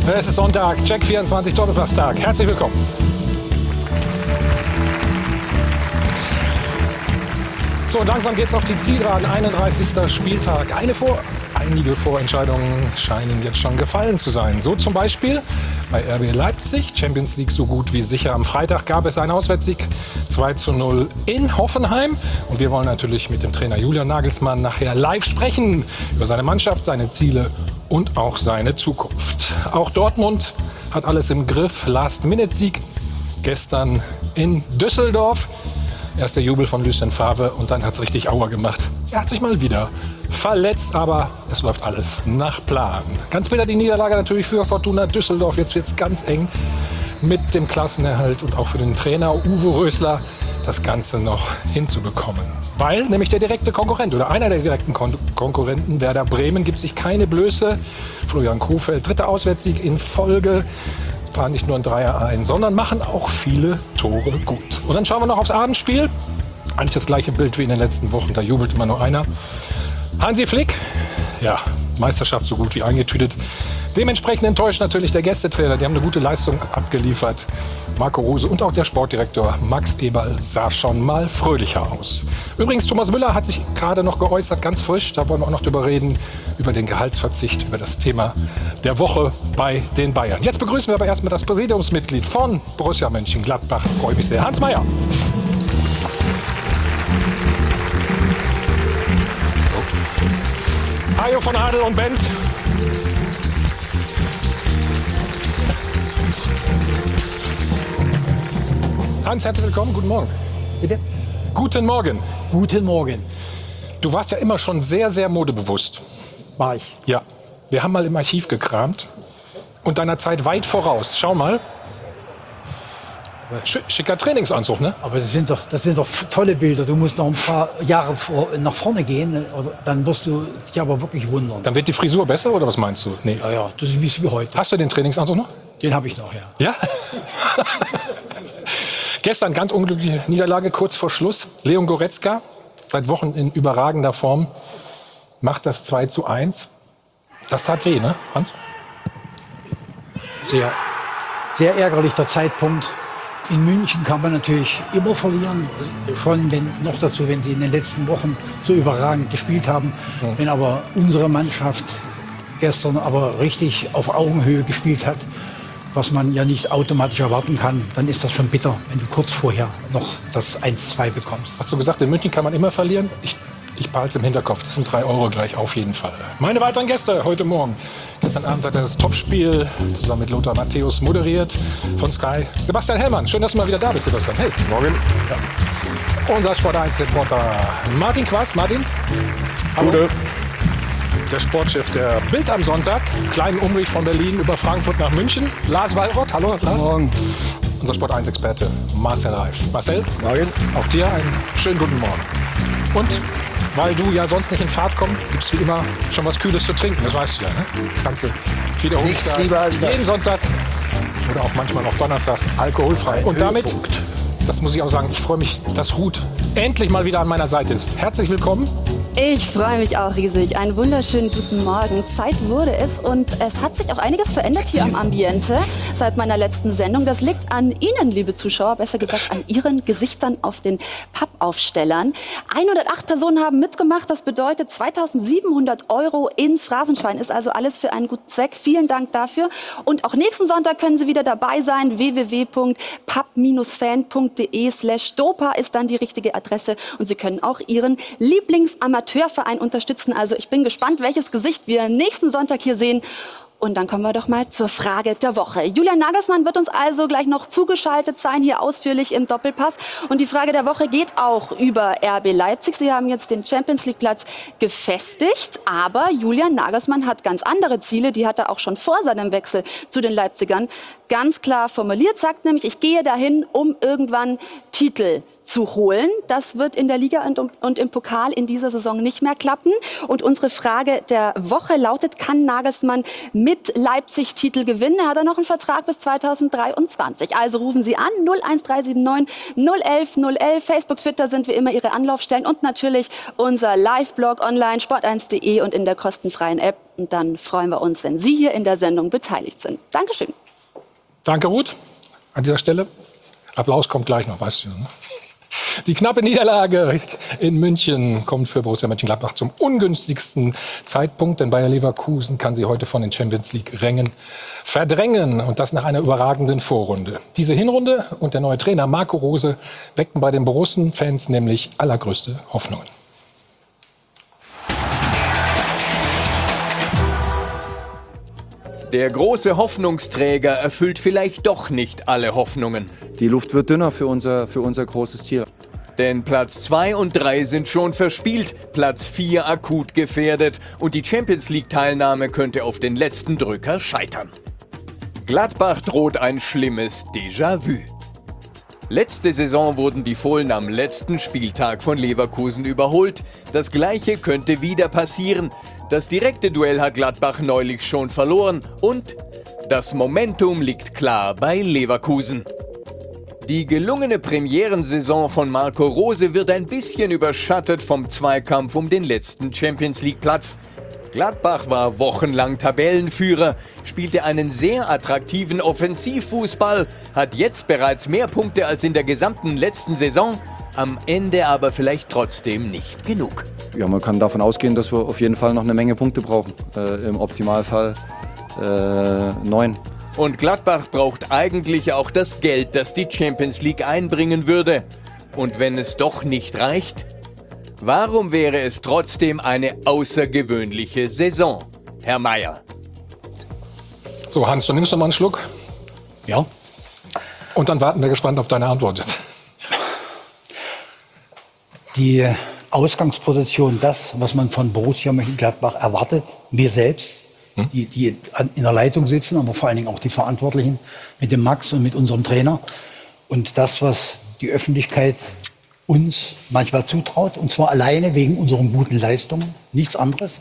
Es ist Sonntag, Check 24 Doppelpasstag. Herzlich willkommen. So, und langsam geht's auf die Zielgeraden. 31. Spieltag. Einige Vorentscheidungen scheinen jetzt schon gefallen zu sein. So zum Beispiel bei RB Leipzig. Champions League so gut wie sicher. Am Freitag gab es einen Auswärtssieg 2:0 in Hoffenheim. Und wir wollen natürlich mit dem Trainer Julian Nagelsmann nachher live sprechen über seine Mannschaft, seine Ziele und auch seine Zukunft. Auch Dortmund hat alles im Griff. Last-Minute-Sieg gestern in Düsseldorf. Erst der Jubel von Lucien Favre und dann hat es richtig Aua gemacht. Er hat sich mal wieder verletzt, aber es läuft alles nach Plan. Ganz bitter die Niederlage natürlich für Fortuna Düsseldorf. Jetzt wird es ganz eng mit dem Klassenerhalt und auch für den Trainer Uwe Rösler das Ganze noch hinzubekommen. Weil nämlich der direkte Konkurrent oder einer der direkten Konkurrenten, Werder Bremen, gibt sich keine Blöße. Florian Kohfeldt, dritter Auswärtssieg in Folge. Fahren nicht nur ein Dreier ein, sondern machen auch viele Tore gut. Und dann schauen wir noch aufs Abendspiel. Eigentlich das gleiche Bild wie in den letzten Wochen, da jubelt immer nur einer. Hansi Flick, ja, Meisterschaft so gut wie eingetütet. Dementsprechend enttäuscht natürlich der Gästetrainer. Die haben eine gute Leistung abgeliefert. Marco Rose und auch der Sportdirektor Max Eberl sah schon mal fröhlicher aus. Übrigens, Thomas Müller hat sich gerade noch geäußert, ganz frisch. Da wollen wir auch noch drüber reden, über den Gehaltsverzicht, über das Thema der Woche bei den Bayern. Jetzt begrüßen wir aber erstmal das Präsidiumsmitglied von Borussia Mönchengladbach. Freue mich sehr. Hans Meyer. Hajo von Adel und Bent. Hans, herzlich willkommen. Guten Morgen. Bitte? Guten Morgen. Guten Morgen. Du warst ja immer schon sehr, sehr modebewusst. War ich. Ja. Wir haben mal im Archiv gekramt und deiner Zeit weit voraus. Schau mal. Schicker Trainingsanzug, ne? Aber das sind doch tolle Bilder. Du musst noch ein paar Jahre nach vorne gehen. Dann wirst du dich aber wirklich wundern. Dann wird die Frisur besser oder was meinst du? Nee. Ja, das ist wie heute. Hast du den Trainingsanzug noch? Den habe ich noch, ja. Ja? Gestern ganz unglückliche Niederlage, kurz vor Schluss. Leon Goretzka, seit Wochen in überragender Form, macht das 2:1. Das tat weh, ne, Hans? Sehr, sehr ärgerlich der Zeitpunkt. In München kann man natürlich immer verlieren. Schon noch dazu, wenn sie in den letzten Wochen so überragend gespielt haben. Mhm. Wenn aber unsere Mannschaft gestern aber richtig auf Augenhöhe gespielt hat, was man ja nicht automatisch erwarten kann, dann ist das schon bitter, wenn du kurz vorher noch das 1:2 bekommst. Hast du gesagt, in München kann man immer verlieren? Ich behalte es im Hinterkopf. Das sind 3 Euro gleich, auf jeden Fall. Meine weiteren Gäste heute Morgen. Gestern Abend hat er das Topspiel zusammen mit Lothar Matthäus moderiert von Sky. Sebastian Hellmann, schön, dass du mal wieder da bist, Sebastian. Hey. Morgen. Ja. Unser Sport 1-Reporter Martin Quast. Martin. Hallo. Der Sportchef der Bild am Sonntag. Kleinen Umweg von Berlin über Frankfurt nach München. Lars Wallroth. Hallo, Lars. Morgen. Unser Sport 1-Experte Marcel Reif. Marcel. Morgen. Auch dir einen schönen guten Morgen. Und weil du ja sonst nicht in Fahrt kommst, gibt es wie immer schon was Kühles zu trinken. Das weißt du ja, ne? Das Ganze wiederholt Nichts lieber als das. jeden Sonntag oder auch manchmal noch donnerstags alkoholfrei. Und damit, das muss ich auch sagen, ich freue mich, dass Ruth endlich mal wieder an meiner Seite ist. Herzlich willkommen. Ich freue mich auch riesig. Einen wunderschönen guten Morgen. Zeit wurde es und es hat sich auch einiges verändert hier am Ambiente seit meiner letzten Sendung. Das liegt an Ihnen, liebe Zuschauer, besser gesagt an Ihren Gesichtern auf den Pappaufstellern. 108 Personen haben mitgemacht. Das bedeutet 2.700 € ins Phrasenschwein. Ist also alles für einen guten Zweck. Vielen Dank dafür. Und auch nächsten Sonntag können Sie wieder dabei sein. www.papp-fan.de/dopa ist dann die richtige Adresse. Und Sie können auch Ihren Lieblingsamateurverein unterstützen. Also ich bin gespannt, welches Gesicht wir nächsten Sonntag hier sehen. Und dann kommen wir doch mal zur Frage der Woche. Julian Nagelsmann wird uns also gleich noch zugeschaltet sein, hier ausführlich im Doppelpass. Und die Frage der Woche geht auch über RB Leipzig. Sie haben jetzt den Champions-League-Platz gefestigt. Aber Julian Nagelsmann hat ganz andere Ziele. Die hat er auch schon vor seinem Wechsel zu den Leipzigern ganz klar formuliert. Sagt nämlich, ich gehe dahin, um irgendwann Titel zu holen. Das wird in der Liga und im Pokal in dieser Saison nicht mehr klappen. Und unsere Frage der Woche lautet, kann Nagelsmann mit Leipzig Titel gewinnen? Hat er noch einen Vertrag bis 2023? Also rufen Sie an, 01379 011 011. Facebook, Twitter sind wie immer Ihre Anlaufstellen und natürlich unser Live-Blog online, sport1.de und in der kostenfreien App. Und dann freuen wir uns, wenn Sie hier in der Sendung beteiligt sind. Dankeschön. Danke, Ruth. An dieser Stelle. Applaus kommt gleich noch, weißt du. Ne? Die knappe Niederlage in München kommt für Borussia Mönchengladbach zum ungünstigsten Zeitpunkt, denn Bayer Leverkusen kann sie heute von den Champions-League-Rängen verdrängen und das nach einer überragenden Vorrunde. Diese Hinrunde und der neue Trainer Marco Rose weckten bei den Borussen-Fans nämlich allergrößte Hoffnungen. Der große Hoffnungsträger erfüllt vielleicht doch nicht alle Hoffnungen. Die Luft wird dünner für unser großes Ziel. Denn Platz 2 und 3 sind schon verspielt, Platz 4 akut gefährdet und die Champions-League-Teilnahme könnte auf den letzten Drücker scheitern. Gladbach droht ein schlimmes Déjà-vu. Letzte Saison wurden die Fohlen am letzten Spieltag von Leverkusen überholt. Das Gleiche könnte wieder passieren. Das direkte Duell hat Gladbach neulich schon verloren und das Momentum liegt klar bei Leverkusen. Die gelungene Premierensaison von Marco Rose wird ein bisschen überschattet vom Zweikampf um den letzten Champions-League-Platz. Gladbach war wochenlang Tabellenführer, spielte einen sehr attraktiven Offensivfußball, hat jetzt bereits mehr Punkte als in der gesamten letzten Saison, am Ende aber vielleicht trotzdem nicht genug. Ja, man kann davon ausgehen, dass wir auf jeden Fall noch eine Menge Punkte brauchen. Im Optimalfall 9. Und Gladbach braucht eigentlich auch das Geld, das die Champions League einbringen würde. Und wenn es doch nicht reicht, warum wäre es trotzdem eine außergewöhnliche Saison, Herr Meier? So, Hans, du nimmst noch mal einen Schluck. Ja. Und dann warten wir gespannt auf deine Antwort jetzt. Die Ausgangsposition, das, was man von Borussia Mönchengladbach erwartet, wir selbst, die in der Leitung sitzen, aber vor allen Dingen auch die Verantwortlichen mit dem Max und mit unserem Trainer. Und das, was die Öffentlichkeit uns manchmal zutraut, und zwar alleine wegen unseren guten Leistungen, nichts anderes,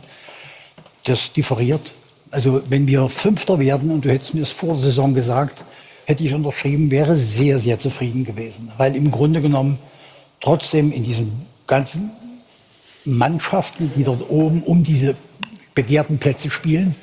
das differiert. Also wenn wir Fünfter werden, und du hättest mir das vor der Saison gesagt, hätte ich unterschrieben, wäre sehr, sehr zufrieden gewesen. Weil im Grunde genommen trotzdem in diesen ganzen Mannschaften, die dort oben um diese begehrten Plätze spielen,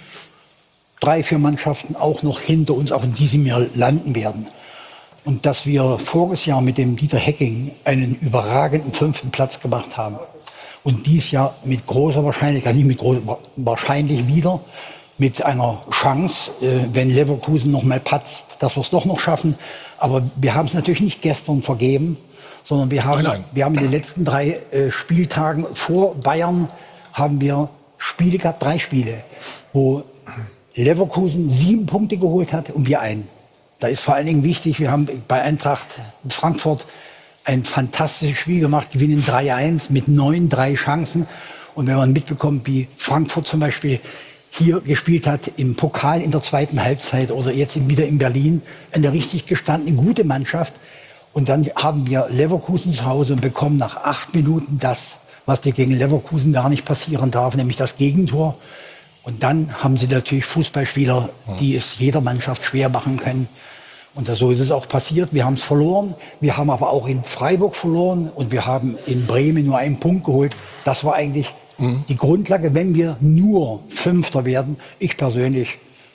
3, 4 Mannschaften auch noch hinter uns, auch in diesem Jahr landen werden. Und dass wir voriges Jahr mit dem Dieter Hecking einen überragenden 5. Platz gemacht haben und dies Jahr mit großer Wahrscheinlichkeit, nicht mit großer, wahrscheinlich wieder mit einer Chance, wenn Leverkusen noch mal patzt, dass wir es doch noch schaffen. Aber wir haben es natürlich nicht gestern vergeben, sondern wir haben in den letzten 3 Spieltagen vor Bayern haben wir Spiele gehabt, 3 Spiele, wo Leverkusen 7 Punkte geholt hat und wir einen. Da ist vor allen Dingen wichtig, wir haben bei Eintracht Frankfurt ein fantastisches Spiel gemacht, gewinnen 3-1 mit 9-3 Chancen. Und wenn man mitbekommt, wie Frankfurt zum Beispiel hier gespielt hat, im Pokal in der zweiten Halbzeit oder jetzt wieder in Berlin, eine richtig gestandene, gute Mannschaft. Und dann haben wir Leverkusen zu Hause und bekommen nach 8 Minuten das, was dir gegen Leverkusen gar nicht passieren darf, nämlich das Gegentor. Und dann haben sie natürlich Fußballspieler, die es jeder Mannschaft schwer machen können. Und so ist es auch passiert. Wir haben es verloren. Wir haben aber auch in Freiburg verloren. Und wir haben in Bremen nur 1 Punkt geholt. Das war eigentlich die Grundlage, wenn wir nur Fünfter werden. Ich persönlich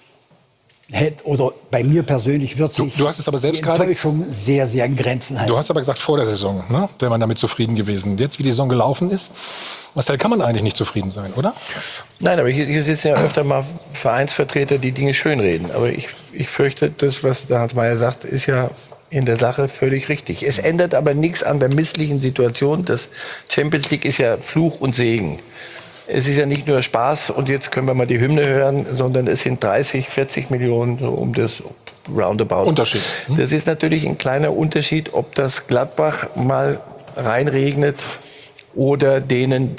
hätte, oder bei mir persönlich wird sich du hast es aber selbst die Enttäuschung sehr, sehr in Grenzen halten. Du hast aber gesagt, vor der Saison, ne, wäre man damit zufrieden gewesen. Jetzt, wie die Saison gelaufen ist, Marcel, kann man eigentlich nicht zufrieden sein, oder? Nein, aber hier sitzen ja öfter mal Vereinsvertreter, die Dinge schönreden. Aber ich fürchte, das, was der Hans Meier sagt, ist ja in der Sache völlig richtig. Es ändert aber nichts an der misslichen Situation. Das Champions League ist ja Fluch und Segen. Es ist ja nicht nur Spaß und jetzt können wir mal die Hymne hören, sondern es sind 30, 40 Millionen so um das Roundabout. Unterschied. Das ist natürlich ein kleiner Unterschied, ob das Gladbach mal reinregnet oder denen,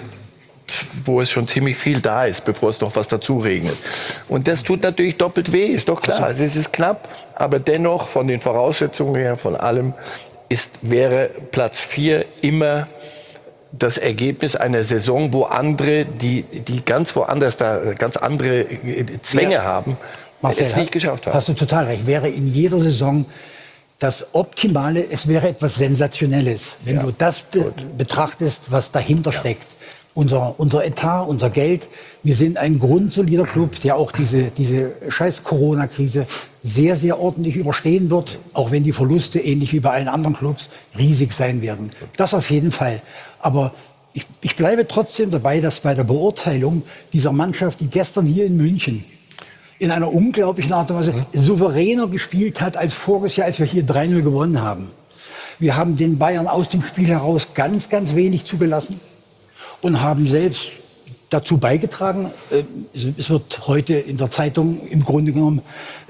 wo es schon ziemlich viel da ist, bevor es noch was dazu regnet. Und das tut natürlich doppelt weh, ist doch klar. Also es ist knapp, aber dennoch von den Voraussetzungen her, von allem, wäre Platz 4 immer das Ergebnis einer Saison, wo andere, die ganz woanders da ganz andere Zwänge haben, Marcel, es nicht geschafft haben. Hast du total recht. Wäre in jeder Saison das Optimale, es wäre etwas Sensationelles, wenn du das betrachtest, was dahinter steckt. Unser Etat, unser Geld. Wir sind ein grundsolider Club, der auch diese scheiß Corona-Krise sehr, sehr ordentlich überstehen wird, auch wenn die Verluste, ähnlich wie bei allen anderen Clubs, riesig sein werden. Das auf jeden Fall. Aber ich bleibe trotzdem dabei, dass bei der Beurteilung dieser Mannschaft, die gestern hier in München in einer unglaublichen Art und Weise souveräner gespielt hat als voriges Jahr, als wir hier 3-0 gewonnen haben. Wir haben den Bayern aus dem Spiel heraus ganz, ganz wenig zugelassen und haben selbst dazu beigetragen. Es wird heute in der Zeitung im Grunde genommen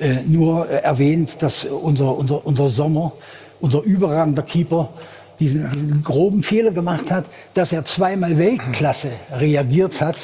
nur erwähnt, dass unser Sommer, unser überragender Keeper, diesen groben Fehler gemacht hat, dass er zweimal Weltklasse reagiert hat.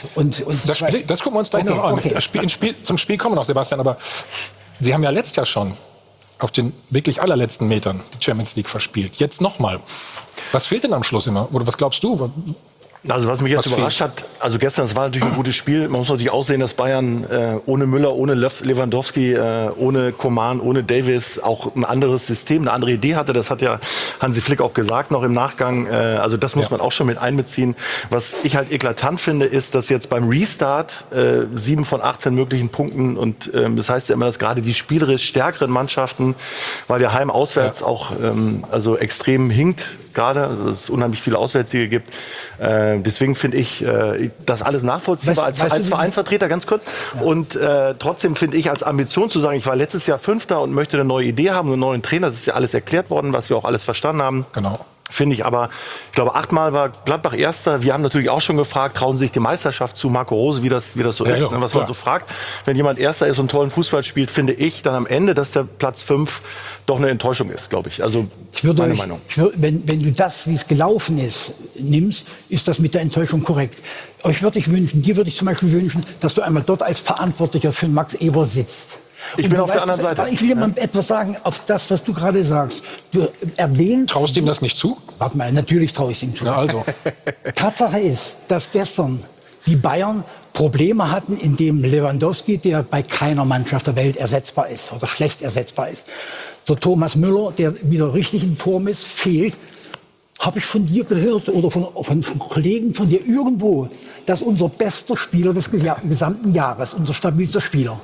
Das gucken wir uns gleich noch an. Okay. Zum Spiel kommen wir noch, Sebastian. Aber Sie haben ja letztes Jahr schon auf den wirklich allerletzten Metern die Champions League verspielt. Jetzt nochmal. Was fehlt denn am Schluss immer? Oder was glaubst du? Also was mich jetzt überrascht hat, also gestern, es war natürlich ein gutes Spiel. Man muss natürlich auch sehen, dass Bayern ohne Müller, ohne Lewandowski, ohne Coman, ohne Davies auch ein anderes System, eine andere Idee hatte. Das hat ja Hansi Flick auch gesagt noch im Nachgang. Also das muss man auch schon mit einbeziehen. Was ich halt eklatant finde, ist, dass jetzt beim Restart 7 von 18 möglichen Punkten und das heißt ja immer, dass gerade die spielerisch stärkeren Mannschaften, weil der Heim-Auswärts auch also extrem hinkt, gerade, dass es unheimlich viele Auswärtssiege gibt. Deswegen finde ich das alles nachvollziehbar als Vereinsvertreter, ganz kurz. Ja. Und trotzdem finde ich als Ambition zu sagen, ich war letztes Jahr Fünfter und möchte eine neue Idee haben, einen neuen Trainer. Das ist ja alles erklärt worden, was wir auch alles verstanden haben. Genau. Finde ich aber, ich glaube, 8-mal war Gladbach Erster. Wir haben natürlich auch schon gefragt, trauen Sie sich die Meisterschaft zu, Marco Rose, wie das so ist, ja, was man so fragt. Wenn jemand Erster ist und tollen Fußball spielt, finde ich dann am Ende, dass der Platz 5 doch eine Enttäuschung ist, glaube ich. Also meine Meinung. Wenn du das, wie es gelaufen ist, nimmst, ist das mit der Enttäuschung korrekt. Dir würde ich zum Beispiel wünschen, dass du einmal dort als Verantwortlicher für Max Eber sitzt. Ich bin auf der anderen Seite. Ich will dir mal etwas sagen auf das, was du gerade sagst. Du erwähnst... Traust ihm das nicht zu? Warte mal, natürlich traue ich ihm zu. Ja, also. Tatsache ist, dass gestern die Bayern Probleme hatten, indem Lewandowski, der bei keiner Mannschaft der Welt ersetzbar ist oder schlecht ersetzbar ist, der Thomas Müller, der wieder richtig in Form ist, fehlt. Habe ich von dir gehört oder von Kollegen von dir irgendwo, dass unser bester Spieler des gesamten Jahres, unser stabilster Spieler,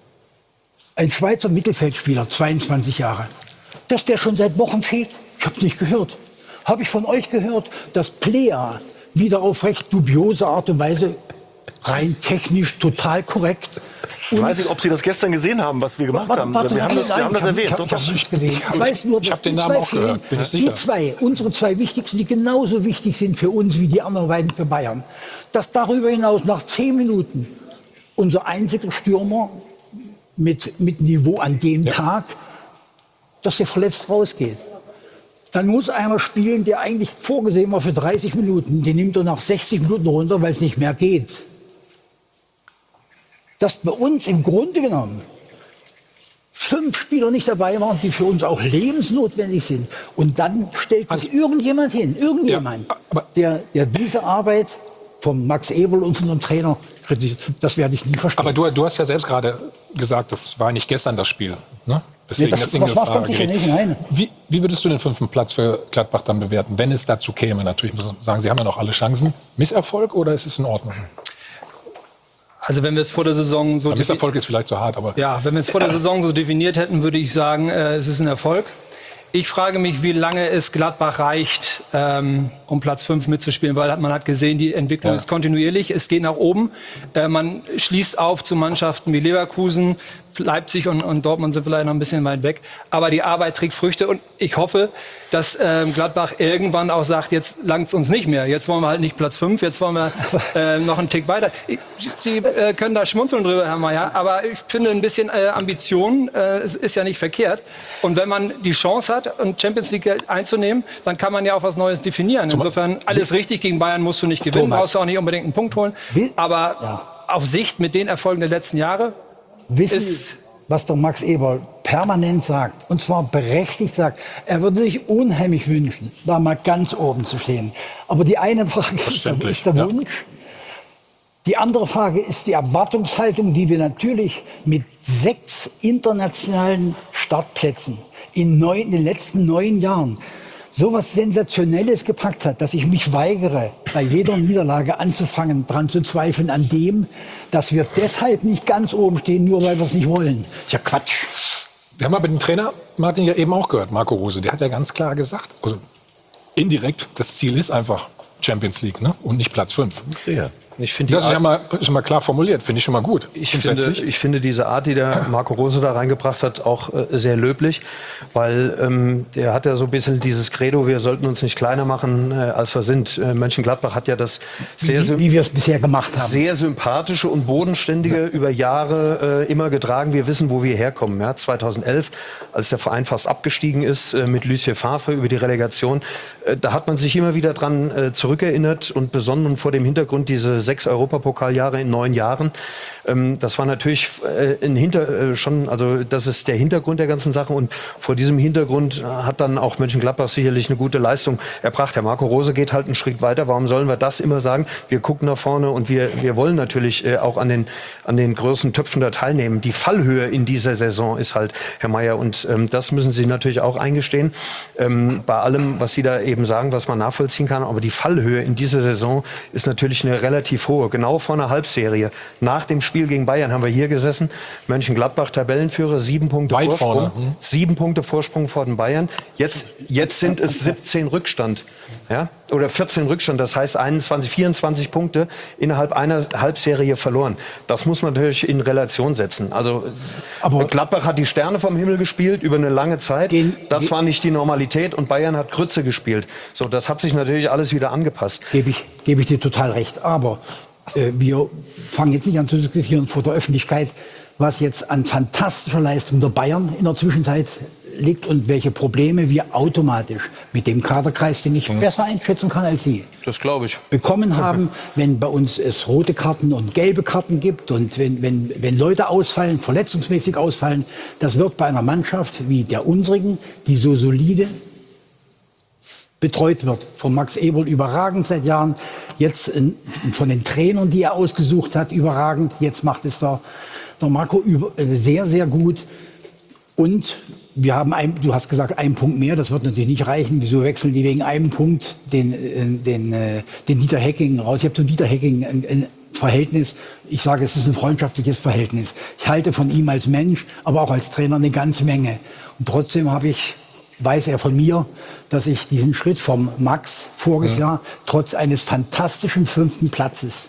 ein Schweizer Mittelfeldspieler, 22 Jahre, dass der schon seit Wochen fehlt? Ich habe es nicht gehört. Habe ich von euch gehört, dass Plea wieder auf recht dubiose Art und Weise, rein technisch total korrekt. Ich weiß nicht, ob Sie das gestern gesehen haben, was wir gemacht haben. Wir haben das erwähnt. Ich habe es nicht gesehen. Ich weiß nur, ich habe den Namen auch gehört, bin ich sicher. Unsere zwei wichtigsten, die genauso wichtig sind für uns wie die anderen beiden für Bayern, dass darüber hinaus nach 10 Minuten unser einziger Stürmer mit Niveau an dem Tag, dass der verletzt rausgeht. Dann muss einer spielen, der eigentlich vorgesehen war für 30 Minuten. Den nimmt er nach 60 Minuten runter, weil es nicht mehr geht. Dass bei uns im Grunde genommen 5 Spieler nicht dabei waren, die für uns auch lebensnotwendig sind. Und dann stellt sich irgendjemand hin, der diese Arbeit vom Max Eberl und von dem Trainer kritisiert. Das werde ich nie verstehen. Aber du hast ja selbst gerade gesagt, das war nicht gestern das Spiel. Ne? Deswegen das war es ganz sicher nicht, nein. Wie würdest du den 5. Platz für Gladbach dann bewerten, wenn es dazu käme? Natürlich muss man sagen, sie haben ja noch alle Chancen. Misserfolg oder ist es in Ordnung? Also wenn wir es vor der Saison so... Misserfolg ist vielleicht zu hart, aber... Ja, wenn wir es vor der Saison so definiert hätten, würde ich sagen, es ist ein Erfolg. Ich frage mich, wie lange es Gladbach reicht, um Platz 5 mitzuspielen, weil man hat gesehen, die Entwicklung ist kontinuierlich, es geht nach oben. Man schließt auf zu Mannschaften wie Leverkusen, Leipzig und Dortmund sind vielleicht noch ein bisschen weit weg. Aber die Arbeit trägt Früchte und ich hoffe, dass Gladbach irgendwann auch sagt, jetzt langt's uns nicht mehr. Jetzt wollen wir halt nicht Platz 5, jetzt wollen wir noch einen Tick weiter. Sie können da schmunzeln drüber, Herr Mayer, aber ich finde, ein bisschen Ambition ist ja nicht verkehrt. Und wenn man die Chance hat, Champions League einzunehmen, dann kann man ja auch was Neues definieren. Insofern, alles richtig, gegen Bayern musst du nicht gewinnen, brauchst du auch nicht unbedingt einen Punkt holen. Aber auf Sicht mit den Erfolgen der letzten Jahre wissen, was der Max Eberl permanent sagt, und zwar berechtigt sagt, er würde sich unheimlich wünschen, da mal ganz oben zu stehen. Aber die eine Frage ist der Wunsch. Die andere Frage ist die Erwartungshaltung, die wir natürlich mit 6 internationalen Startplätzen in den letzten 9 Jahren so was Sensationelles gepackt hat, dass ich mich weigere, bei jeder Niederlage anzufangen, dran zu zweifeln an dem, dass wir deshalb nicht ganz oben stehen, nur weil wir es nicht wollen. Ist ja Quatsch. Wir haben aber den Trainer, Martin, ja eben auch gehört, Marco Rose, der hat ja ganz klar gesagt, also indirekt, das Ziel ist einfach Champions League, ne? Und nicht Platz 5. Ja. Ich finde, das ist ja mal klar formuliert, finde ich schon mal gut. Ich finde diese Art, die der Marco Rose da reingebracht hat, auch sehr löblich, weil der hat ja so ein bisschen dieses Credo, wir sollten uns nicht kleiner machen, als wir sind. Mönchengladbach hat ja das wie wir es bisher gemacht haben, sehr sympathische und bodenständige über Jahre immer getragen. Wir wissen, wo wir herkommen. Ja, 2011, als der Verein fast abgestiegen ist mit Lucien Favre über die Relegation, da hat man sich immer wieder dran zurückerinnert und besonnen vor dem Hintergrund diese 6 Europapokaljahre in 9 Jahren. Das war natürlich das ist der Hintergrund der ganzen Sache, und vor diesem Hintergrund hat dann auch Mönchengladbach sicherlich eine gute Leistung erbracht. Der Marco Rose geht halt einen Schritt weiter. Warum sollen wir das immer sagen? Wir gucken nach vorne und wir wollen natürlich auch an den größten Töpfen da teilnehmen. Die Fallhöhe in dieser Saison ist halt, Herr Meier, und das müssen Sie natürlich auch eingestehen, bei allem, was Sie da eben sagen, was man nachvollziehen kann. Aber die Fallhöhe in dieser Saison ist natürlich eine relativ hohe. Genau vor einer Halbserie. Nach dem Spiel gegen Bayern haben wir hier gesessen. Mönchengladbach Tabellenführer, 7 Punkte weit Vorsprung. vorne. 7 Punkte Vorsprung vor den Bayern. Jetzt sind es 17 Rückstand. Ja? Oder 14 Rückstand. Das heißt 24 Punkte innerhalb einer Halbserie verloren. Das muss man natürlich in Relation setzen. Also aber Gladbach hat die Sterne vom Himmel gespielt über eine lange Zeit. Das war nicht die Normalität, und Bayern hat Grütze gespielt. So, das hat sich natürlich alles wieder angepasst. Gebe ich dir total recht. Aber wir fangen jetzt nicht an zu diskutieren vor der Öffentlichkeit, was jetzt an fantastischer Leistung der Bayern in der Zwischenzeit liegt und welche Probleme wir automatisch mit dem Kaderkreis, den ich besser einschätzen kann als Sie, das glaube ich, bekommen haben, wenn bei uns es rote Karten und gelbe Karten gibt und wenn Leute ausfallen, verletzungsmäßig ausfallen. Das wird bei einer Mannschaft wie der unsrigen, die so solide betreut wird, von Max Eberl überragend seit Jahren, jetzt von den Trainern, die er ausgesucht hat, überragend, jetzt macht es der Marco sehr, sehr gut. Und wir haben du hast gesagt, 1 Punkt mehr, das wird natürlich nicht reichen. Wieso wechseln die wegen einem Punkt den Dieter Hecking raus? Ich habe zu Dieter Hecking ein Verhältnis, ich sage, es ist ein freundschaftliches Verhältnis. Ich halte von ihm als Mensch, aber auch als Trainer eine ganze Menge. Und trotzdem weiß er von mir, dass ich diesen Schritt vom Max voriges Jahr trotz eines fantastischen 5. Platzes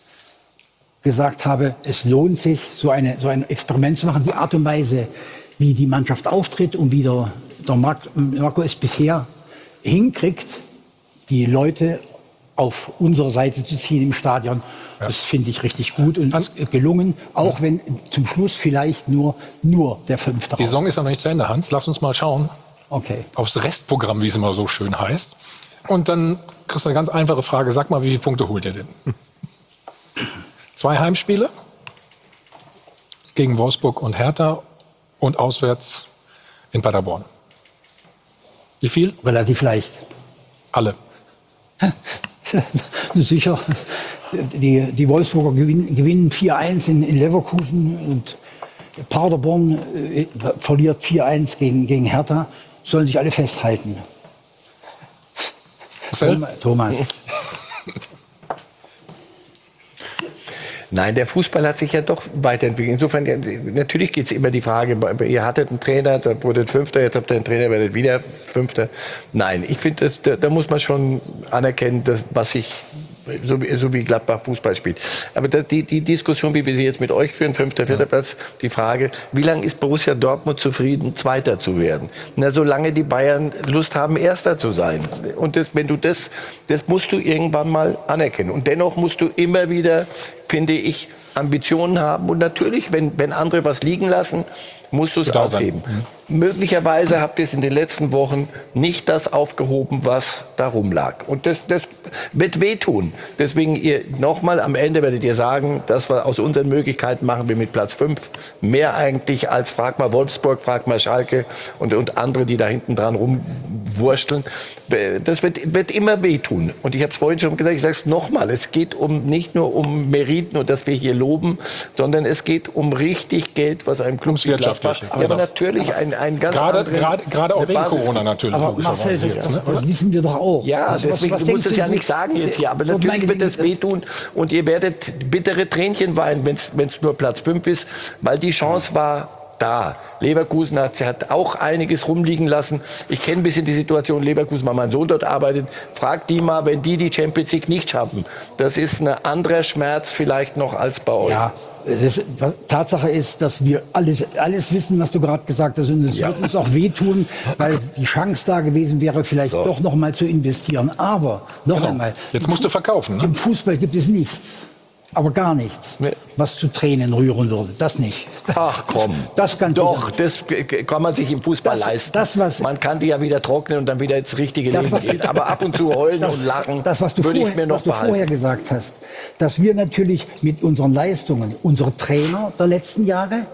gesagt habe, es lohnt sich, so ein Experiment zu machen. Die Art und Weise, wie die Mannschaft auftritt und wie der Marco es bisher hinkriegt, die Leute auf unsere Seite zu ziehen im Stadion, das finde ich richtig gut und gelungen, auch wenn zum Schluss vielleicht nur der 5. Die Saison ist ja noch nicht zu Ende, Hans. Lass uns mal schauen. Okay. Aufs Restprogramm, wie es immer so schön heißt. Und dann kriegst du eine ganz einfache Frage. Sag mal, wie viele Punkte holt ihr denn? 2 Heimspiele gegen Wolfsburg und Hertha und auswärts in Paderborn. Wie viel? Relativ leicht. Alle. Sicher. Die Wolfsburger gewinnen 4-1 in Leverkusen und Paderborn verliert 4-1 gegen Hertha. Sollen sich alle festhalten. Thomas. Nein, der Fußball hat sich ja doch weiterentwickelt. Insofern, natürlich geht es immer die Frage, ihr hattet einen Trainer, da wurde 5., jetzt habt ihr einen Trainer, werdet wieder 5. Nein, ich finde, da muss man schon anerkennen, was sich, so wie Gladbach Fußball spielt. Aber die Diskussion, wie wir sie jetzt mit euch führen, 5., 4. Platz, die Frage, wie lange ist Borussia Dortmund zufrieden, 2. zu werden? Na, solange die Bayern Lust haben, 1. zu sein. Und das musst du irgendwann mal anerkennen. Und dennoch musst du immer wieder, finde ich, Ambitionen haben. Und natürlich, wenn andere was liegen lassen, musst du es aufheben. möglicherweise habt ihr es in den letzten Wochen nicht das aufgehoben, was da rumlag. Und das wird wehtun. Deswegen nochmal am Ende werdet ihr sagen, dass wir aus unseren Möglichkeiten machen wir mit Platz 5 mehr eigentlich als frag mal Wolfsburg, frag mal Schalke und andere, die da hinten dran rumwursteln. Das wird immer wehtun. Und ich habe es vorhin schon gesagt, ich sage es nochmal, es geht nicht nur um Meriten und dass wir hier loben, sondern es geht um richtig Geld, was einem Club wie Gladbach, aber natürlich ein ganz gerade auch wegen Corona natürlich. Aber Marcel, das wissen wir doch auch. Ja, deswegen, du musst es ja nicht sagen jetzt hier, aber natürlich wird es wehtun und ihr werdet bittere Tränchen weinen, wenn es nur Platz 5 ist, weil die Chance war da. Leverkusen hat auch einiges rumliegen lassen. Ich kenne ein bisschen die Situation Leverkusen, weil mein Sohn dort arbeitet. Fragt die mal, wenn die Champions League nicht schaffen. Das ist ein anderer Schmerz vielleicht noch als bei euch. Ja, Tatsache ist, dass wir alles wissen, was du gerade gesagt hast. Und es wird uns auch wehtun, weil die Chance da gewesen wäre, vielleicht doch noch mal zu investieren. Aber noch einmal. Jetzt musst du verkaufen. Ne? Im Fußball gibt es nichts. Aber gar nichts, was zu Tränen rühren würde. Das nicht. Ach komm. Das kann das kann man sich im Fußball leisten. Man kann die ja wieder trocknen und dann wieder ins richtige Leben gehen. Aber ab und zu heulen und lachen, was du vorher gesagt hast, dass wir natürlich mit unseren Leistungen, unsere Trainer der letzten Jahre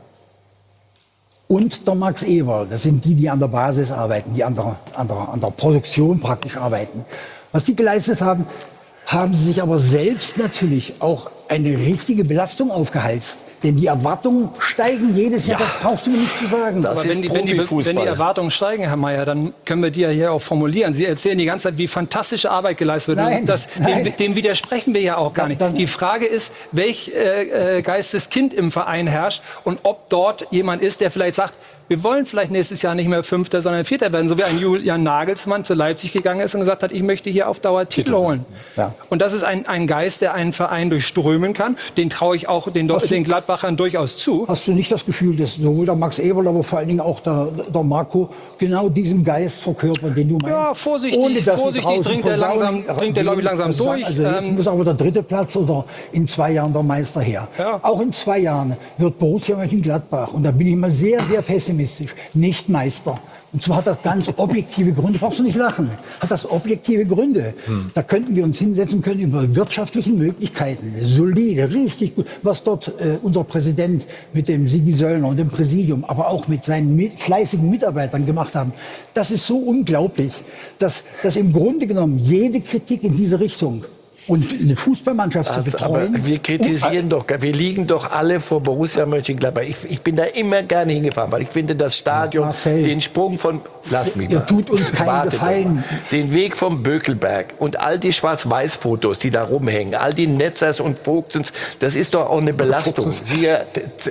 und der Max Eberl, das sind die an der Basis arbeiten, die an der Produktion praktisch arbeiten, was die geleistet haben, haben sie sich aber selbst natürlich auch eine richtige Belastung aufgehalst. Denn die Erwartungen steigen jedes Jahr, das brauchst du mir nicht zu sagen. Aber wenn die Erwartungen steigen, Herr Mayer, dann können wir die ja hier auch formulieren. Sie erzählen die ganze Zeit, wie fantastische Arbeit geleistet wird. Dem widersprechen wir ja auch gar nicht. Die Frage ist, welch Geisteskind im Verein herrscht und ob dort jemand ist, der vielleicht sagt, wir wollen vielleicht nächstes Jahr nicht mehr Fünfter, sondern Vierter werden. So wie ein Julian Nagelsmann zu Leipzig gegangen ist und gesagt hat, ich möchte hier auf Dauer Titel holen. Ja. Und das ist ein Geist, der einen Verein durchströmen kann. Den traue ich auch den Gladbachern durchaus zu. Hast du nicht das Gefühl, dass sowohl der Max Eberl, aber vor allen Dingen auch der Marco genau diesen Geist verkörpern, den du meinst? Ja, vorsichtig dringt er, glaube ich, langsam durch. Also muss aber der 3. Platz oder in 2 Jahren der Meister her. Ja. Auch in 2 Jahren wird Borussia Mönchengladbach, und da bin ich immer sehr, sehr pessimistisch, nicht Meister. Und zwar hat das ganz objektive Gründe. Brauchst du nicht lachen. Hat das objektive Gründe. Da könnten wir uns hinsetzen können über wirtschaftlichen Möglichkeiten. Solide, richtig gut. Was dort unser Präsident mit dem Sigi Söllner und dem Präsidium, aber auch mit seinen fleißigen Mitarbeitern gemacht haben. Das ist so unglaublich, dass im Grunde genommen jede Kritik in diese Richtung und eine Fußballmannschaft zu betreuen. Aber wir kritisieren doch, wir liegen doch alle vor Borussia Mönchengladbach. Ich bin da immer gerne hingefahren, weil ich finde, das Stadion, Marcel, den Sprung von, lass mich mal, tut uns keinen Gefallen. Den Weg vom Bökelberg und all die Schwarz-Weiß-Fotos, die da rumhängen, all die Netzers und Vogtsens, das ist doch auch eine Belastung. Hier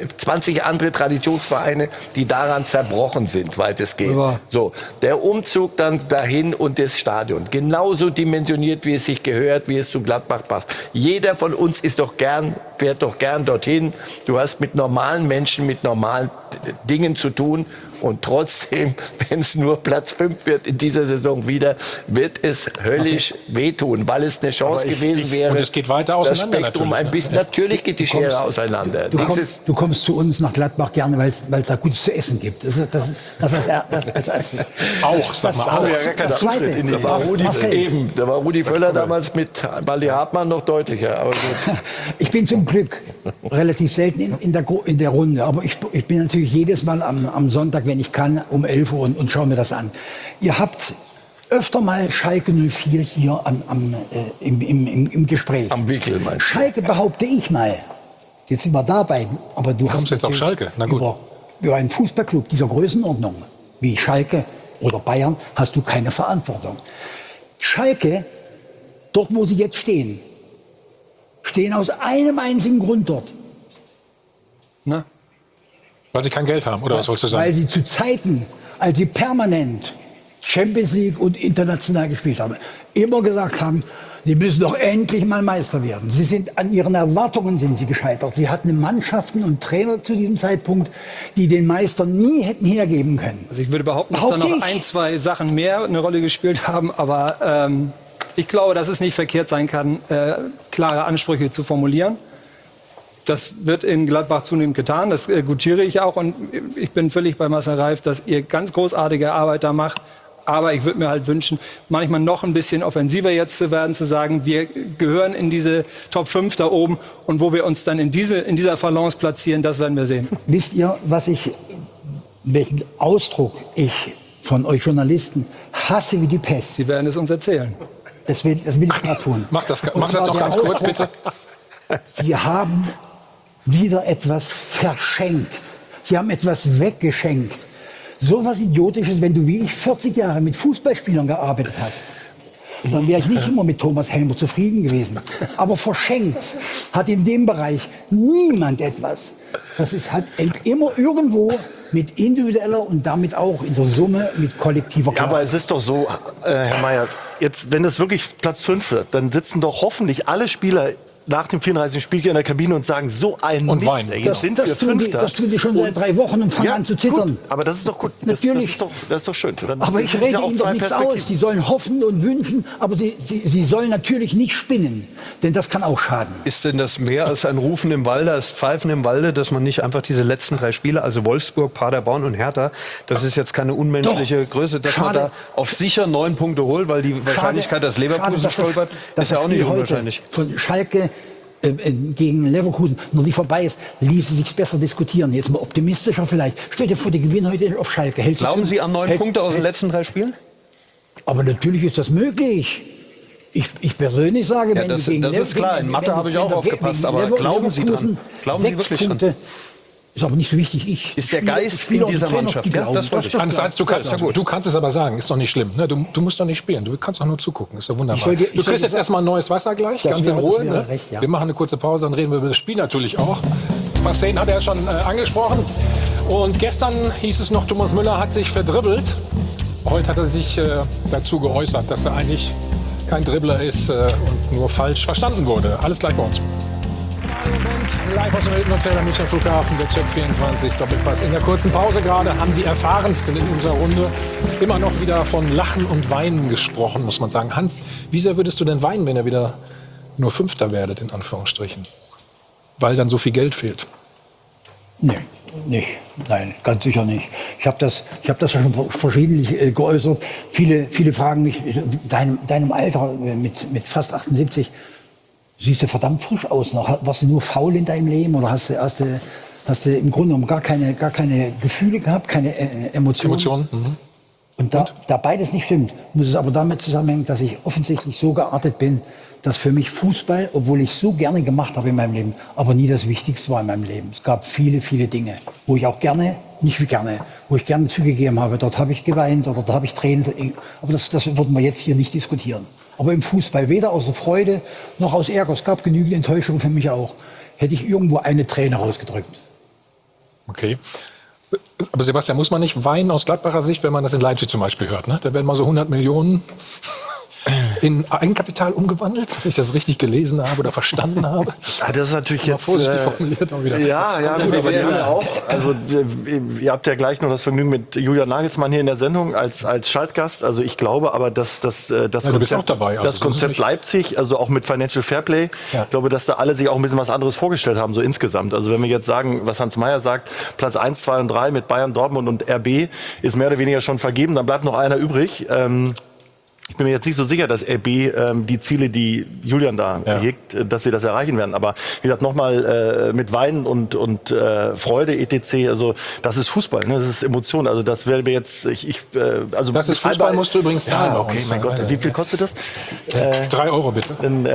20 andere Traditionsvereine, die daran zerbrochen sind, weitestgehend. Ja. So, der Umzug dann dahin und das Stadion, genauso dimensioniert, wie es sich gehört, wie es zu Gladbach passt. Jeder von uns fährt doch gern dorthin. Du hast mit normalen Menschen, mit normalen Dingen zu tun. Und trotzdem, wenn es nur Platz 5 wird in dieser Saison wieder, wird es höllisch wehtun, weil es eine Chance gewesen wäre. Und es geht weiter auseinander. Das Spektrum ein bisschen. Natürlich geht die Schere auseinander. Du kommst zu uns nach Gladbach gerne, weil es da Gutes zu essen gibt. Das als erstes. Auch, sag mal. Das Zweite. Da war Rudi Völler damals mit Baldi Hartmann noch deutlicher. Aber ich bin zum Glück relativ selten in der Runde. Aber ich bin natürlich jedes Mal am Sonntag, wenn ich kann, um 11 Uhr und schaue mir das an. Ihr habt öfter mal Schalke 04 hier im Gespräch. Am Wickel, meinst du? Schalke behaupte ich mal. Jetzt sind wir dabei. Aber du kommst jetzt auf Schalke. Na gut. Über einen Fußballclub dieser Größenordnung wie Schalke oder Bayern hast du keine Verantwortung. Schalke, dort wo sie jetzt stehen aus einem einzigen Grund dort. Na? Weil sie kein Geld haben, oder was wolltest du sagen? Weil sie zu Zeiten, als sie permanent Champions League und international gespielt haben, immer gesagt haben, die müssen doch endlich mal Meister werden. Sie sind an ihren Erwartungen gescheitert. Sie hatten Mannschaften und Trainer zu diesem Zeitpunkt, die den Meister nie hätten hergeben können. Also ich würde behaupten, dass da noch 1, 2 Sachen mehr eine Rolle gespielt haben, aber ich glaube, dass es nicht verkehrt sein kann, klare Ansprüche zu formulieren. Das wird in Gladbach zunehmend getan, das gutiere ich auch. Und ich bin völlig bei Marcel Reif, dass ihr ganz großartige Arbeit da macht. Aber ich würde mir halt wünschen, manchmal noch ein bisschen offensiver jetzt zu werden, zu sagen, wir gehören in diese Top 5 da oben. Und wo wir uns dann in dieser Balance platzieren, das werden wir sehen. Wisst ihr, welchen Ausdruck ich von euch Journalisten hasse wie die Pest? Sie werden es uns erzählen. Das will ich gerade tun. Mach das doch ganz kurz, bitte. Sie haben wieder etwas verschenkt. Sie haben etwas weggeschenkt. So was Idiotisches, wenn du wie ich 40 Jahre mit Fußballspielern gearbeitet hast, dann wäre ich nicht immer mit Thomas Helmer zufrieden gewesen. Aber verschenkt hat in dem Bereich niemand etwas. Hat immer irgendwo mit individueller und damit auch in der Summe mit kollektiver Klasse. Ja, aber es ist doch so, Herr Mayer, jetzt, wenn es wirklich Platz 5 wird, dann sitzen doch hoffentlich alle Spieler nach dem 34. Spieltag in der Kabine und sagen, so ein und Mist, weinen. ey, jetzt sind wir Fünfter. Das tun die schon seit 3 Wochen und fangen an zu zittern. Gut, aber das ist doch gut. Natürlich. Das ist doch schön. Dann aber ich rede ihnen doch nichts aus. Die sollen hoffen und wünschen, aber sie sollen natürlich nicht spinnen. Denn das kann auch schaden. Ist denn das mehr als ein Rufen im Walde, als Pfeifen im Walde, dass man nicht einfach diese letzten 3 Spiele, also Wolfsburg, Paderborn und Hertha, das ist jetzt keine unmenschliche Größe, dass man da auf sicher 9 Punkte holt, weil die Wahrscheinlichkeit, dass Leverkusen stolpert, ist ja auch nicht unwahrscheinlich. Von Schalke gegen Leverkusen noch nicht vorbei ist, ließe sich besser diskutieren. Jetzt mal optimistischer vielleicht. Stell dir vor, die gewinnen heute auf Schalke. Glauben Sie an 9 Punkte aus den letzten 3 Spielen? Aber natürlich ist das möglich. Ich persönlich sage, ja, das ist klar. In Mathe habe ich auch aufgepasst. Aber glauben Sie dran? Glauben Sie wirklich dran? Ist aber nicht so wichtig. Ist der Geist in dieser Mannschaft? Ja, das wollte ich. Du kannst es aber sagen, ist doch nicht schlimm. Ne? Du musst doch nicht spielen, du kannst doch nur zugucken. Ist doch wunderbar. Du kriegst jetzt erstmal ein neues Wasser gleich, ganz in Ruhe. Ne? Recht, ja. Wir machen eine kurze Pause, dann reden wir über das Spiel natürlich auch. Marseille hat er ja schon angesprochen. Und gestern hieß es noch, Thomas Müller hat sich verdribbelt. Heute hat er sich dazu geäußert, dass er eigentlich kein Dribbler ist und nur falsch verstanden wurde. Alles gleich bei uns. Live aus dem Hilton Hotel am Münchner Flughafen, der Check 24 Doppelpass. In der kurzen Pause gerade haben die Erfahrensten in unserer Runde immer noch wieder von Lachen und Weinen gesprochen, muss man sagen. Hans, wie sehr würdest du denn weinen, wenn ihr wieder nur Fünfter werdet, in Anführungsstrichen? Weil dann so viel Geld fehlt. Nee, nicht. Nein, ganz sicher nicht. Ich habe das ja schon verschiedentlich geäußert. Viele fragen mich, deinem Alter mit fast 78, siehst du verdammt frisch aus noch. Warst du nur faul in deinem Leben oder hast du im Grunde genommen gar keine Gefühle gehabt, keine Emotionen? Und da beides nicht stimmt, muss es aber damit zusammenhängen, dass ich offensichtlich so geartet bin, dass für mich Fußball, obwohl ich so gerne gemacht habe in meinem Leben, aber nie das Wichtigste war in meinem Leben. Es gab viele Dinge, wo ich auch wo ich gerne zugegeben habe, dort habe ich geweint oder da habe ich Tränen. Aber das würden wir jetzt hier nicht diskutieren. Aber im Fußball, weder aus der Freude noch aus Ärger, es gab genügend Enttäuschung für mich auch, hätte ich irgendwo eine Träne rausgedrückt. Okay. Aber Sebastian, muss man nicht weinen aus Gladbacher Sicht, wenn man das in Leipzig zum Beispiel hört? Ne? Da werden mal so 100 Millionen in Eigenkapital umgewandelt, wenn ich das richtig gelesen habe oder verstanden habe. Ja, das ist natürlich jetzt vorsichtig formuliert auch wieder. Ja, gut, aber die haben auch. Also ihr habt ja gleich noch das Vergnügen mit Julian Nagelsmann hier in der Sendung als Schaltgast. Also ich glaube, aber das Konzept Leipzig, also auch mit Financial Fairplay, ich glaube, dass da alle sich auch ein bisschen was anderes vorgestellt haben, so insgesamt. Also wenn wir jetzt sagen, was Hans Mayer sagt, Platz 1, 2 und 3 mit Bayern, Dortmund und RB ist mehr oder weniger schon vergeben, dann bleibt noch einer übrig. Ich bin mir jetzt nicht so sicher, dass RB die Ziele, die Julian da hegt, dass sie das erreichen werden. Aber wie gesagt, nochmal mit Weinen und Freude etc. Also das ist Fußball, ne? Das ist Emotion. Also das wäre jetzt also das ist Fußball, musst du übrigens zahlen bei uns. Mein Gott, wie viel kostet das? 3 Euro bitte.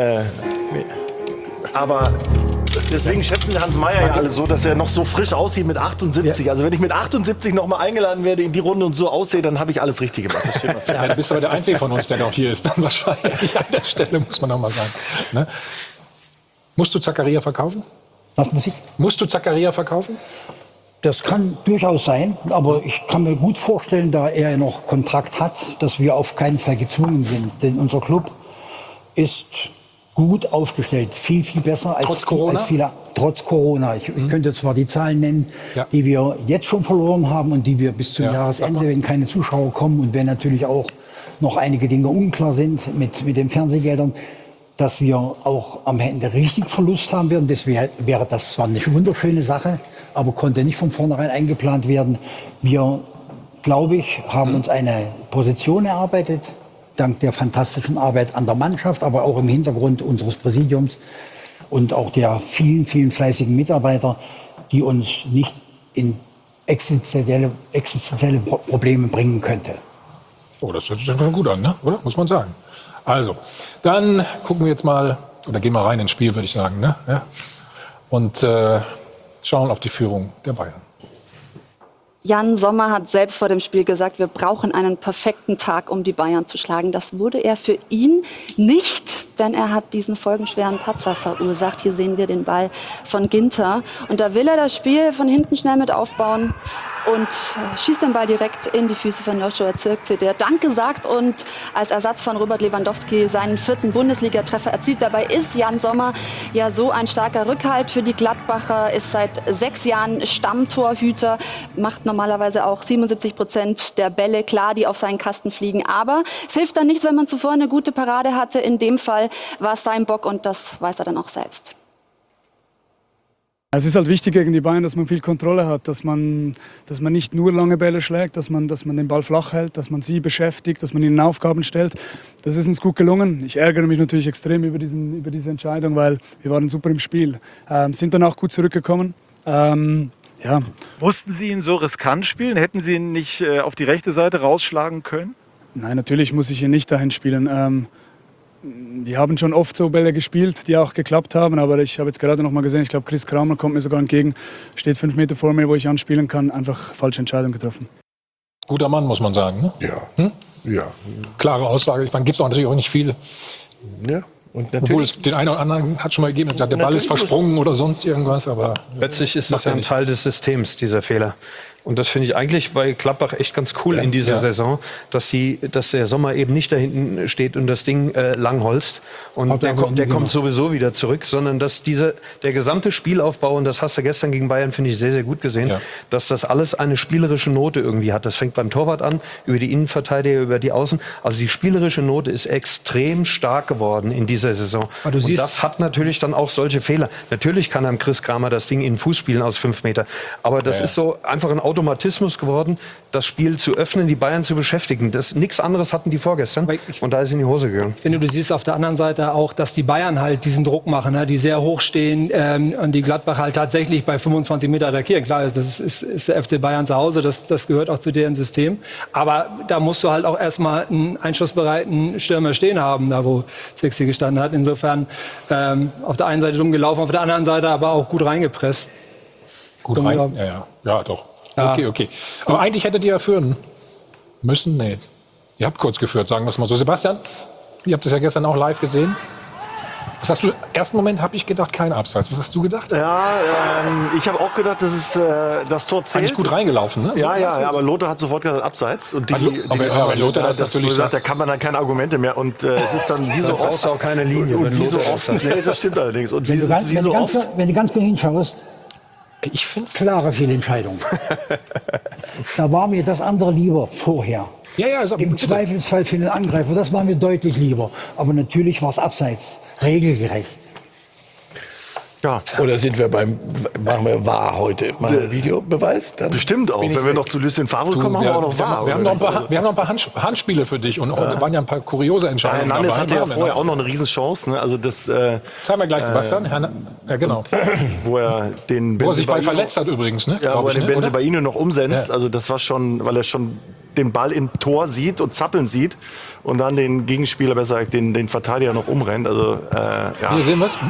Aber deswegen schätzen Hans Mayer ja alle so, dass er noch so frisch aussieht mit 78. Also wenn ich mit 78 noch mal eingeladen werde in die Runde und so aussehe, dann habe ich alles richtig gemacht. Ja, du bist aber der Einzige von uns, der noch hier ist. Dann wahrscheinlich an der Stelle, muss man noch mal sagen. Ne? Musst du Zakaria verkaufen? Was muss ich? Musst du Zakaria verkaufen? Das kann durchaus sein, aber ich kann mir gut vorstellen, da er noch Kontrakt hat, dass wir auf keinen Fall gezwungen sind. Denn unser Club ist gut aufgestellt, viel besser als viele. Trotz Corona. Ich könnte zwar die Zahlen nennen, die wir jetzt schon verloren haben und die wir bis zum Jahresende, wenn keine Zuschauer kommen und wenn natürlich auch noch einige Dinge unklar sind mit den Fernsehgeldern. dass wir auch am Ende richtig Verlust haben werden. Das wäre das zwar eine wunderschöne Sache, aber konnte nicht von vornherein eingeplant werden. Wir, glaube ich, haben uns eine Position erarbeitet, dank der fantastischen Arbeit an der Mannschaft, aber auch im Hintergrund unseres Präsidiums und auch der vielen, vielen fleißigen Mitarbeiter, die uns nicht in existenzielle Probleme bringen könnte. Oh, das hört sich schon gut an, ne? Oder? Muss man sagen. Also, dann gucken wir jetzt mal, oder gehen mal rein ins Spiel, würde ich sagen, ne? Ja. Und schauen auf die Führung der Bayern. Jan Sommer hat selbst vor dem Spiel gesagt, wir brauchen einen perfekten Tag, um die Bayern zu schlagen. Das wurde er für ihn nicht, denn er hat diesen folgenschweren Patzer verursacht. Hier sehen wir den Ball von Ginter. Und da will er das Spiel von hinten schnell mit aufbauen und schießt den Ball direkt in die Füße von Joshua Zirkzee, der Danke sagt und als Ersatz von Robert Lewandowski seinen 4. Bundesliga-Treffer erzielt. Dabei ist Jan Sommer ja so ein starker Rückhalt für die Gladbacher, ist seit 6 Jahren Stammtorhüter, macht normalerweise auch 77% der Bälle klar, die auf seinen Kasten fliegen. Aber es hilft dann nichts, wenn man zuvor eine gute Parade hatte. In dem Fall war es sein Bock und das weiß er dann auch selbst. Es ist halt wichtig gegen die Bayern, dass man viel Kontrolle hat, dass man nicht nur lange Bälle schlägt, dass man den Ball flach hält, dass man sie beschäftigt, dass man ihnen Aufgaben stellt. Das ist uns gut gelungen. Ich ärgere mich natürlich extrem über diese Entscheidung, weil wir waren super im Spiel. Sind dann auch gut zurückgekommen. Ja. Mussten Sie ihn so riskant spielen? Hätten Sie ihn nicht auf die rechte Seite rausschlagen können? Nein, natürlich muss ich ihn nicht dahin spielen. Wir haben schon oft so Bälle gespielt, die auch geklappt haben, aber ich habe jetzt gerade noch mal gesehen, ich glaube, Chris Kramer kommt mir sogar entgegen, steht 5 Meter vor mir, wo ich anspielen kann, einfach falsche Entscheidung getroffen. Guter Mann, muss man sagen, ne? Ja. Ja. Klare Aussage, ich meine, gibt es auch natürlich auch nicht viel. Ja. Und obwohl es den einen oder anderen hat schon mal gegeben, der Ball ist versprungen oder sonst irgendwas, aber letztlich ist das ja ein Teil des Systems, dieser Fehler. Und das finde ich eigentlich bei Gladbach echt ganz cool in dieser Saison, dass der Sommer eben nicht da hinten steht und das Ding langholzt und der kommt sowieso wieder zurück, sondern dass der gesamte Spielaufbau, und das hast du gestern gegen Bayern, finde ich, sehr, sehr gut gesehen, dass das alles eine spielerische Note irgendwie hat. Das fängt beim Torwart an, über die Innenverteidiger, über die Außen. Also die spielerische Note ist extrem stark geworden in dieser Saison. Und das hat natürlich dann auch solche Fehler. Natürlich kann einem Chris Kramer das Ding in den Fuß spielen aus 5 Meter, aber das ist so einfach ein Automatismus geworden, das Spiel zu öffnen, die Bayern zu beschäftigen. Nichts anderes hatten die vorgestern und da ist in die Hose gegangen. Ich finde, du siehst auf der anderen Seite auch, dass die Bayern halt diesen Druck machen, die sehr hoch stehen und die Gladbach halt tatsächlich bei 25 Meter attackieren. Klar, das ist der FC Bayern zu Hause, das gehört auch zu deren System. Aber da musst du halt auch erstmal einen einschussbereiten Stürmer stehen haben, da wo Zirkzee gestanden hat. Insofern auf der einen Seite dumm gelaufen, auf der anderen Seite aber auch gut reingepresst. Gut rein? Ja, doch. Ja. Okay. Aber eigentlich hättet ihr ja führen müssen. Nee, ihr habt kurz geführt, sagen wir es mal so. Sebastian, ihr habt es ja gestern auch live gesehen. Was hast du? Im ersten Moment habe ich gedacht, kein Abseits. Was hast du gedacht? Ja, ich habe auch gedacht, das Tor zählt. Eigentlich gut reingelaufen, ne? Ja, aber Lothar hat sofort gesagt, Abseits. Und aber Lothar das natürlich sagt, da kann man dann keine Argumente mehr. Und es ist dann wie so oft. Brauchst auch keine Linie. Und wie so oft. Nee, das stimmt allerdings. Und wenn du ganz genau hinschaust, ich finde es klare Fehlentscheidung. Da war mir das andere lieber vorher. Also, im Zweifelsfall für den Angreifer, das war mir deutlich lieber. Aber natürlich war es abseits, regelgerecht. Ja. Oder machen wir wahr heute mal einen Videobeweis? Dann bestimmt auch. Wenn wir noch zu Lucien Favre kommen, haben wir auch noch wahr. Wir haben noch ein paar Handspiele für dich und da waren ja ein paar kuriose Entscheidungen. Hernandez hatte ja vorher auch noch eine Riesenchance. Ne? Also das zeigen wir gleich, Sebastian. Ja, genau. Wo er sich bei verletzt hat übrigens. Ne? Ja, wo er den Bensebaini noch umsetzt. Ja. Also das war schon, weil er schon den Ball im Tor sieht und zappeln sieht und dann den Gegenspieler, besser gesagt den Verteidiger noch umrennt. Also, Hier sehen wir es.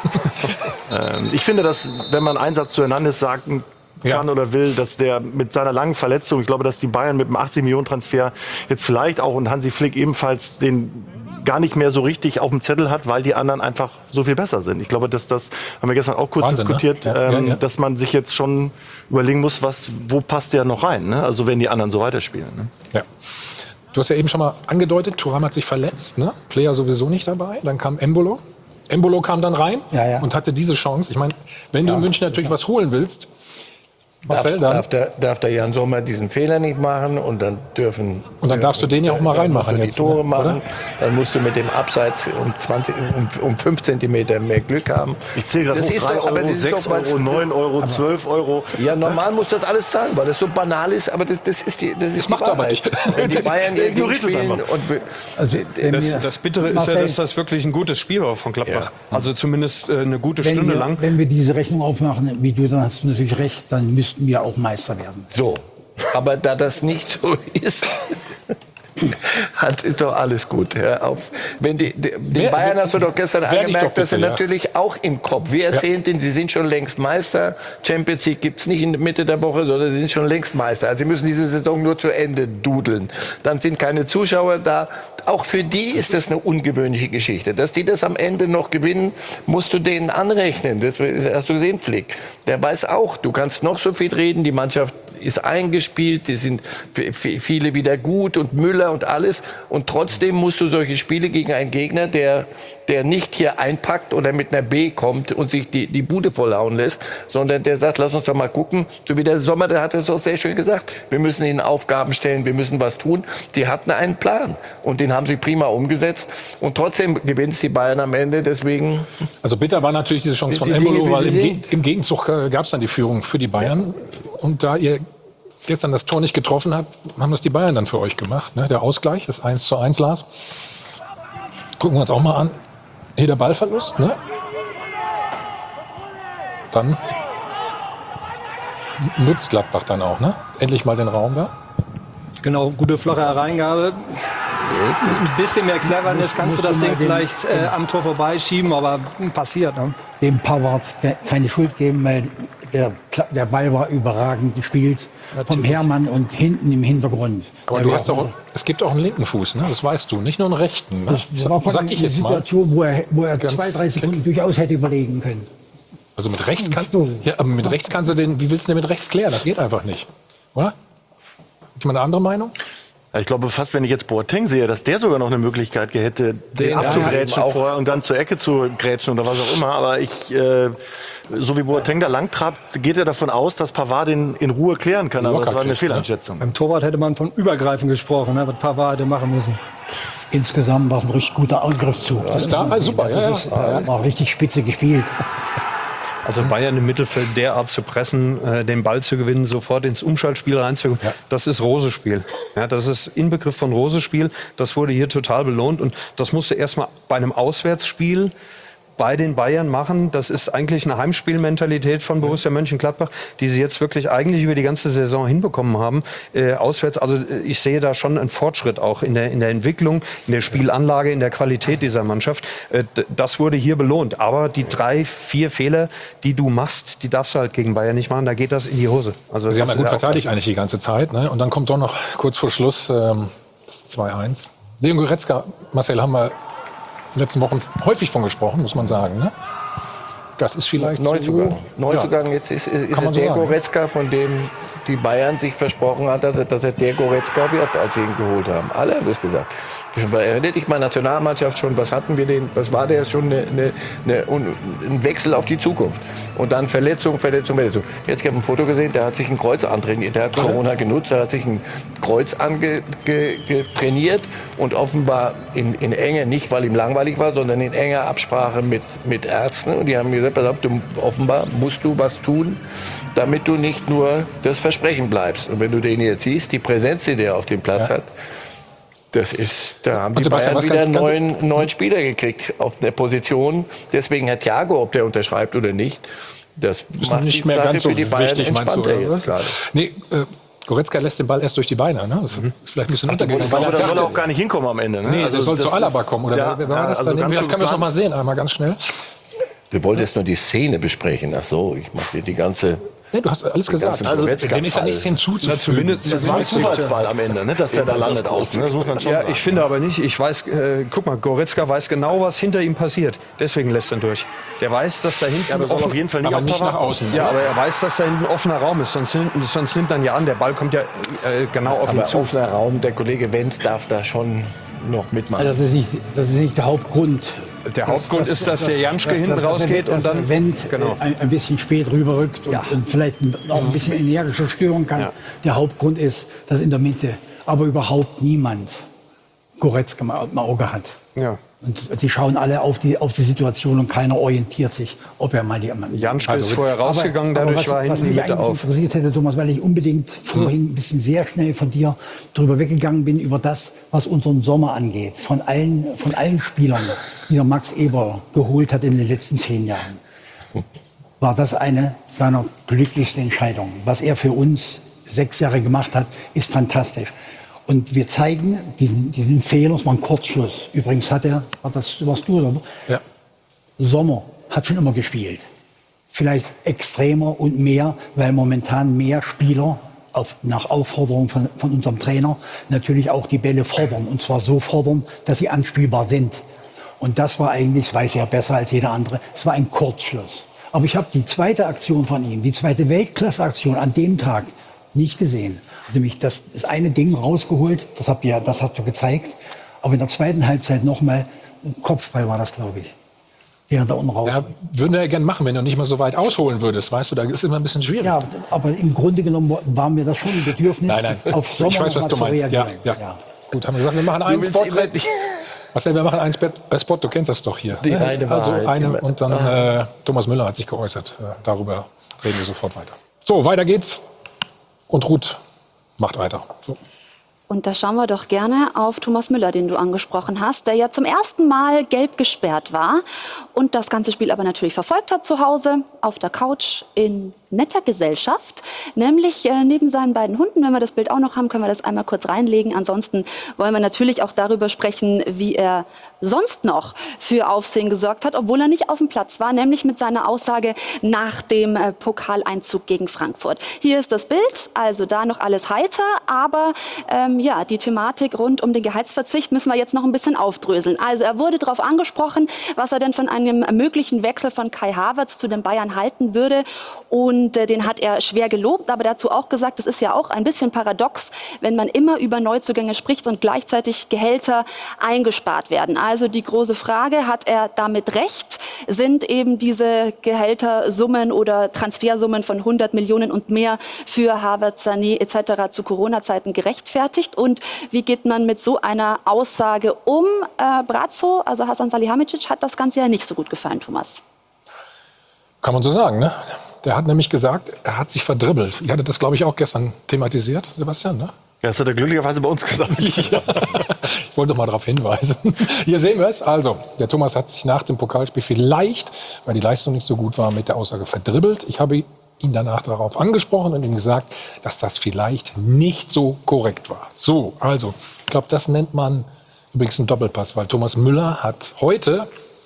Ich finde, dass, wenn man einen Satz zu Hernandez sagen kann oder will, dass der mit seiner langen Verletzung, ich glaube, dass die Bayern mit dem 80-Millionen-Transfer jetzt vielleicht auch und Hansi Flick ebenfalls den gar nicht mehr so richtig auf dem Zettel hat, weil die anderen einfach so viel besser sind. Ich glaube, dass das, haben wir gestern auch kurz diskutiert, ne? Dass man sich jetzt schon überlegen muss, wo passt der noch rein, ne? Also wenn die anderen so weiterspielen. Ne? Ja. Du hast ja eben schon mal angedeutet, Thuram hat sich verletzt, ne? Player sowieso nicht dabei, dann kam Embolo. Embolo kam dann rein und hatte diese Chance. Ich meine, wenn du in München natürlich was holen willst, Marcel, dann? Darf der Jan Sommer diesen Fehler nicht machen und dann dürfen... Und dann darfst du den ja auch mal reinmachen die jetzt, Tore machen. oder? Dann musst du mit dem Abseits um 5 Zentimeter mehr Glück haben. Ich zähle gerade hoch, 3 Euro, 6 Euro, 9 Euro, 12 Euro. Ja, normal muss das alles zahlen, weil das so banal ist, aber das ist die macht aber nicht. Wenn die Bayern gegen spielen das Bittere ist ja, dass das wirklich ein gutes Spiel war von Gladbach. Ja. Also zumindest eine gute Stunde lang. Wenn wir diese Rechnung aufmachen, wie du, dann hast du natürlich recht, dann müssten wir auch Meister werden. So, aber da das nicht so ist, ist doch alles gut. Wenn die Bayern, hast du doch gestern angemerkt, dass sie natürlich auch im Kopf. Wir erzählen denen, sie sind schon längst Meister. Champions League gibt es nicht in der Mitte der Woche, sondern sie sind schon längst Meister. Also sie müssen diese Saison nur zu Ende dudeln. Dann sind keine Zuschauer da. Auch für die ist das eine ungewöhnliche Geschichte. Dass die das am Ende noch gewinnen, musst du denen anrechnen. Das hast du gesehen, Flick. Der weiß auch, du kannst noch so viel reden, die Mannschaft ist eingespielt, die sind viele wieder gut und Müller und alles. Und trotzdem musst du solche Spiele gegen einen Gegner, der nicht hier einpackt oder mit einer B kommt und sich die Bude vollhauen lässt, sondern der sagt, lass uns doch mal gucken. So wie der Sommer, der hat es auch sehr schön gesagt. Wir müssen ihnen Aufgaben stellen, wir müssen was tun. Die hatten einen Plan und den haben sie prima umgesetzt. Und trotzdem gewinnt die Bayern am Ende, deswegen... Also bitter war natürlich diese Chance von Embolo, weil im Gegenzug gab es dann die Führung für die Bayern. Und da ihr gestern das Tor nicht getroffen habt, haben das die Bayern dann für euch gemacht. Ne? Der Ausgleich, das 1:1, Lars. Gucken wir uns auch mal an. Hier der Ballverlust. Ne? Dann nutzt Gladbach dann auch. Ne? Endlich mal den Raum da. Genau, gute flache Hereingabe. Ein bisschen mehr Cleverness kannst du das Ding vielleicht am Tor vorbeischieben, aber passiert. Ne? Dem Pavard keine Schuld geben, weil der Ball war überragend gespielt. Natürlich. Vom Hermann und hinten im Hintergrund. Aber du hast doch, es gibt auch einen linken Fuß, ne? Das weißt du, nicht nur einen rechten. Ne? Das war von einer Situation, wo er 2-3 Sekunden durchaus hätte überlegen können. Also mit rechts kannst du den, wie willst du den mit rechts klären? Das geht einfach nicht, oder? Gibt man eine andere Meinung? Ich glaube fast, wenn ich jetzt Boateng sehe, dass der sogar noch eine Möglichkeit hätte, den abzugrätschen vorher und dann zur Ecke zu grätschen oder was auch immer. Aber so wie Boateng da lang trabt, geht er davon aus, dass Pavard den in Ruhe klären kann. Aber das war eine Fehleinschätzung. Beim Torwart hätte man von Übergreifen gesprochen, ne, was Pavard hätte machen müssen. Insgesamt war es ein richtig guter Angriffszug. Das ist da super, war richtig spitze gespielt. Also Bayern im Mittelfeld derart zu pressen, den Ball zu gewinnen, sofort ins Umschaltspiel reinzukommen, das ist Rose-Spiel. Ja, das ist Inbegriff von Rose-Spiel. Das wurde hier total belohnt und das musste erstmal bei einem Auswärtsspiel bei den Bayern machen. Das ist eigentlich eine Heimspielmentalität von Borussia Mönchengladbach, die sie jetzt wirklich eigentlich über die ganze Saison hinbekommen haben. Auswärts, also ich sehe da schon einen Fortschritt auch in der Entwicklung, in der Spielanlage, in der Qualität dieser Mannschaft. Das wurde hier belohnt. Aber die 3-4 Fehler, die du machst, die darfst du halt gegen Bayern nicht machen. Da geht das in die Hose. Also sie haben ja gut verteidigt eigentlich die ganze Zeit. Ne? Und dann kommt doch noch kurz vor Schluss das 2-1. Leon Goretzka, Marcel, haben wir in den letzten Wochen häufig von gesprochen, muss man sagen. Ne? Das ist vielleicht Neuzugang. Neuzugang, jetzt ist der Goretzka, von dem die Bayern sich versprochen hat, dass er der Goretzka wird, als sie ihn geholt haben. Alle haben das gesagt. Erinnert dich mal, Nationalmannschaft schon, was hatten wir denn? Was war der schon? Ein Wechsel auf die Zukunft. Und dann Verletzung. Jetzt, ich habe ein Foto gesehen, der hat sich ein Kreuz antrainiert. Der hat Corona genutzt, der hat sich ein Kreuz angetrainiert und offenbar in enger, nicht weil ihm langweilig war, sondern in enger Absprache mit Ärzten. Und die haben gesagt, pass auf, offenbar musst du was tun, damit du nicht nur das Versprechen bleibst. Und wenn du den jetzt siehst, die Präsenz, die der auf dem Platz hat, da haben die Bayern wieder einen neuen Spieler gekriegt auf der Position. Deswegen Herr Thiago, ob der unterschreibt oder nicht, das ist macht nicht die mehr Sache ganz so für die Bayern wichtig, meinst du, entspannter jetzt gerade. Nee, Goretzka lässt den Ball erst durch die Beine. Ne? Das ist vielleicht ein bisschen untergegangen. Da soll er auch gar nicht hinkommen am Ende. Ne? Nee, also der soll zu Alaba kommen. Oder wer war das dann? Vielleicht können wir es noch mal sehen, einmal ganz schnell. Wir wollten jetzt nur die Szene besprechen. Ach so, ich mache hier die ganze... Nee, du hast alles gesagt. Also, dem ist ja nichts hinzuzufügen. Das war ein Zufallsball am Ende, ne, dass der da landet außen. Das muss man schon sagen. Ich finde aber nicht. Ich weiß, guck mal, Goretzka weiß genau, was hinter ihm passiert. Deswegen lässt er ihn durch. Der weiß, dass da hinten auf jeden Fall nicht nach außen. Ja, aber er weiß, dass da hinten ein offener Raum ist. Sonst nimmt dann ja an, der Ball kommt ja genau auf ihn zu. Aber offener Raum, der Kollege Wendt darf da schon noch mitmachen. Also das ist nicht der Hauptgrund, Der Hauptgrund ist, dass der Janschke hinten rausgeht und dann Wendt ein bisschen spät rüberrückt und vielleicht noch ein bisschen energischer stören kann. Ja. Der Hauptgrund ist, dass in der Mitte aber überhaupt niemand Goretzka im Auge hat. Ja. Und die schauen alle auf die Situation und keiner orientiert sich, ob er mal die anderen. Janschke ist vorher rausgegangen, dadurch war hinten die Mitte auf. Was mich interessiert hätte, Thomas, weil ich unbedingt vorhin ein bisschen sehr schnell von dir drüber weggegangen bin, über das, was unseren Sommer angeht. Von allen Spielern, die der Max Eberl geholt hat in den letzten 10 Jahren, war das eine seiner glücklichsten Entscheidungen. Was er für uns 6 Jahre gemacht hat, ist fantastisch. Und wir zeigen diesen Fehler, es war ein Kurzschluss. Übrigens warst du, oder? Ja. Sommer hat schon immer gespielt. Vielleicht extremer und mehr, weil momentan mehr Spieler nach Aufforderung von unserem Trainer natürlich auch die Bälle fordern. Und zwar so fordern, dass sie anspielbar sind. Und das war eigentlich, das weiß er besser als jeder andere, es war ein Kurzschluss. Aber ich habe die zweite Aktion von ihm, die zweite Weltklasse-Aktion an dem Tag nicht gesehen. Nämlich das eine Ding rausgeholt, das hast du gezeigt. Aber in der zweiten Halbzeit nochmal, Kopfball war das, glaube ich. Der da unten raus. Ja, würden wir ja gerne machen, wenn du nicht mal so weit ausholen würdest. Weißt du, da ist es immer ein bisschen schwierig. Ja, aber im Grunde genommen war mir das schon ein Bedürfnis, auf Sommer ich weiß, was du meinst. Ja. Gut, haben wir gesagt, wir machen einen Spot. Marcel, wir machen einen Spot, du kennst das doch hier. Die eine also Wahrheit. eine und dann Thomas Müller hat sich geäußert. Darüber reden wir sofort weiter. So, weiter geht's. Und Ruth macht weiter. So. Und da schauen wir doch gerne auf Thomas Müller, den du angesprochen hast, der ja zum ersten Mal gelb gesperrt war und das ganze Spiel aber natürlich verfolgt hat zu Hause, auf der Couch in netter Gesellschaft, nämlich neben seinen beiden Hunden. Wenn wir das Bild auch noch haben, können wir das einmal kurz reinlegen. Ansonsten wollen wir natürlich auch darüber sprechen, wie er sonst noch für Aufsehen gesorgt hat, obwohl er nicht auf dem Platz war, nämlich mit seiner Aussage nach dem Pokaleinzug gegen Frankfurt. Hier ist das Bild, also da noch alles heiter, aber die Thematik rund um den Gehaltsverzicht müssen wir jetzt noch ein bisschen aufdröseln. Also er wurde darauf angesprochen, was er denn von einem möglichen Wechsel von Kai Havertz zu den Bayern halten würde, und den hat er schwer gelobt, aber dazu auch gesagt, es ist ja auch ein bisschen paradox, wenn man immer über Neuzugänge spricht und gleichzeitig Gehälter eingespart werden. Also die große Frage, hat er damit recht? Sind eben diese Gehältersummen oder Transfersummen von 100 Millionen und mehr für Havertz, Sané etc. zu Corona-Zeiten gerechtfertigt? Und wie geht man mit so einer Aussage um? Brazzo, also Hasan Salihamidzic, hat das Ganze ja nicht so gut gefallen, Thomas. Kann man so sagen, ne? Der hat nämlich gesagt, er hat sich verdribbelt. Ihr hattet das, glaube ich, auch gestern thematisiert, Sebastian, ne? Ja, das hat er glücklicherweise bei uns gesagt. Ja. Ich wollte doch mal darauf hinweisen. Hier sehen wir es. Also, der Thomas hat sich nach dem Pokalspiel vielleicht, weil die Leistung nicht so gut war, mit der Aussage verdribbelt. Ich habe ihn danach darauf angesprochen und ihm gesagt, dass das vielleicht nicht so korrekt war. So, also, ich glaube, das nennt man übrigens einen Doppelpass, weil Thomas Müller hat heute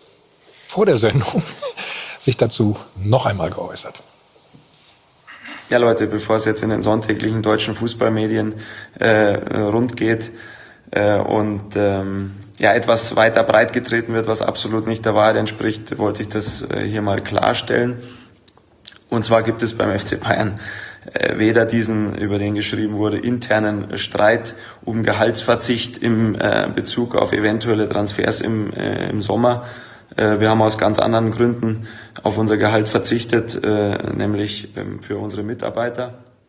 vor der Sendung sich dazu noch einmal geäußert. Ja, Leute, bevor es jetzt in den sonntäglichen deutschen Fußballmedien rund geht etwas weiter breit getreten wird, was absolut nicht der Wahrheit entspricht, wollte ich das hier mal klarstellen. Und zwar gibt es beim FC Bayern weder diesen, über den geschrieben wurde, internen Streit um Gehaltsverzicht im Bezug auf eventuelle Transfers im Sommer. Wir haben aus ganz anderen Gründen auf unser Gehalt verzichtet, nämlich für unsere Mitarbeiter.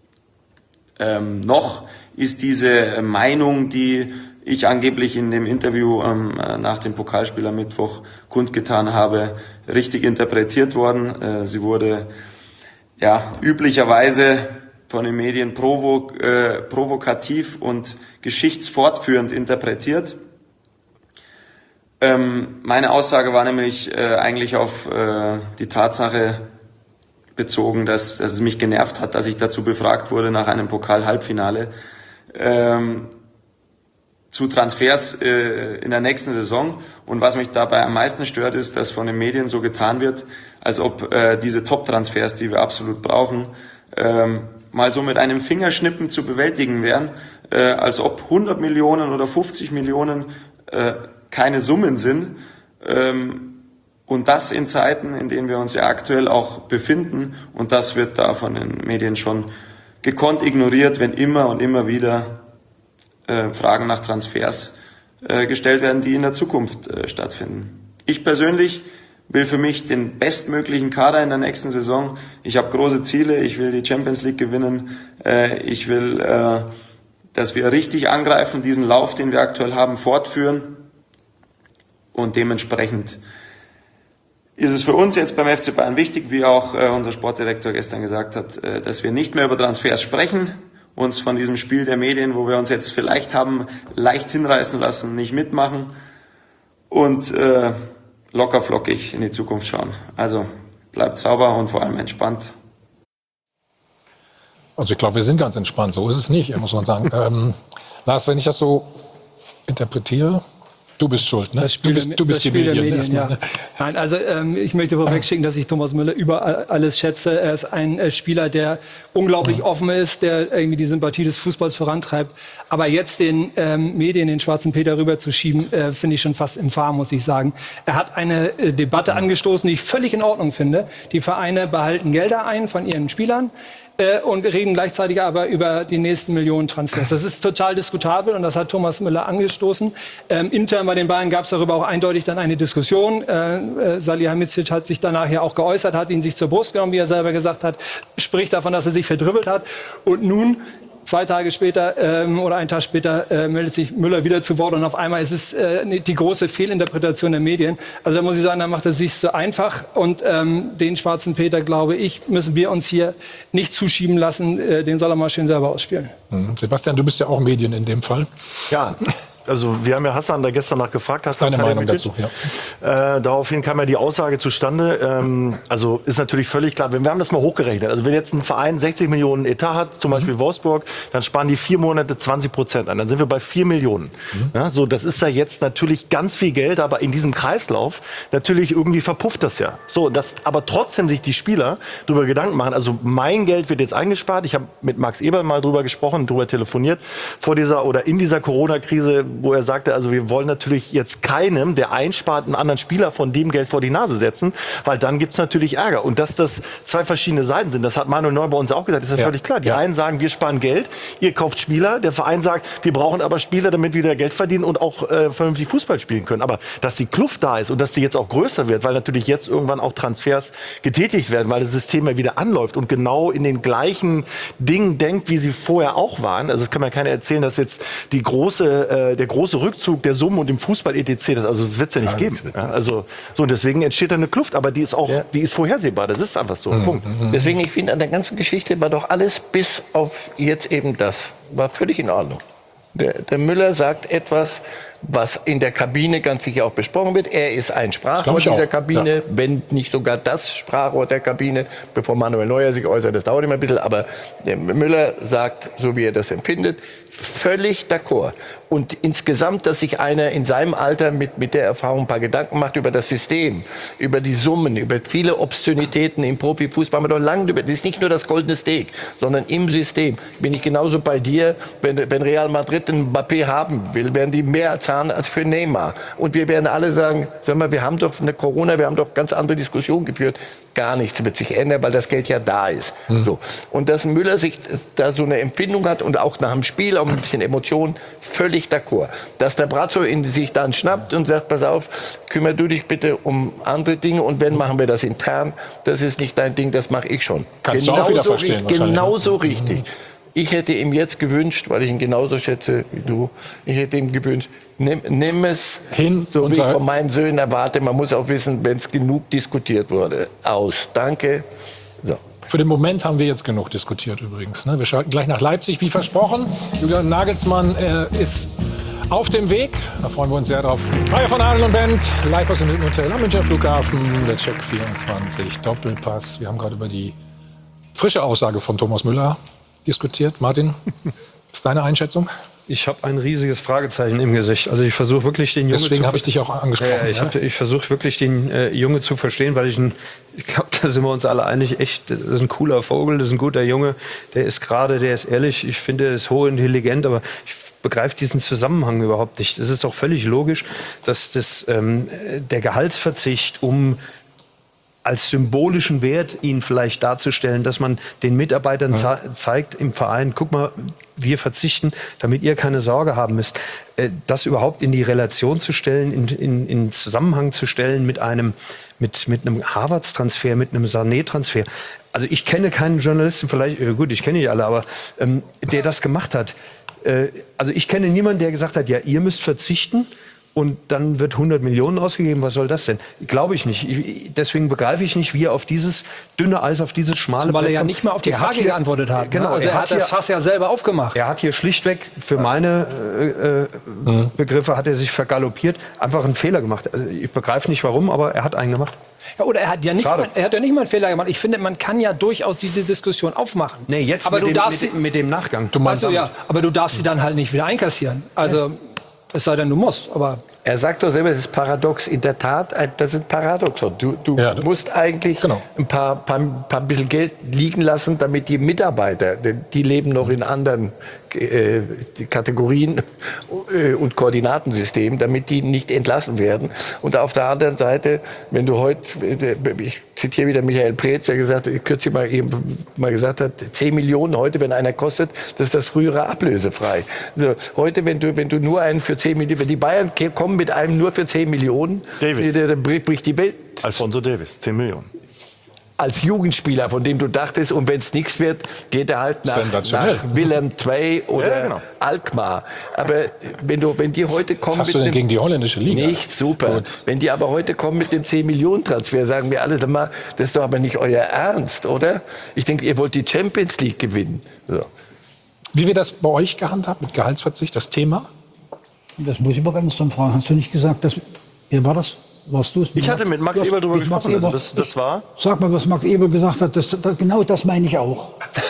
Noch ist diese Meinung, die ich angeblich in dem Interview nach dem Pokalspiel am Mittwoch kundgetan habe, richtig interpretiert worden. Sie wurde üblicherweise von den Medien provokativ und geschichtsfortführend interpretiert. Meine Aussage war nämlich eigentlich auf die Tatsache bezogen, dass es mich genervt hat, dass ich dazu befragt wurde nach einem Pokal-Halbfinale zu Transfers in der nächsten Saison. Und was mich dabei am meisten stört, ist, dass von den Medien so getan wird, als ob diese Top-Transfers, die wir absolut brauchen, mal so mit einem Fingerschnippen zu bewältigen wären, als ob 100 Millionen oder 50 Millionen keine Summen sind, und das in Zeiten, in denen wir uns ja aktuell auch befinden, und das wird da von den Medien schon gekonnt ignoriert, wenn immer und immer wieder Fragen nach Transfers gestellt werden, die in der Zukunft stattfinden. Ich persönlich will für mich den bestmöglichen Kader in der nächsten Saison. Ich habe große Ziele. Ich will die Champions League gewinnen. Ich will, dass wir richtig angreifen, diesen Lauf, den wir aktuell haben, fortführen. Und dementsprechend ist es für uns jetzt beim FC Bayern wichtig, wie auch unser Sportdirektor gestern gesagt hat, dass wir nicht mehr über Transfers sprechen, uns von diesem Spiel der Medien, wo wir uns jetzt vielleicht haben leicht hinreißen lassen, nicht mitmachen und locker flockig in die Zukunft schauen. Also bleibt sauber und vor allem entspannt. Also ich glaube, wir sind ganz entspannt. So ist es nicht, muss man sagen. Lars, wenn ich das so interpretiere, du bist schuld, ne? Du bist die Medien. Ja. Nein, also ich möchte vorwegschicken, dass ich Thomas Müller über alles schätze. Er ist ein Spieler, der unglaublich offen ist, der irgendwie die Sympathie des Fußballs vorantreibt. Aber jetzt den Medien den schwarzen Peter rüberzuschieben, finde ich schon fast infam, muss ich sagen. Er hat eine Debatte angestoßen, die ich völlig in Ordnung finde. Die Vereine behalten Gelder ein von ihren Spielern. Und reden gleichzeitig aber über die nächsten Millionen Transfers. Das ist total diskutabel und das hat Thomas Müller angestoßen. Intern bei den Bayern gab es darüber auch eindeutig dann eine Diskussion. Salihamidzic hat sich danach ja auch geäußert, hat ihn sich zur Brust genommen, wie er selber gesagt hat, spricht davon, dass er sich verdribbelt hat. Und nun 2 Tage später oder einen Tag später meldet sich Müller wieder zu Wort und auf einmal ist es die große Fehlinterpretation der Medien. Also da muss ich sagen, da macht er sich so einfach und den schwarzen Peter, glaube ich, müssen wir uns hier nicht zuschieben lassen. Den soll er mal schön selber ausspielen. Sebastian, du bist ja auch Medien in dem Fall. Ja. Also wir haben ja Hassan da gestern nach gefragt. Was ist deine Meinung dazu? Ja. Daraufhin kam ja die Aussage zustande. Also ist natürlich völlig klar, wir haben das mal hochgerechnet. Also wenn jetzt ein Verein 60 Millionen Etat hat, zum Beispiel Wolfsburg, dann sparen die 4 Monate 20% an. Dann sind wir bei 4 Millionen. Ja, so, das ist ja jetzt natürlich ganz viel Geld, aber in diesem Kreislauf natürlich irgendwie verpufft das ja. So, aber trotzdem sich die Spieler darüber Gedanken machen. Also mein Geld wird jetzt eingespart. Ich habe mit Max Eberl mal drüber gesprochen, drüber telefoniert in dieser Corona-Krise, wo er sagte, also wir wollen natürlich jetzt keinem, der einspart, einen anderen Spieler von dem Geld vor die Nase setzen, weil dann gibt's natürlich Ärger. Und dass das 2 verschiedene Seiten sind, das hat Manuel Neuer bei uns auch gesagt, ist ja völlig klar. Die einen sagen, wir sparen Geld, ihr kauft Spieler. Der Verein sagt, wir brauchen aber Spieler, damit wir wieder Geld verdienen und auch vernünftig Fußball spielen können. Aber dass die Kluft da ist und dass die jetzt auch größer wird, weil natürlich jetzt irgendwann auch Transfers getätigt werden, weil das System ja wieder anläuft und genau in den gleichen Dingen denkt, wie sie vorher auch waren. Also es kann mir keiner erzählen, dass jetzt der große Rückzug der Summen und im Fußball etc. Das wird es ja nicht geben. Ja, also so, und deswegen entsteht da eine Kluft, aber die ist auch, die ist vorhersehbar. Das ist einfach so. Punkt. Deswegen, ich finde, an der ganzen Geschichte war doch alles bis auf jetzt eben das, war völlig in Ordnung. Der Müller sagt etwas, was in der Kabine ganz sicher auch besprochen wird. Er ist ein Sprachrohr dieser Kabine, wenn nicht sogar das Sprachrohr der Kabine, bevor Manuel Neuer sich äußert. Das dauert immer ein bisschen, aber der Müller sagt, so wie er das empfindet, völlig d'accord. Und insgesamt, dass sich einer in seinem Alter mit der Erfahrung ein paar Gedanken macht über das System, über die Summen, über viele Obszönitäten im Profifußball, haben wir doch lange über. Das ist nicht nur das goldene Steak, sondern im System. Bin ich genauso bei dir, wenn Real Madrid einen Mbappé haben will, werden die mehr zahlen als für Neymar. Und wir werden alle sagen, sag mal, wir haben doch eine Corona, wir haben doch ganz andere Diskussionen geführt. Gar nichts wird sich ändern, weil das Geld ja da ist. So. Und dass Müller sich da so eine Empfindung hat und auch nach dem Spiel, auch ein bisschen Emotionen, völlig d'accord. Dass der Brazzo sich dann schnappt und sagt, pass auf, kümmere du dich bitte um andere Dinge und wenn, machen wir das intern. Das ist nicht dein Ding, das mache ich schon. Kannst du auch wieder verstehen. Genauso richtig. Ich hätte ihm jetzt gewünscht, weil ich ihn genauso schätze wie du, ich hätte ihm gewünscht, nimm es hin, so wie ich von meinen Söhnen erwarte. Man muss auch wissen, wenn es genug diskutiert wurde. Aus. Danke. So. Für den Moment haben wir jetzt genug diskutiert übrigens. Wir schalten gleich nach Leipzig, wie versprochen. Julian Nagelsmann ist auf dem Weg. Da freuen wir uns sehr drauf. Maja von Adel und Bent, live aus dem Hotel am Münchner Flughafen. Der Check 24, Doppelpass. Wir haben gerade über die frische Aussage von Thomas Müller diskutiert. Martin, was ist deine Einschätzung? Ich habe ein riesiges Fragezeichen im Gesicht. Also ich versuche wirklich den Jungen Deswegen habe ich dich auch angesprochen. Ich versuche wirklich den Junge zu verstehen, weil ich glaube, da sind wir uns alle einig, echt, das ist ein cooler Vogel, das ist ein guter Junge, der ist gerade, der ist ehrlich, ich finde, er ist hochintelligent, aber ich begreife diesen Zusammenhang überhaupt nicht. Es ist doch völlig logisch, dass der Gehaltsverzicht als symbolischen Wert, ihn vielleicht darzustellen, dass man den Mitarbeitern zeigt im Verein, guck mal, wir verzichten, damit ihr keine Sorge haben müsst. Das überhaupt in die Relation zu stellen, in Zusammenhang zu stellen mit einem Havertz-Transfer, mit einem Sané-Transfer. Also ich kenne keinen Journalisten, vielleicht, gut, ich kenne nicht alle, aber der das gemacht hat. Also ich kenne niemanden, der gesagt hat, ja, ihr müsst verzichten und dann wird 100 Millionen ausgegeben. Was soll das denn? Glaube ich nicht. Deswegen begreife ich nicht, wie er auf dieses dünne Eis, auf dieses schmale Weil er ja nicht mal auf die Frage geantwortet hat. Genau, also er hat das Fass ja selber aufgemacht. Er hat hier schlichtweg, für meine Begriffe, hat er sich vergaloppiert, einfach einen Fehler gemacht. Also ich begreife nicht, warum, aber er hat einen gemacht. Ja, oder er hat ja nicht mal einen Fehler gemacht. Ich finde, man kann ja durchaus diese Diskussion aufmachen. Nee, jetzt aber mit dem Nachgang. Du meinst, ja, aber du darfst sie dann halt nicht wieder einkassieren. Also, es sei denn, du musst. Aber er sagt doch selber, es ist paradox. In der Tat, das ist Paradoxon. Du musst eigentlich ein paar bisschen Geld liegen lassen, damit die Mitarbeiter, die leben noch in anderen Kategorien und Koordinatensystemen, damit die nicht entlassen werden. Und auf der anderen Seite, wenn du heute, ich zitiere wieder Michael Preetz, der kürzlich mal gesagt hat, 10 Millionen heute, wenn einer kostet, das ist das frühere ablösefrei. Also heute, wenn du nur einen für 10 Millionen, wenn die Bayern kommen mit einem nur für 10 Millionen, dann bricht die Welt. Alphonso Davies, 10 Millionen. Als Jugendspieler, von dem du dachtest, und wenn es nichts wird, geht er halt nach Willem II oder Alkmaar. Aber wenn die heute kommen... Was hast du denn gegen die holländische Liga? Nicht super. Gut. Wenn die aber heute kommen mit dem 10-Millionen-Transfer, sagen wir alle, das ist doch aber nicht euer Ernst, oder? Ich denke, ihr wollt die Champions League gewinnen. So. Wie wird das bei euch gehandhabt mit Gehaltsverzicht, das Thema? Das muss ich aber ganz dann fragen. Hast du nicht gesagt, wer war das? Warst du es? Ich hatte mit Max Eberl darüber gesprochen. Also das war. Sag mal, was Max Eberl gesagt hat. Genau das meine ich auch.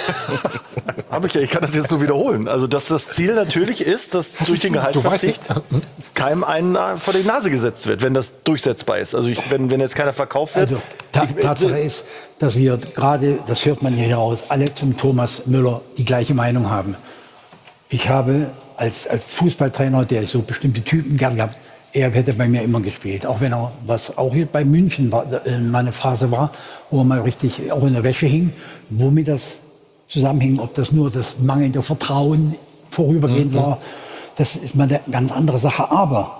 Ich kann das jetzt nur wiederholen. Also, dass das Ziel natürlich ist, dass durch den Gehaltsverzicht keinem einen vor die Nase gesetzt wird, wenn das durchsetzbar ist. Also, wenn jetzt keiner verkauft wird. Also, Tatsache ist, dass wir gerade, das hört man hier heraus, alle zum Thomas Müller die gleiche Meinung haben. Ich habe als Fußballtrainer, der so bestimmte Typen gern gehabt, er hätte bei mir immer gespielt, auch wenn er, was auch hier bei München war, mal eine Phase war, wo er mal richtig auch in der Wäsche hing, womit das zusammenhing, ob das nur das mangelnde Vertrauen vorübergehend war, das ist mal eine ganz andere Sache. Aber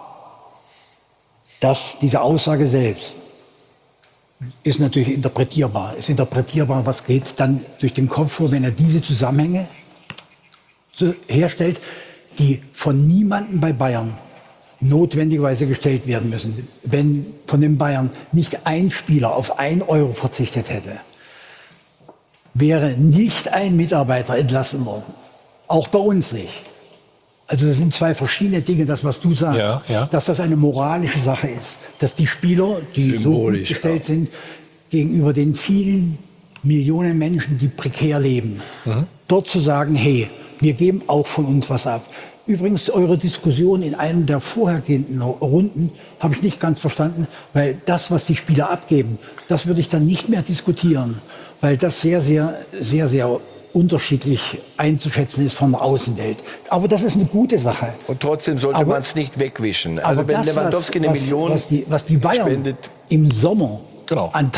diese Aussage selbst ist natürlich interpretierbar. Ist interpretierbar, was geht dann durch den Kopf vor, wenn er diese Zusammenhänge herstellt, die von niemandem bei Bayern notwendigerweise gestellt werden müssen. Wenn von den Bayern nicht ein Spieler auf 1 Euro verzichtet hätte, wäre nicht ein Mitarbeiter entlassen worden. Auch bei uns nicht. Also das sind zwei verschiedene Dinge, das was du sagst, dass das eine moralische Sache ist, dass die Spieler, die so gut gestellt sind, gegenüber den vielen Millionen Menschen, die prekär leben, dort zu sagen, hey, wir geben auch von uns was ab. Übrigens, eure Diskussion in einem der vorhergehenden Runden habe ich nicht ganz verstanden, weil das, was die Spieler abgeben, das würde ich dann nicht mehr diskutieren, weil das sehr, sehr, sehr, sehr unterschiedlich einzuschätzen ist von der Außenwelt. Aber das ist eine gute Sache. Und trotzdem sollte man es nicht wegwischen. Also aber wenn das, Lewandowski eine Million was die Bayern spendet, im Sommer an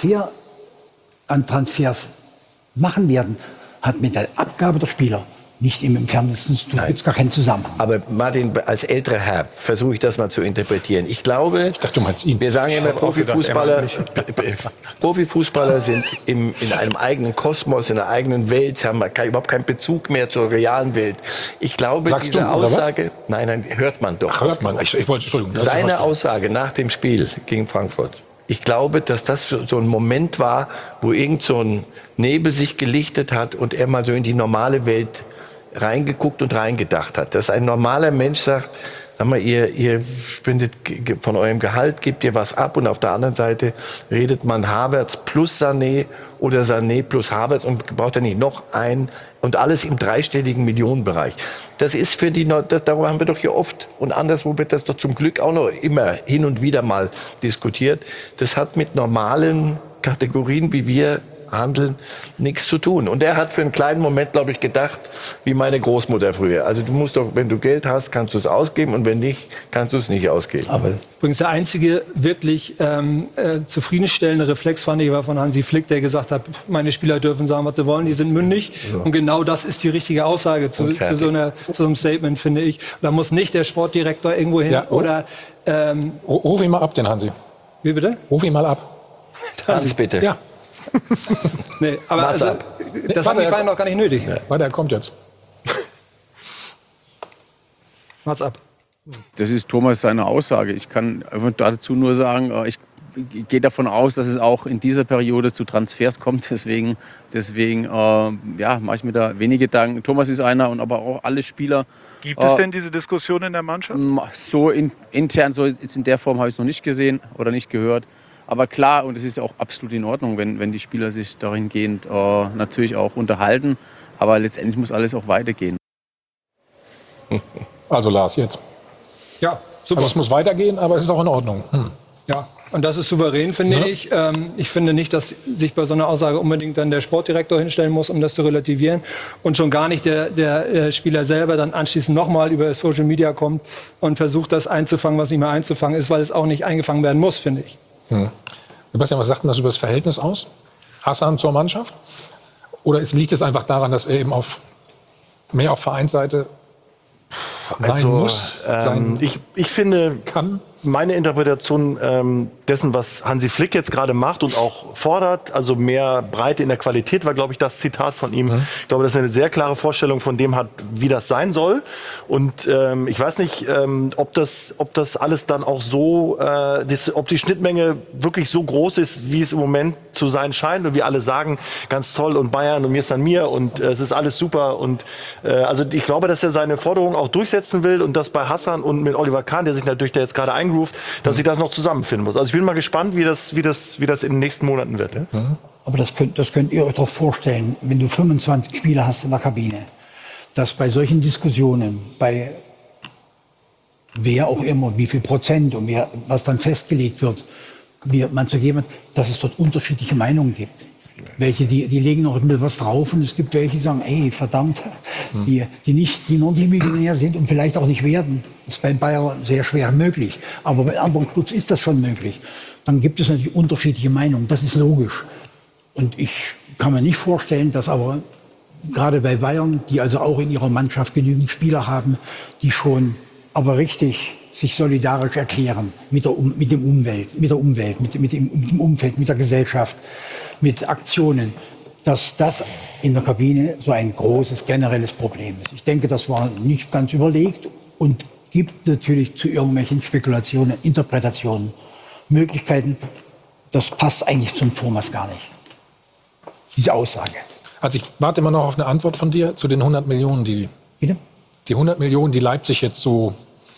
Transfers machen werden, hat mit der Abgabe der Spieler nicht im Entferntesten zu tun. Es gibt gar keinen Zusammenhang. Aber Martin, als älterer Herr versuche ich das mal zu interpretieren. Ich glaube, du meinst ihn. Wir sagen immer, Profifußballer sind in einem eigenen Kosmos, in einer eigenen Welt, haben überhaupt keinen Bezug mehr zur realen Welt. Ich glaube, Sagst diese du, oder Aussage, nein, hört man doch. Ach, hört man. Entschuldigung. Seine Aussage nach dem Spiel gegen Frankfurt. Ich glaube, dass das so ein Moment war, wo irgend so ein Nebel sich gelichtet hat und er mal so in die normale Welt reingeguckt und reingedacht hat. Dass ein normaler Mensch sagt, sag mal, ihr spendet von eurem Gehalt, gebt ihr was ab und auf der anderen Seite redet man Havertz plus Sané oder Sané plus Havertz und braucht ja nicht noch einen und alles im dreistelligen Millionenbereich. Das ist für die, darüber haben wir doch hier oft und anderswo wird das doch zum Glück auch noch immer hin und wieder mal diskutiert. Das hat mit normalen Kategorien, wie wir Handeln nichts zu tun. Und er hat für einen kleinen Moment, glaube ich, gedacht, wie meine Großmutter früher. Also du musst doch, wenn du Geld hast, kannst du es ausgeben und wenn nicht, kannst du es nicht ausgeben. Aber übrigens der einzige wirklich zufriedenstellende Reflex, fand ich, war von Hansi Flick, der gesagt hat, meine Spieler dürfen sagen, was sie wollen, die sind mündig. Ja. Und genau das ist die richtige Aussage zu so einem Statement, finde ich. Da muss nicht der Sportdirektor irgendwo hin oder... Ruf ihn mal ab, den Hansi. Wie bitte? Ruf ihn mal ab. Hans, bitte. Ja. Nee, aber also, das haben die beiden noch gar nicht nötig. Ja. Warte, er kommt jetzt. Mach's ab. Das ist Thomas seine Aussage. Ich kann einfach dazu nur sagen, ich gehe davon aus, dass es auch in dieser Periode zu Transfers kommt. Deswegen mache ich mir da wenig Gedanken. Thomas ist einer und aber auch alle Spieler. Gibt es denn diese Diskussion in der Mannschaft? So intern, so jetzt in der Form habe ich es noch nicht gesehen oder nicht gehört. Aber klar, und es ist auch absolut in Ordnung, wenn die Spieler sich dahingehend natürlich auch unterhalten. Aber letztendlich muss alles auch weitergehen. Also Lars, jetzt. Ja, super. Also es muss weitergehen, aber es ist auch in Ordnung. Ja, und das ist souverän, finde ich. Ich finde nicht, dass sich bei so einer Aussage unbedingt dann der Sportdirektor hinstellen muss, um das zu relativieren. Und schon gar nicht der Spieler selber dann anschließend nochmal über Social Media kommt und versucht, das einzufangen, was nicht mehr einzufangen ist, weil es auch nicht eingefangen werden muss, finde ich. Sebastian, was sagt denn das über das Verhältnis aus? Hasan zur Mannschaft? Oder liegt es einfach daran, dass er eben mehr auf Vereinsseite sein muss? Ich finde, meine Interpretation dessen, was Hansi Flick jetzt gerade macht und auch fordert, also mehr Breite in der Qualität, war, glaube ich, das Zitat von ihm. Ich glaube, dass er eine sehr klare Vorstellung von dem hat, wie das sein soll. Und ich weiß nicht, ob das alles dann auch so, ob die Schnittmenge wirklich so groß ist, wie es im Moment zu sein scheint. Und wir alle sagen, ganz toll und Bayern und mir ist an mir und es ist alles super. Und also ich glaube, dass er seine Forderungen auch durchsetzen will und das bei Hasan und mit Oliver Kahn, der sich natürlich da jetzt gerade eingroovt, dass sich das noch zusammenfinden muss. Also ich bin mal gespannt, wie das in den nächsten Monaten wird. Ja? Aber das könnt ihr euch doch vorstellen, wenn du 25 Spieler hast in der Kabine, dass bei solchen Diskussionen, bei wer auch immer, wie viel Prozent und was dann festgelegt wird, wie man zu geben hat, dass es dort unterschiedliche Meinungen gibt. Welche, die legen noch ein bisschen was drauf und es gibt welche, die sagen, ey, verdammt, die noch nicht Millionär sind und vielleicht auch nicht werden. Das ist bei Bayern sehr schwer möglich. Aber bei anderen Clubs ist das schon möglich. Dann gibt es natürlich unterschiedliche Meinungen. Das ist logisch. Und ich kann mir nicht vorstellen, dass aber gerade bei Bayern, die also auch in ihrer Mannschaft genügend Spieler haben, die schon aber richtig sich solidarisch erklären mit dem Umfeld, mit der Gesellschaft, mit Aktionen, dass das in der Kabine so ein großes generelles Problem ist. Ich denke, das war nicht ganz überlegt und gibt natürlich zu irgendwelchen Spekulationen, Interpretationen, Möglichkeiten. Das passt eigentlich zum Thomas gar nicht, diese Aussage. Also ich warte immer noch auf eine Antwort von dir zu den 100 Millionen, die 100 Millionen, die Leipzig jetzt so...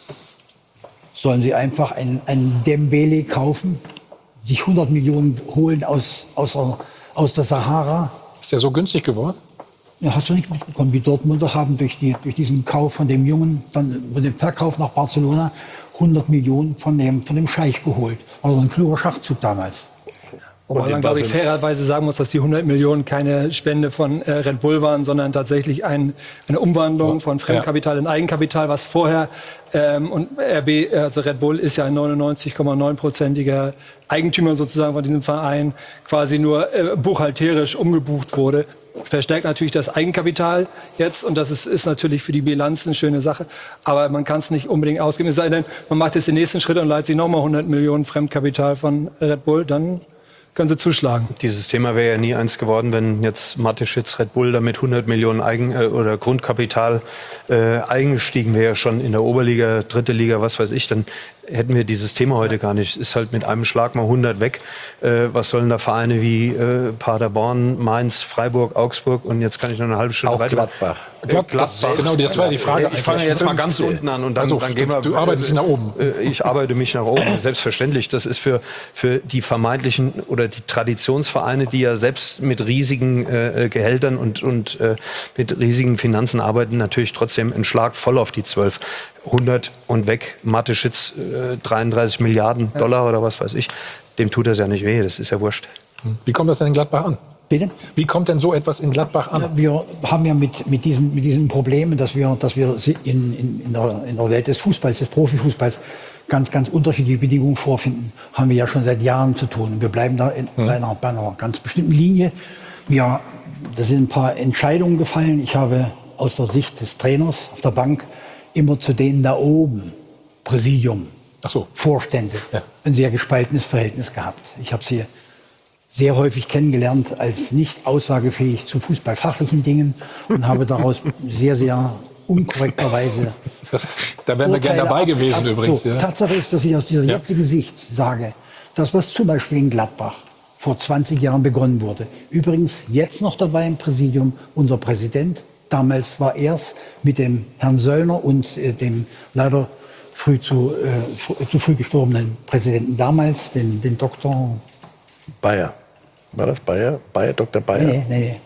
Sollen sie einfach einen Dembele kaufen, sich 100 Millionen holen aus der Sahara? Ist der so günstig geworden? Ja, hast du nicht mitbekommen, wie Dortmunder haben durch diesen Kauf von dem Jungen, von dem Verkauf nach Barcelona, 100 Millionen von dem Scheich geholt. Also ein kluger Schachzug damals. Wobei man, glaube ich, fairerweise sagen muss, dass die 100 Millionen keine Spende von Red Bull waren, sondern tatsächlich eine Umwandlung von Fremdkapital in Eigenkapital, was vorher und RB, also Red Bull ist ja ein 99,9%iger Eigentümer sozusagen von diesem Verein, quasi nur buchhalterisch umgebucht wurde. Verstärkt natürlich das Eigenkapital jetzt und das ist natürlich für die Bilanz eine schöne Sache, aber man kann es nicht unbedingt ausgeben. Es sei denn, man macht jetzt den nächsten Schritt und leiht sich nochmal 100 Millionen Fremdkapital von Red Bull, dann können sie zuschlagen. Dieses Thema wäre ja nie eins geworden, wenn jetzt Mateschitz Red Bull da mit 100 Millionen oder Grundkapital eingestiegen wäre, schon in der Oberliga, dritte Liga, was weiß ich, dann hätten wir dieses Thema heute gar nicht. Es ist halt mit einem Schlag mal 100 weg. Was sollen da Vereine wie Paderborn, Mainz, Freiburg, Augsburg und jetzt kann ich noch eine halbe Stunde weiter. Gladbach. Gladbach. Genau, das war die Frage. Ich fange jetzt mal ganz unten an und dann gehen wir. Du arbeitest nach oben. Ich arbeite mich nach oben. Selbstverständlich. Das ist für die vermeintlichen oder die Traditionsvereine, die ja selbst mit riesigen Gehältern und mit riesigen Finanzen arbeiten, natürlich trotzdem ein Schlag voll auf die 12. 100 und weg. Mateschitz 33 Milliarden Dollar oder was weiß ich. Dem tut das ja nicht weh. Das ist ja wurscht. Wie kommt das denn in Gladbach an? Bitte? Wie kommt denn so etwas in Gladbach an? Wir haben ja mit diesen Problemen, dass wir in der Welt des Fußballs, des Profifußballs, ganz unterschiedliche Bedingungen vorfinden, haben wir ja schon seit Jahren zu tun. Wir bleiben da bei einer ganz bestimmten Linie. Da sind ein paar Entscheidungen gefallen. Ich habe aus der Sicht des Trainers auf der Bank immer zu denen da oben, Präsidium, Vorstände, ein sehr gespaltenes Verhältnis gehabt. Ich habe sie sehr häufig kennengelernt als nicht aussagefähig zu fußballfachlichen Dingen und habe daraus sehr unkorrekterweise da wären wir gerne dabei gewesen übrigens. So, Tatsache ist, dass ich aus dieser jetzigen Sicht sage, das, was zum Beispiel in Gladbach vor 20 Jahren begonnen wurde, übrigens jetzt noch dabei im Präsidium unser Präsident, damals war er es mit dem Herrn Söllner und dem leider zu früh gestorbenen Präsidenten damals, den Dr. Bayer. War das Bayer? Dr. Bayer? Nee.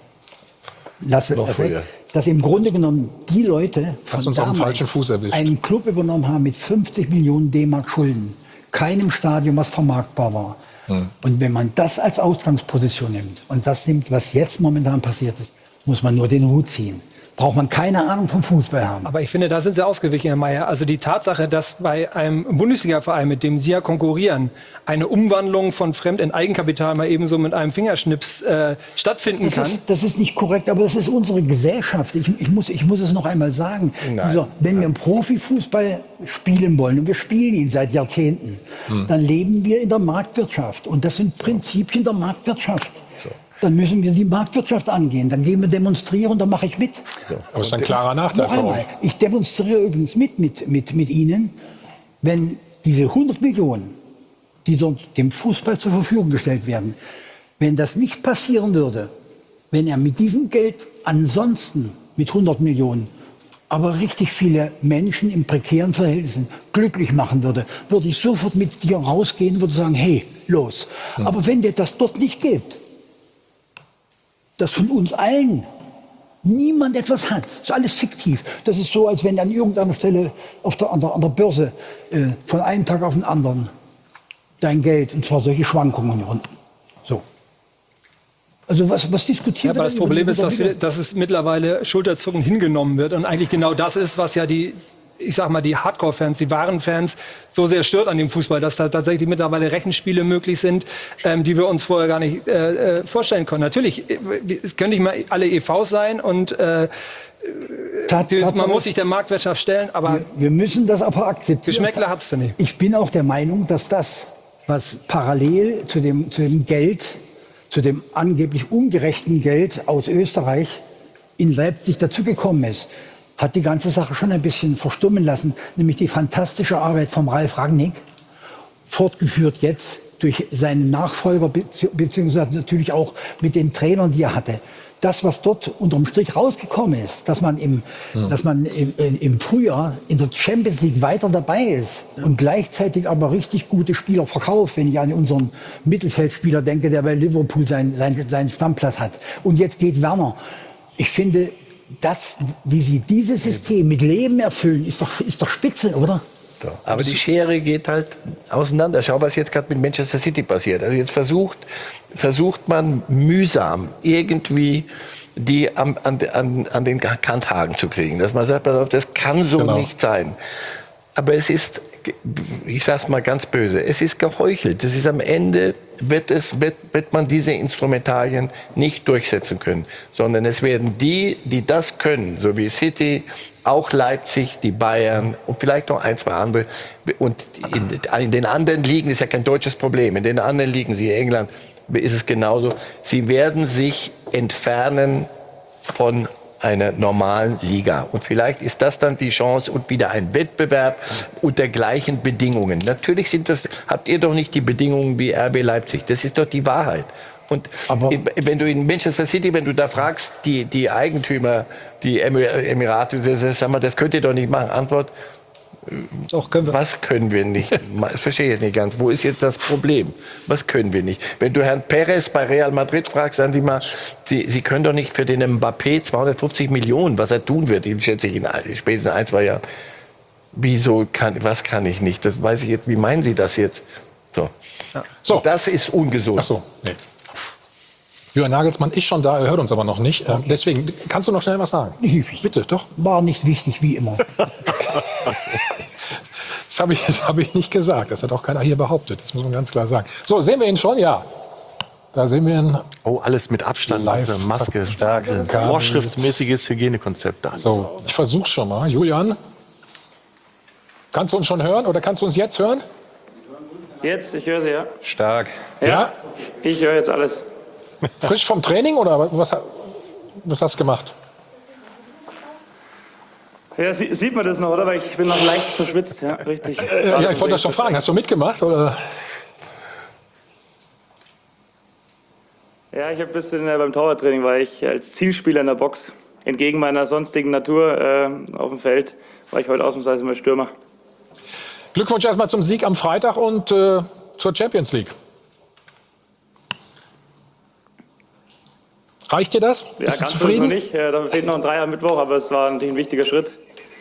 Dass im Grunde genommen die Leute von damals einen Club übernommen haben mit 50 Millionen D-Mark Schulden, keinem Stadion, was vermarktbar war. Und wenn man das als Ausgangsposition nimmt und das nimmt, was jetzt momentan passiert ist, muss man nur den Hut ziehen. Braucht man keine Ahnung vom Fußball haben. Aber ich finde, da sind Sie ausgewichen, Herr Mayer. Also die Tatsache, dass bei einem Bundesliga-Verein, mit dem Sie ja konkurrieren, eine Umwandlung von Fremd- in Eigenkapital mal ebenso mit einem Fingerschnips stattfinden kann. Das ist nicht korrekt, aber das ist unsere Gesellschaft. Ich muss es noch einmal sagen. Wenn wir im Profifußball spielen wollen, und wir spielen ihn seit Jahrzehnten, dann leben wir in der Marktwirtschaft. Und das sind Prinzipien der Marktwirtschaft. Dann müssen wir die Marktwirtschaft angehen. Dann gehen wir demonstrieren und dann mache ich mit. Aber das ist ein klarer Nachteil für euch. Ich demonstriere übrigens mit Ihnen, wenn diese 100 Millionen, die dort dem Fußball zur Verfügung gestellt werden, wenn das nicht passieren würde, wenn er mit diesem Geld ansonsten mit 100 Millionen aber richtig viele Menschen in prekären Verhältnissen glücklich machen würde ich sofort mit dir rausgehen und würde sagen, hey, los. Aber wenn dir das dort nicht gibt, dass von uns allen niemand etwas hat. Das ist alles fiktiv. Das ist so, als wenn an irgendeiner Stelle an der Börse von einem Tag auf den anderen dein Geld, und zwar solche Schwankungen unten. So. Also was diskutieren wir? Aber das Problem ist, dass es mittlerweile schulterzuckend hingenommen wird und eigentlich genau das ist, was ja die Hardcore-Fans, die wahren Fans, so sehr stört an dem Fußball, dass da tatsächlich mittlerweile Rechenspiele möglich sind, die wir uns vorher gar nicht vorstellen können. Natürlich, es können nicht mal alle EVs sein und man muss sich der Marktwirtschaft stellen, aber wir müssen das aber akzeptieren. Geschmäckler hat's, finde ich. Ich bin auch der Meinung, dass das, was parallel zu dem Geld, zu dem angeblich ungerechten Geld aus Österreich in Leipzig dazugekommen ist, hat die ganze Sache schon ein bisschen verstummen lassen, nämlich die fantastische Arbeit vom Ralf Rangnick, fortgeführt jetzt durch seinen Nachfolger, beziehungsweise natürlich auch mit den Trainern, die er hatte. Das, was dort unterm Strich rausgekommen ist, dass man im Frühjahr in der Champions League weiter dabei ist und gleichzeitig aber richtig gute Spieler verkauft, wenn ich an unseren Mittelfeldspieler denke, der bei Liverpool seinen Stammplatz hat. Und jetzt geht Werner. Ich finde, das, wie sie dieses System mit Leben erfüllen, ist doch spitze, oder? Aber die Schere geht halt auseinander. Schau, was jetzt gerade mit Manchester City passiert. Also jetzt versucht man mühsam irgendwie die an den Kanthaken zu kriegen. Dass man sagt, das kann so nicht sein. Aber es ist, ich sag's mal ganz böse, es ist geheuchelt. Das ist am Ende, wird man diese Instrumentarien nicht durchsetzen können. Sondern es werden die das können, so wie City, auch Leipzig, die Bayern und vielleicht noch ein, zwei andere. Und in den anderen Ligen ist ja kein deutsches Problem. In den anderen Ligen, wie England, ist es genauso. Sie werden sich entfernen von einer normalen Liga. Und vielleicht ist das dann die Chance und wieder ein Wettbewerb unter gleichen Bedingungen. Natürlich habt ihr doch nicht die Bedingungen wie RB Leipzig. Das ist doch die Wahrheit. Und wenn du in Manchester City, wenn du da fragst, die Eigentümer, die Emirate, sag mal, das könnt ihr doch nicht machen. Antwort, was können wir nicht? Ich verstehe jetzt nicht ganz. Wo ist jetzt das Problem? Was können wir nicht? Wenn du Herrn Perez bei Real Madrid fragst, sagen Sie mal, Sie können doch nicht für den Mbappé 250 Millionen, was er tun wird, schätze ich in spätestens 1, 2 Jahren. Was kann ich nicht? Das weiß ich jetzt. Wie meinen Sie das jetzt? So. Das ist ungesund. Ach so, nee. Jürgen Nagelsmann ist schon da, er hört uns aber noch nicht. Deswegen, kannst du noch schnell was sagen? Bitte, doch. War nicht wichtig, wie immer. Das habe ich nicht gesagt. Das hat auch keiner hier behauptet. Das muss man ganz klar sagen. So, sehen wir ihn schon? Ja. Da sehen wir ihn. Oh, alles mit Abstand, Maske, stark. Vorschriftsmäßiges Hygienekonzept da. So, ich versuch's schon mal. Julian, kannst du uns schon hören oder kannst du uns jetzt hören? Jetzt, ich höre Sie, ja. Stark. Ja? Ich höre jetzt alles. Frisch vom Training oder was hast du gemacht? Ja, sieht man das noch, oder? Weil ich bin noch leicht verschwitzt, ja, richtig. Ja, ich wollte das schon fragen. Hast du mitgemacht, oder? Ja, ich habe ein bisschen beim Torwarttraining, war ich als Zielspieler in der Box. Entgegen meiner sonstigen Natur auf dem Feld war ich heute ausnahmsweise mal Stürmer. Glückwunsch erstmal zum Sieg am Freitag und zur Champions League. Reicht dir das? Ja, Bist du ganz zufrieden? noch nicht. Da fehlt noch ein Dreier am Mittwoch, aber es war natürlich ein wichtiger Schritt.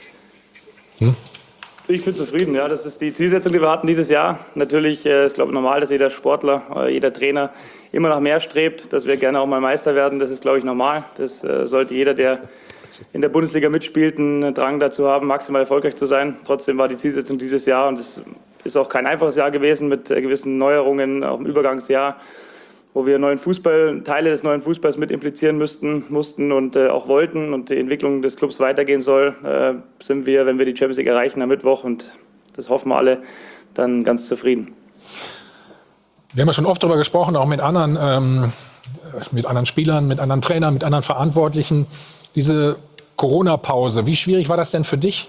Ich bin zufrieden, ja. Das ist die Zielsetzung, die wir hatten dieses Jahr. Natürlich ist, glaube ich, normal, dass jeder Sportler, jeder Trainer immer nach mehr strebt, dass wir gerne auch mal Meister werden. Das ist, glaube ich, normal. Das sollte jeder, der in der Bundesliga mitspielt, einen Drang dazu haben, maximal erfolgreich zu sein. Trotzdem war die Zielsetzung dieses Jahr, und es ist auch kein einfaches Jahr gewesen mit gewissen Neuerungen, auch im Übergangsjahr, wo wir Teile des neuen Fußballs mit implizieren mussten und auch wollten und die Entwicklung des Clubs weitergehen soll, sind wir, wenn wir die Champions League erreichen am Mittwoch, und das hoffen wir alle, dann ganz zufrieden. Wir haben ja schon oft darüber gesprochen, auch mit anderen Spielern, mit anderen Trainern, mit anderen Verantwortlichen. Diese Corona-Pause, wie schwierig war das denn für dich?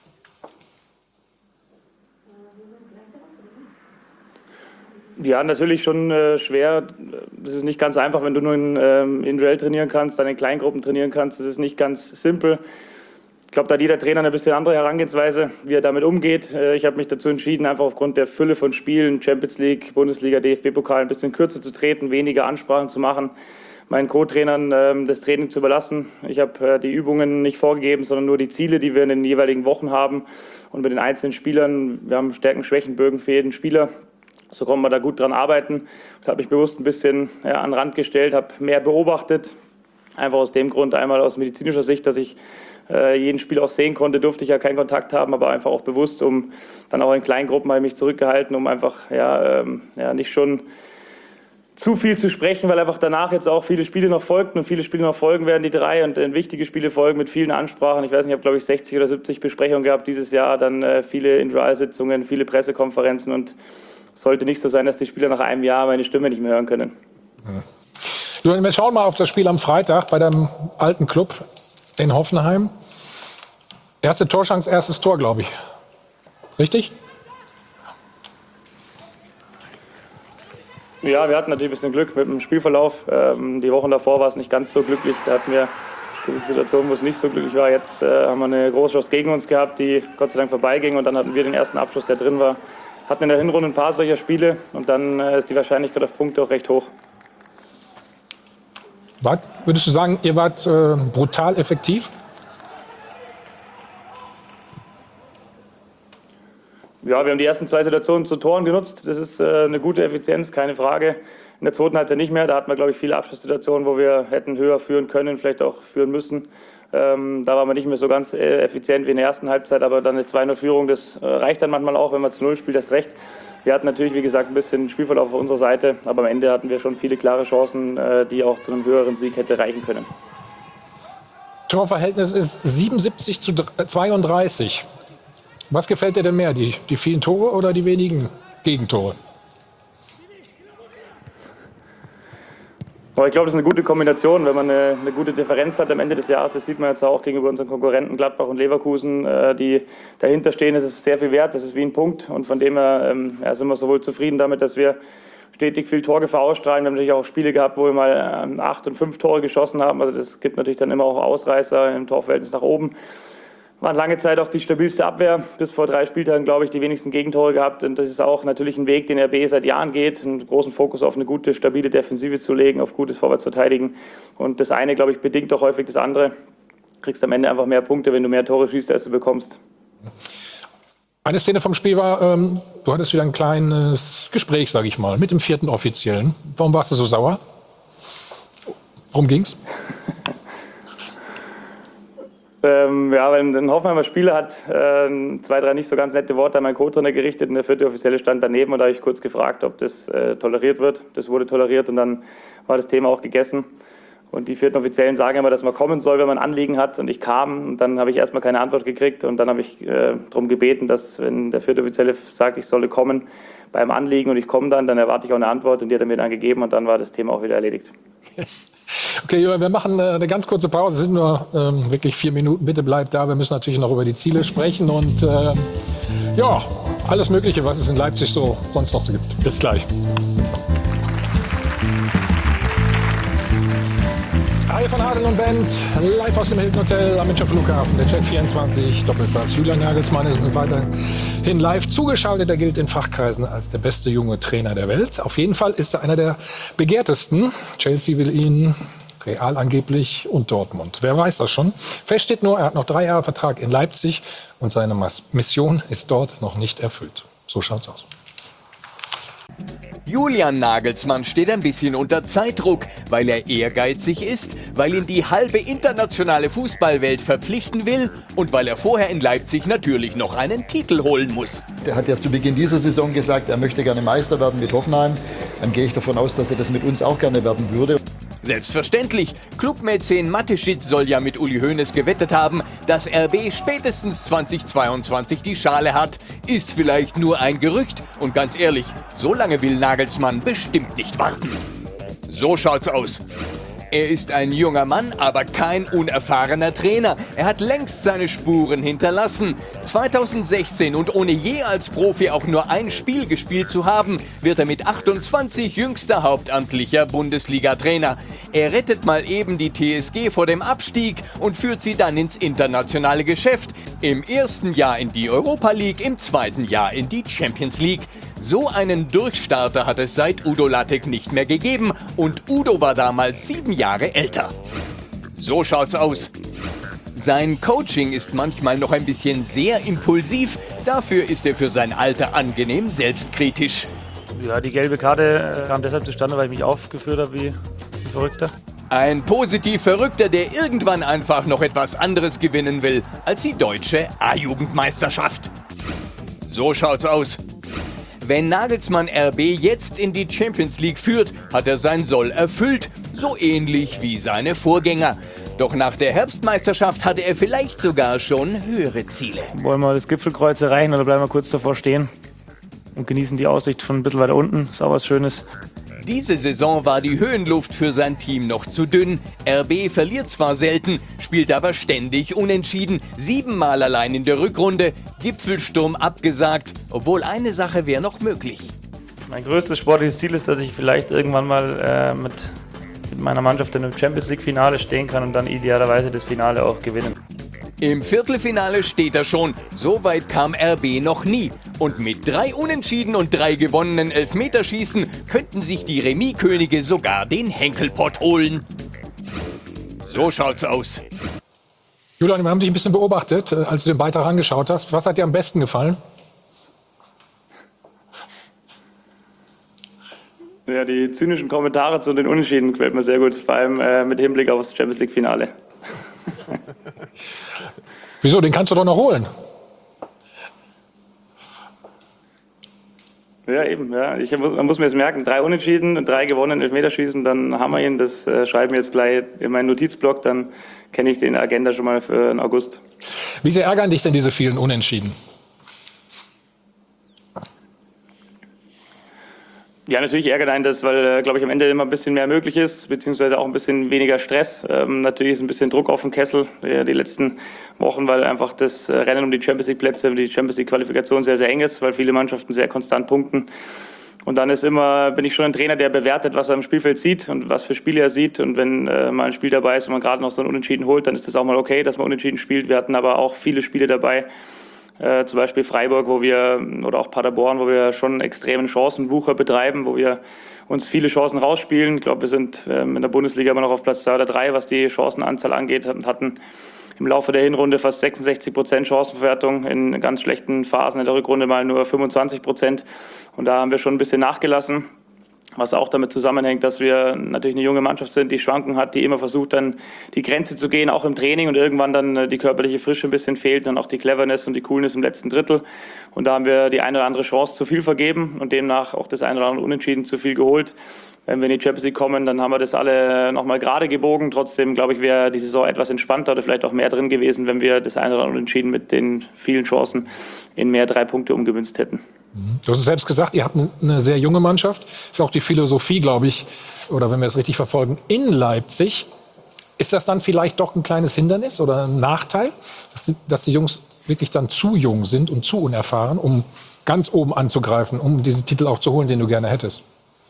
Ja, natürlich schon schwer. Das ist nicht ganz einfach, wenn du nur individuell trainieren kannst, dann in Kleingruppen trainieren kannst. Das ist nicht ganz simpel. Ich glaube, da hat jeder Trainer eine bisschen andere Herangehensweise, wie er damit umgeht. Ich habe mich dazu entschieden, einfach aufgrund der Fülle von Spielen, Champions League, Bundesliga, DFB-Pokal, ein bisschen kürzer zu treten, weniger Ansprachen zu machen, meinen Co-Trainern das Training zu überlassen. Ich habe die Übungen nicht vorgegeben, sondern nur die Ziele, die wir in den jeweiligen Wochen haben. Und mit den einzelnen Spielern, wir haben Stärken-Schwächen-Bögen für jeden Spieler. So konnte man da gut dran arbeiten. Ich habe mich bewusst ein bisschen an den Rand gestellt, habe mehr beobachtet. Einfach aus dem Grund, einmal aus medizinischer Sicht, dass ich jeden Spiel auch sehen konnte, durfte ich ja keinen Kontakt haben, aber einfach auch bewusst, um dann auch in kleinen Gruppen habe ich mich zurückgehalten, um einfach nicht schon zu viel zu sprechen, weil einfach danach jetzt auch viele Spiele noch folgten und viele Spiele noch folgen werden, die 3 und wichtige Spiele folgen mit vielen Ansprachen. Ich weiß nicht, ich habe glaube ich 60 oder 70 Besprechungen gehabt dieses Jahr, dann viele Individualsitzungen, viele Pressekonferenzen, und es sollte nicht so sein, dass die Spieler nach einem Jahr meine Stimme nicht mehr hören können. Ja. Wir schauen mal auf das Spiel am Freitag bei deinem alten Club in Hoffenheim. Erste Torchance, erstes Tor, glaube ich. Richtig? Ja, wir hatten natürlich ein bisschen Glück mit dem Spielverlauf. Die Wochen davor war es nicht ganz so glücklich. Da hatten wir gewisse Situationen, wo es nicht so glücklich war. Jetzt haben wir eine große Chance gegen uns gehabt, die Gott sei Dank vorbeiging. Und dann hatten wir den ersten Abschluss, der drin war. Hatten in der Hinrunde ein paar solcher Spiele. Und dann ist die Wahrscheinlichkeit auf Punkte auch recht hoch. Würdest du sagen, ihr wart brutal effektiv? Ja, wir haben die ersten 2 Situationen zu Toren genutzt. Das ist eine gute Effizienz, keine Frage. In der zweiten Halbzeit nicht mehr. Da hatten wir, glaube ich, viele Abschlusssituationen, wo wir hätten höher führen können, vielleicht auch führen müssen. Da waren wir nicht mehr so ganz effizient wie in der ersten Halbzeit. Aber dann eine 2-0-Führung, das reicht dann manchmal auch, wenn man zu 0 spielt, hast recht. Wir hatten natürlich, wie gesagt, ein bisschen Spielverlauf auf unserer Seite. Aber am Ende hatten wir schon viele klare Chancen, die auch zu einem höheren Sieg hätte reichen können. Torverhältnis ist 77:32. Was gefällt dir denn mehr, die vielen Tore oder die wenigen Gegentore? Ich glaube, das ist eine gute Kombination, wenn man eine gute Differenz hat am Ende des Jahres. Das sieht man jetzt auch gegenüber unseren Konkurrenten Gladbach und Leverkusen, die dahinter stehen. Das ist sehr viel wert, das ist wie ein Punkt. Und von dem her sind wir sowohl zufrieden damit, dass wir stetig viel Torgefahr ausstrahlen. Wir haben natürlich auch Spiele gehabt, wo wir mal 8 und 5 Tore geschossen haben. Also das gibt natürlich dann immer auch Ausreißer im Torverhältnis nach oben. War lange Zeit auch die stabilste Abwehr. Bis vor 3 Spieltagen, glaube ich, die wenigsten Gegentore gehabt. Und das ist auch natürlich ein Weg, den RB seit Jahren geht, einen großen Fokus auf eine gute, stabile Defensive zu legen, auf gutes Vorwärtsverteidigen. Und das eine, glaube ich, bedingt auch häufig das andere. Du kriegst am Ende einfach mehr Punkte, wenn du mehr Tore schießt, als du bekommst. Eine Szene vom Spiel war, du hattest wieder ein kleines Gespräch, sage ich mal, mit dem 4. Offiziellen. Warum warst du so sauer? Worum ging's? Weil ein Hoffenheimer Spieler hat 2, 3 nicht so ganz nette Worte an meinen Co-Trainer gerichtet und der 4. Offizielle stand daneben und da habe ich kurz gefragt, ob das toleriert wird. Das wurde toleriert und dann war das Thema auch gegessen. Und die 4. Offiziellen sagen immer, dass man kommen soll, wenn man ein Anliegen hat. Und ich kam und dann habe ich erstmal keine Antwort gekriegt und dann habe ich darum gebeten, dass, wenn der 4. Offizielle sagt, ich solle kommen beim Anliegen und ich komme dann erwarte ich auch eine Antwort und die hat er mir dann gegeben und dann war das Thema auch wieder erledigt. Okay, Joel, wir machen eine ganz kurze Pause. Es sind nur wirklich 4 Minuten. Bitte bleibt da. Wir müssen natürlich noch über die Ziele sprechen und ja, alles Mögliche, was es in Leipzig so sonst noch so gibt. Bis gleich. Hi von Adel und Band, live aus dem Hilton Hotel am Münchner Flughafen, der Jet 24, Doppelpass. Julian Nagelsmann ist weiterhin live zugeschaltet. Er gilt in Fachkreisen als der beste junge Trainer der Welt. Auf jeden Fall ist er einer der begehrtesten. Chelsea will ihn, Real angeblich und Dortmund. Wer weiß das schon? Fest steht nur, er hat noch 3 Jahre Vertrag in Leipzig und seine Mission ist dort noch nicht erfüllt. So schaut's aus. Julian Nagelsmann steht ein bisschen unter Zeitdruck, weil er ehrgeizig ist, weil ihn die halbe internationale Fußballwelt verpflichten will und weil er vorher in Leipzig natürlich noch einen Titel holen muss. Der hat ja zu Beginn dieser Saison gesagt, er möchte gerne Meister werden mit Hoffenheim. Dann gehe ich davon aus, dass er das mit uns auch gerne werden würde. Selbstverständlich. Clubmäzen Mateschitz soll ja mit Uli Hoeneß gewettet haben, dass RB spätestens 2022 die Schale hat. Ist vielleicht nur ein Gerücht. Und ganz ehrlich, so lange will Nagelsmann bestimmt nicht warten. So schaut's aus. Er ist ein junger Mann, aber kein unerfahrener Trainer. Er hat längst seine Spuren hinterlassen. 2016 und ohne je als Profi auch nur ein Spiel gespielt zu haben, wird er mit 28 jüngster hauptamtlicher Bundesliga-Trainer. Er rettet mal eben die TSG vor dem Abstieg und führt sie dann ins internationale Geschäft. Im ersten Jahr in die Europa League, im zweiten Jahr in die Champions League. So einen Durchstarter hat es seit Udo Lattek nicht mehr gegeben und Udo war damals 7 Jahre älter. So schaut's aus. Sein Coaching ist manchmal noch ein bisschen sehr impulsiv, dafür ist er für sein Alter angenehm selbstkritisch. Ja, die gelbe Karte kam deshalb zustande, weil ich mich aufgeführt habe wie ein Verrückter. Ein positiv Verrückter, der irgendwann einfach noch etwas anderes gewinnen will als die deutsche A-Jugendmeisterschaft. So schaut's aus. Wenn Nagelsmann RB jetzt in die Champions League führt, hat er sein Soll erfüllt, so ähnlich wie seine Vorgänger. Doch nach der Herbstmeisterschaft hatte er vielleicht sogar schon höhere Ziele. Wollen wir das Gipfelkreuz erreichen oder bleiben wir kurz davor stehen und genießen die Aussicht von ein bisschen weiter unten? Ist auch was Schönes. Diese Saison war die Höhenluft für sein Team noch zu dünn. RB verliert zwar selten, spielt aber ständig unentschieden. 7-mal allein in der Rückrunde. Gipfelsturm abgesagt, obwohl eine Sache wäre noch möglich. Mein größtes sportliches Ziel ist, dass ich vielleicht irgendwann mal mit meiner Mannschaft in einem Champions-League-Finale stehen kann und dann idealerweise das Finale auch gewinnen. Im Viertelfinale steht er schon. So weit kam RB noch nie. Und mit 3 Unentschieden und 3 gewonnenen Elfmeterschießen könnten sich die Remis-Könige sogar den Henkelpott holen. So schaut's aus. Julian, wir haben dich ein bisschen beobachtet, als du den Beitrag angeschaut hast. Was hat dir am besten gefallen? Ja, die zynischen Kommentare zu den Unentschieden gefällt mir sehr gut, vor allem mit Hinblick auf das Champions-League-Finale. Wieso? Den kannst du doch noch holen. Ja, eben. Ja. Man muss mir jetzt merken, 3 Unentschieden, 3 gewonnen, Elfmeterschießen, dann haben wir ihn. Das schreiben wir jetzt gleich in meinen Notizblock, dann kenne ich den Agenda schon mal für den August. Wie sehr ärgern dich denn diese vielen Unentschieden? Ja, natürlich ärgert einen das, weil, glaube ich, am Ende immer ein bisschen mehr möglich ist, beziehungsweise auch ein bisschen weniger Stress. Natürlich ist ein bisschen Druck auf dem Kessel die letzten Wochen, weil einfach das Rennen um die Champions-League-Plätze, die Champions-League-Qualifikation sehr, sehr eng ist, weil viele Mannschaften sehr konstant punkten. Und dann bin ich schon ein Trainer, der bewertet, was er im Spielfeld sieht und was für Spiele er sieht. Und wenn mal ein Spiel dabei ist und man gerade noch so ein Unentschieden holt, dann ist das auch mal okay, dass man unentschieden spielt. Wir hatten aber auch viele Spiele dabei, zum Beispiel Freiburg, oder auch Paderborn, wo wir schon extremen Chancenwucher betreiben, wo wir uns viele Chancen rausspielen. Ich glaube, wir sind in der Bundesliga immer noch auf Platz 2 oder 3, was die Chancenanzahl angeht, und hatten im Laufe der Hinrunde fast 66% Chancenverwertung, in ganz schlechten Phasen in der Rückrunde mal nur 25%. Und da haben wir schon ein bisschen nachgelassen. Was auch damit zusammenhängt, dass wir natürlich eine junge Mannschaft sind, die Schwankungen hat, die immer versucht, dann die Grenze zu gehen, auch im Training, und irgendwann dann die körperliche Frische ein bisschen fehlt, dann auch die Cleverness und die Coolness im letzten Drittel. Und da haben wir die eine oder andere Chance zu viel vergeben und demnach auch das eine oder andere Unentschieden zu viel geholt. Wenn wir in die Champions League kommen, dann haben wir das alle nochmal gerade gebogen. Trotzdem, glaube ich, wäre die Saison etwas entspannter oder vielleicht auch mehr drin gewesen, wenn wir das eine oder andere Unentschieden mit den vielen Chancen in mehr 3 Punkte umgemünzt hätten. Du hast es selbst gesagt, ihr habt eine sehr junge Mannschaft. Ist ja auch die Philosophie, glaube ich, oder wenn wir es richtig verfolgen, in Leipzig. Ist das dann vielleicht doch ein kleines Hindernis oder ein Nachteil, dass die Jungs wirklich dann zu jung sind und zu unerfahren, um ganz oben anzugreifen, um diesen Titel auch zu holen, den du gerne hättest?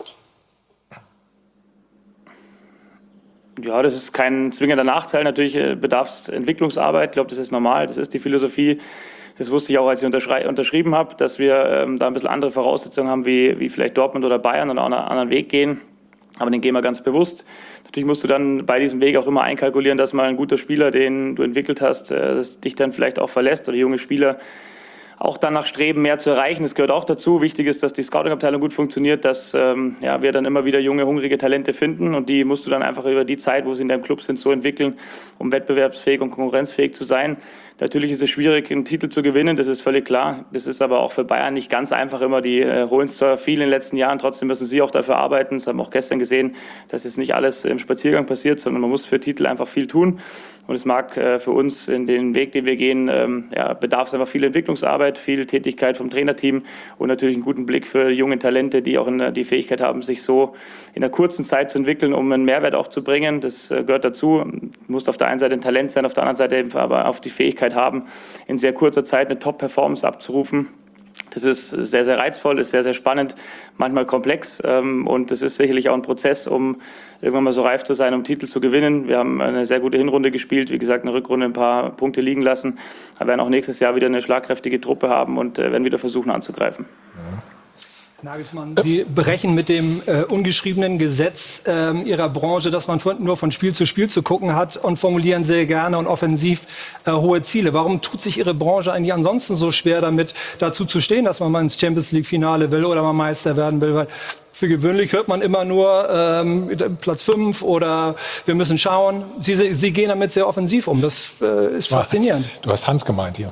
Ja, das ist kein zwingender Nachteil. Natürlich bedarf es Entwicklungsarbeit. Ich glaube, das ist normal. Das ist die Philosophie. Das wusste ich auch, als ich unterschrieben habe, dass wir da ein bisschen andere Voraussetzungen haben, wie vielleicht Dortmund oder Bayern, und auch einen anderen Weg gehen. Aber den gehen wir ganz bewusst. Natürlich musst du dann bei diesem Weg auch immer einkalkulieren, dass mal ein guter Spieler, den du entwickelt hast, dich dann vielleicht auch verlässt, oder junge Spieler auch danach streben, mehr zu erreichen. Das gehört auch dazu. Wichtig ist, dass die Scouting-Abteilung gut funktioniert, dass wir dann immer wieder junge, hungrige Talente finden, und die musst du dann einfach über die Zeit, wo sie in deinem Club sind, so entwickeln, um wettbewerbsfähig und konkurrenzfähig zu sein. Natürlich ist es schwierig, einen Titel zu gewinnen, das ist völlig klar. Das ist aber auch für Bayern nicht ganz einfach immer. Die holen es zwar viel in den letzten Jahren, trotzdem müssen sie auch dafür arbeiten. Das haben wir auch gestern gesehen, dass jetzt nicht alles im Spaziergang passiert, sondern man muss für Titel einfach viel tun. Und es mag für uns in den Weg, den wir gehen, bedarf es einfach viel Entwicklungsarbeit, viel Tätigkeit vom Trainerteam und natürlich einen guten Blick für junge Talente, die auch die Fähigkeit haben, sich so in einer kurzen Zeit zu entwickeln, um einen Mehrwert auch zu bringen. Das gehört dazu. Du musst auf der einen Seite ein Talent sein, auf der anderen Seite eben aber auf die Fähigkeit haben, in sehr kurzer Zeit eine Top-Performance abzurufen. Das ist sehr, sehr reizvoll, ist sehr, sehr spannend, manchmal komplex, und es ist sicherlich auch ein Prozess, um irgendwann mal so reif zu sein, um Titel zu gewinnen. Wir haben eine sehr gute Hinrunde gespielt, wie gesagt, eine Rückrunde ein paar Punkte liegen lassen, aber werden auch nächstes Jahr wieder eine schlagkräftige Truppe haben und werden wieder versuchen anzugreifen. Nagelsmann, Sie brechen mit dem ungeschriebenen Gesetz Ihrer Branche, dass man nur von Spiel zu gucken hat, und formulieren sehr gerne und offensiv hohe Ziele. Warum tut sich Ihre Branche eigentlich ansonsten so schwer damit, dazu zu stehen, dass man mal ins Champions-League-Finale will oder mal Meister werden will? Weil für gewöhnlich hört man immer nur Platz 5 oder wir müssen schauen. Sie gehen damit sehr offensiv um. Das ist faszinierend. Du hast Hans gemeint hier.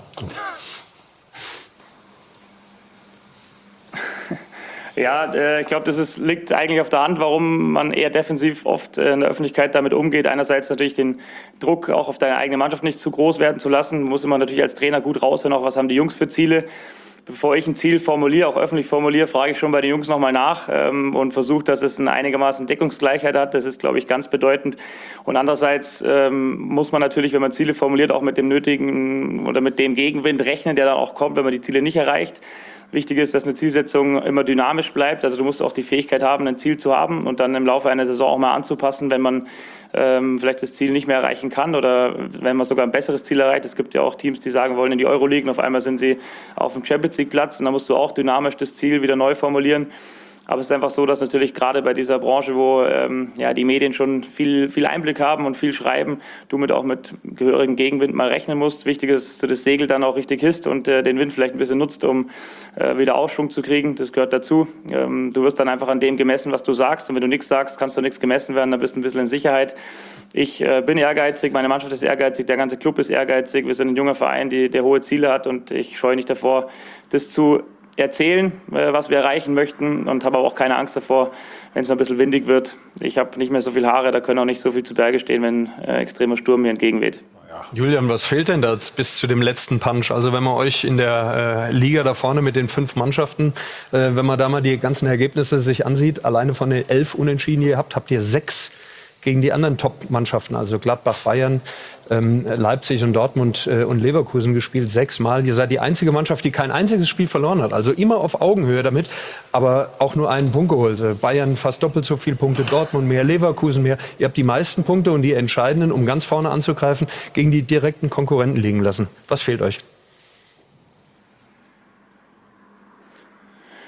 Ja, ich glaube, liegt eigentlich auf der Hand, warum man eher defensiv oft in der Öffentlichkeit damit umgeht. Einerseits natürlich den Druck, auch auf deine eigene Mannschaft nicht zu groß werden zu lassen. Muss immer natürlich als Trainer gut raushören, auch was haben die Jungs für Ziele. Bevor ich ein Ziel formuliere, auch öffentlich formuliere, frage ich schon bei den Jungs nochmal nach und versuche, dass es eine einigermaßen Deckungsgleichheit hat. Das ist, glaube ich, ganz bedeutend. Und andererseits muss man natürlich, wenn man Ziele formuliert, auch mit dem nötigen oder mit dem Gegenwind rechnen, der dann auch kommt, wenn man die Ziele nicht erreicht. Wichtig ist, dass eine Zielsetzung immer dynamisch bleibt. Also du musst auch die Fähigkeit haben, ein Ziel zu haben und dann im Laufe einer Saison auch mal anzupassen, wenn man vielleicht das Ziel nicht mehr erreichen kann oder wenn man sogar ein besseres Ziel erreicht. Es gibt ja auch Teams, die sagen wollen in die Euroleague und auf einmal sind sie auf dem Champions League Platz und dann musst du auch dynamisch das Ziel wieder neu formulieren. Aber es ist einfach so, dass natürlich gerade bei dieser Branche, wo die Medien schon viel Einblick haben und viel schreiben, du auch mit gehörigem Gegenwind mal rechnen musst. Wichtig ist, dass du das Segel dann auch richtig hisst und den Wind vielleicht ein bisschen nutzt, um wieder Aufschwung zu kriegen. Das gehört dazu. Du wirst dann einfach an dem gemessen, was du sagst. Und wenn du nichts sagst, kannst du nichts gemessen werden, dann bist du ein bisschen in Sicherheit. Ich bin ehrgeizig, meine Mannschaft ist ehrgeizig, der ganze Club ist ehrgeizig. Wir sind ein junger Verein, der hohe Ziele hat und ich scheue nicht davor, das zu erzählen, was wir erreichen möchten und habe aber auch keine Angst davor, wenn es noch ein bisschen windig wird. Ich habe nicht mehr so viel Haare, da können auch nicht so viel zu Berge stehen, wenn extremer Sturm mir entgegenweht. Julian, was fehlt denn da bis zu dem letzten Punch? Also wenn man euch in der Liga da vorne mit den 5 Mannschaften, wenn man da mal die ganzen Ergebnisse sich ansieht, alleine von den 11 Unentschieden, die ihr habt ihr 6 gegen die anderen Top-Mannschaften, also Gladbach, Bayern, Leipzig und Dortmund und Leverkusen gespielt, 6-mal. Ihr seid die einzige Mannschaft, die kein einziges Spiel verloren hat. Also immer auf Augenhöhe damit, aber auch nur einen Punkt geholt. Bayern fast doppelt so viele Punkte, Dortmund mehr, Leverkusen mehr. Ihr habt die meisten Punkte und die entscheidenden, um ganz vorne anzugreifen, gegen die direkten Konkurrenten liegen lassen. Was fehlt euch?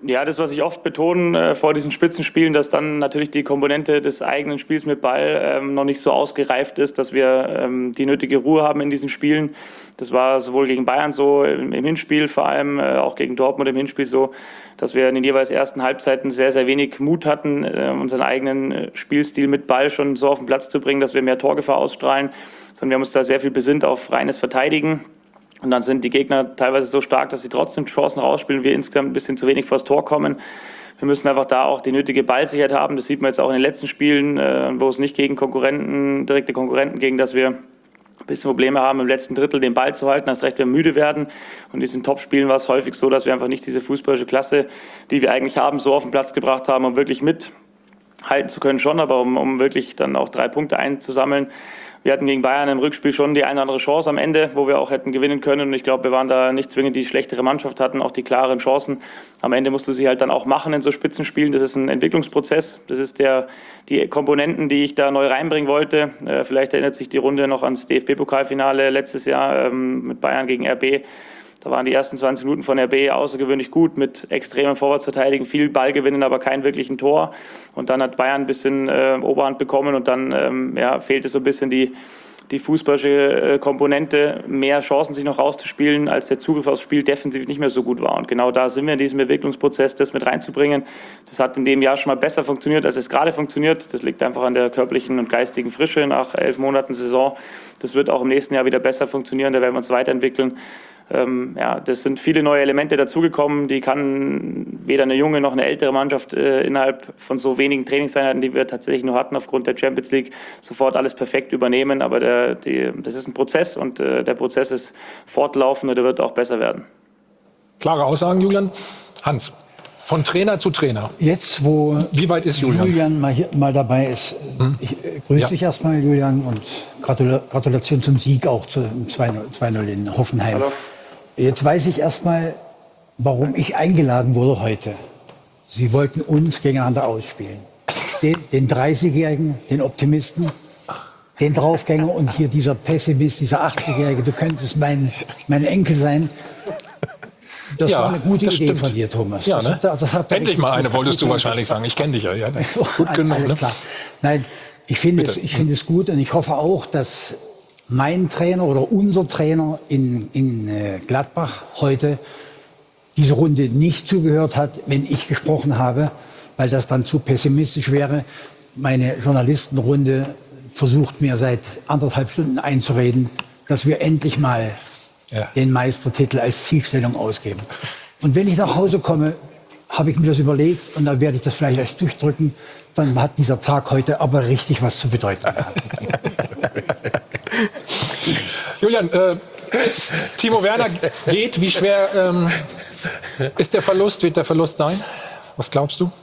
Ja, das, was ich oft betone vor diesen Spitzenspielen, dass dann natürlich die Komponente des eigenen Spiels mit Ball noch nicht so ausgereift ist, dass wir die nötige Ruhe haben in diesen Spielen. Das war sowohl gegen Bayern so, im Hinspiel vor allem, auch gegen Dortmund im Hinspiel so, dass wir in den jeweils ersten Halbzeiten sehr, sehr wenig Mut hatten, unseren eigenen Spielstil mit Ball schon so auf den Platz zu bringen, dass wir mehr Torgefahr ausstrahlen, sondern wir haben uns da sehr viel besinnt auf reines Verteidigen. Und dann sind die Gegner teilweise so stark, dass sie trotzdem Chancen rausspielen, wir insgesamt ein bisschen zu wenig vors Tor kommen. Wir müssen einfach da auch die nötige Ballsicherheit haben. Das sieht man jetzt auch in den letzten Spielen, wo es nicht gegen direkte Konkurrenten ging, dass wir ein bisschen Probleme haben, im letzten Drittel den Ball zu halten, erst recht, wir müde werden. Und in diesen Top-Spielen war es häufig so, dass wir einfach nicht diese fußballische Klasse, die wir eigentlich haben, so auf den Platz gebracht haben, um wirklich mithalten zu können schon, aber um wirklich dann auch 3 Punkte einzusammeln. Wir hatten gegen Bayern im Rückspiel schon die eine oder andere Chance am Ende, wo wir auch hätten gewinnen können. Und ich glaube, wir waren da nicht zwingend die schlechtere Mannschaft, hatten auch die klaren Chancen. Am Ende musst du sie halt dann auch machen in so Spitzenspielen. Das ist ein Entwicklungsprozess. Das ist die Komponenten, die ich da neu reinbringen wollte. Vielleicht erinnert sich die Runde noch ans DFB-Pokalfinale letztes Jahr mit Bayern gegen RB. Da waren die ersten 20 Minuten von RB außergewöhnlich gut mit extremem Vorwärtsverteidigen, viel Ballgewinnen, aber kein wirklichen Tor. Und dann hat Bayern ein bisschen Oberhand bekommen und dann fehlte so ein bisschen die fußballische Komponente, mehr Chancen sich noch rauszuspielen, als der Zugriff aufs Spiel defensiv nicht mehr so gut war. Und genau da sind wir in diesem Entwicklungsprozess, das mit reinzubringen. Das hat in dem Jahr schon mal besser funktioniert, als es gerade funktioniert. Das liegt einfach an der körperlichen und geistigen Frische nach 11 Monaten Saison. Das wird auch im nächsten Jahr wieder besser funktionieren, da werden wir uns weiterentwickeln. Das sind viele neue Elemente dazugekommen, die kann weder eine junge noch eine ältere Mannschaft innerhalb von so wenigen Trainingseinheiten, die wir tatsächlich nur hatten aufgrund der Champions League, sofort alles perfekt übernehmen. Aber das ist ein Prozess und der Prozess ist fortlaufend und der wird auch besser werden. Klare Aussagen, Julian. Hans, von Trainer zu Trainer. Jetzt, wo wie weit ist Julian mal dabei ist, ich grüße dich erstmal, Julian, und Gratulation zum Sieg auch zum 2-0 in Hoffenheim. Hallo. Jetzt weiß ich erstmal, warum ich eingeladen wurde heute. Sie wollten uns gegeneinander ausspielen. Den 30-Jährigen, den Optimisten, den Draufgänger und hier dieser Pessimist, dieser 80-Jährige. Du könntest mein Enkel sein. Das war eine gute Idee von dir, Thomas. Ja, ne? Endlich mal eine, wolltest du wahrscheinlich sagen. Ich kenne dich ja. Gut genug. Alles klar. Nein, ich finde es gut und ich hoffe auch, dass mein Trainer oder unser Trainer in Gladbach heute diese Runde nicht zugehört hat, wenn ich gesprochen habe, weil das dann zu pessimistisch wäre. Meine Journalistenrunde versucht mir seit 1,5 Stunden einzureden, dass wir endlich mal den Meistertitel als Zielstellung ausgeben. Und wenn ich nach Hause komme, habe ich mir das überlegt und dann werde ich das vielleicht erst durchdrücken. Dann hat dieser Tag heute aber richtig was zu bedeuten gehabt. Julian, Timo Werner geht. Wie schwer ist der Verlust? Wird der Verlust sein? Was glaubst du?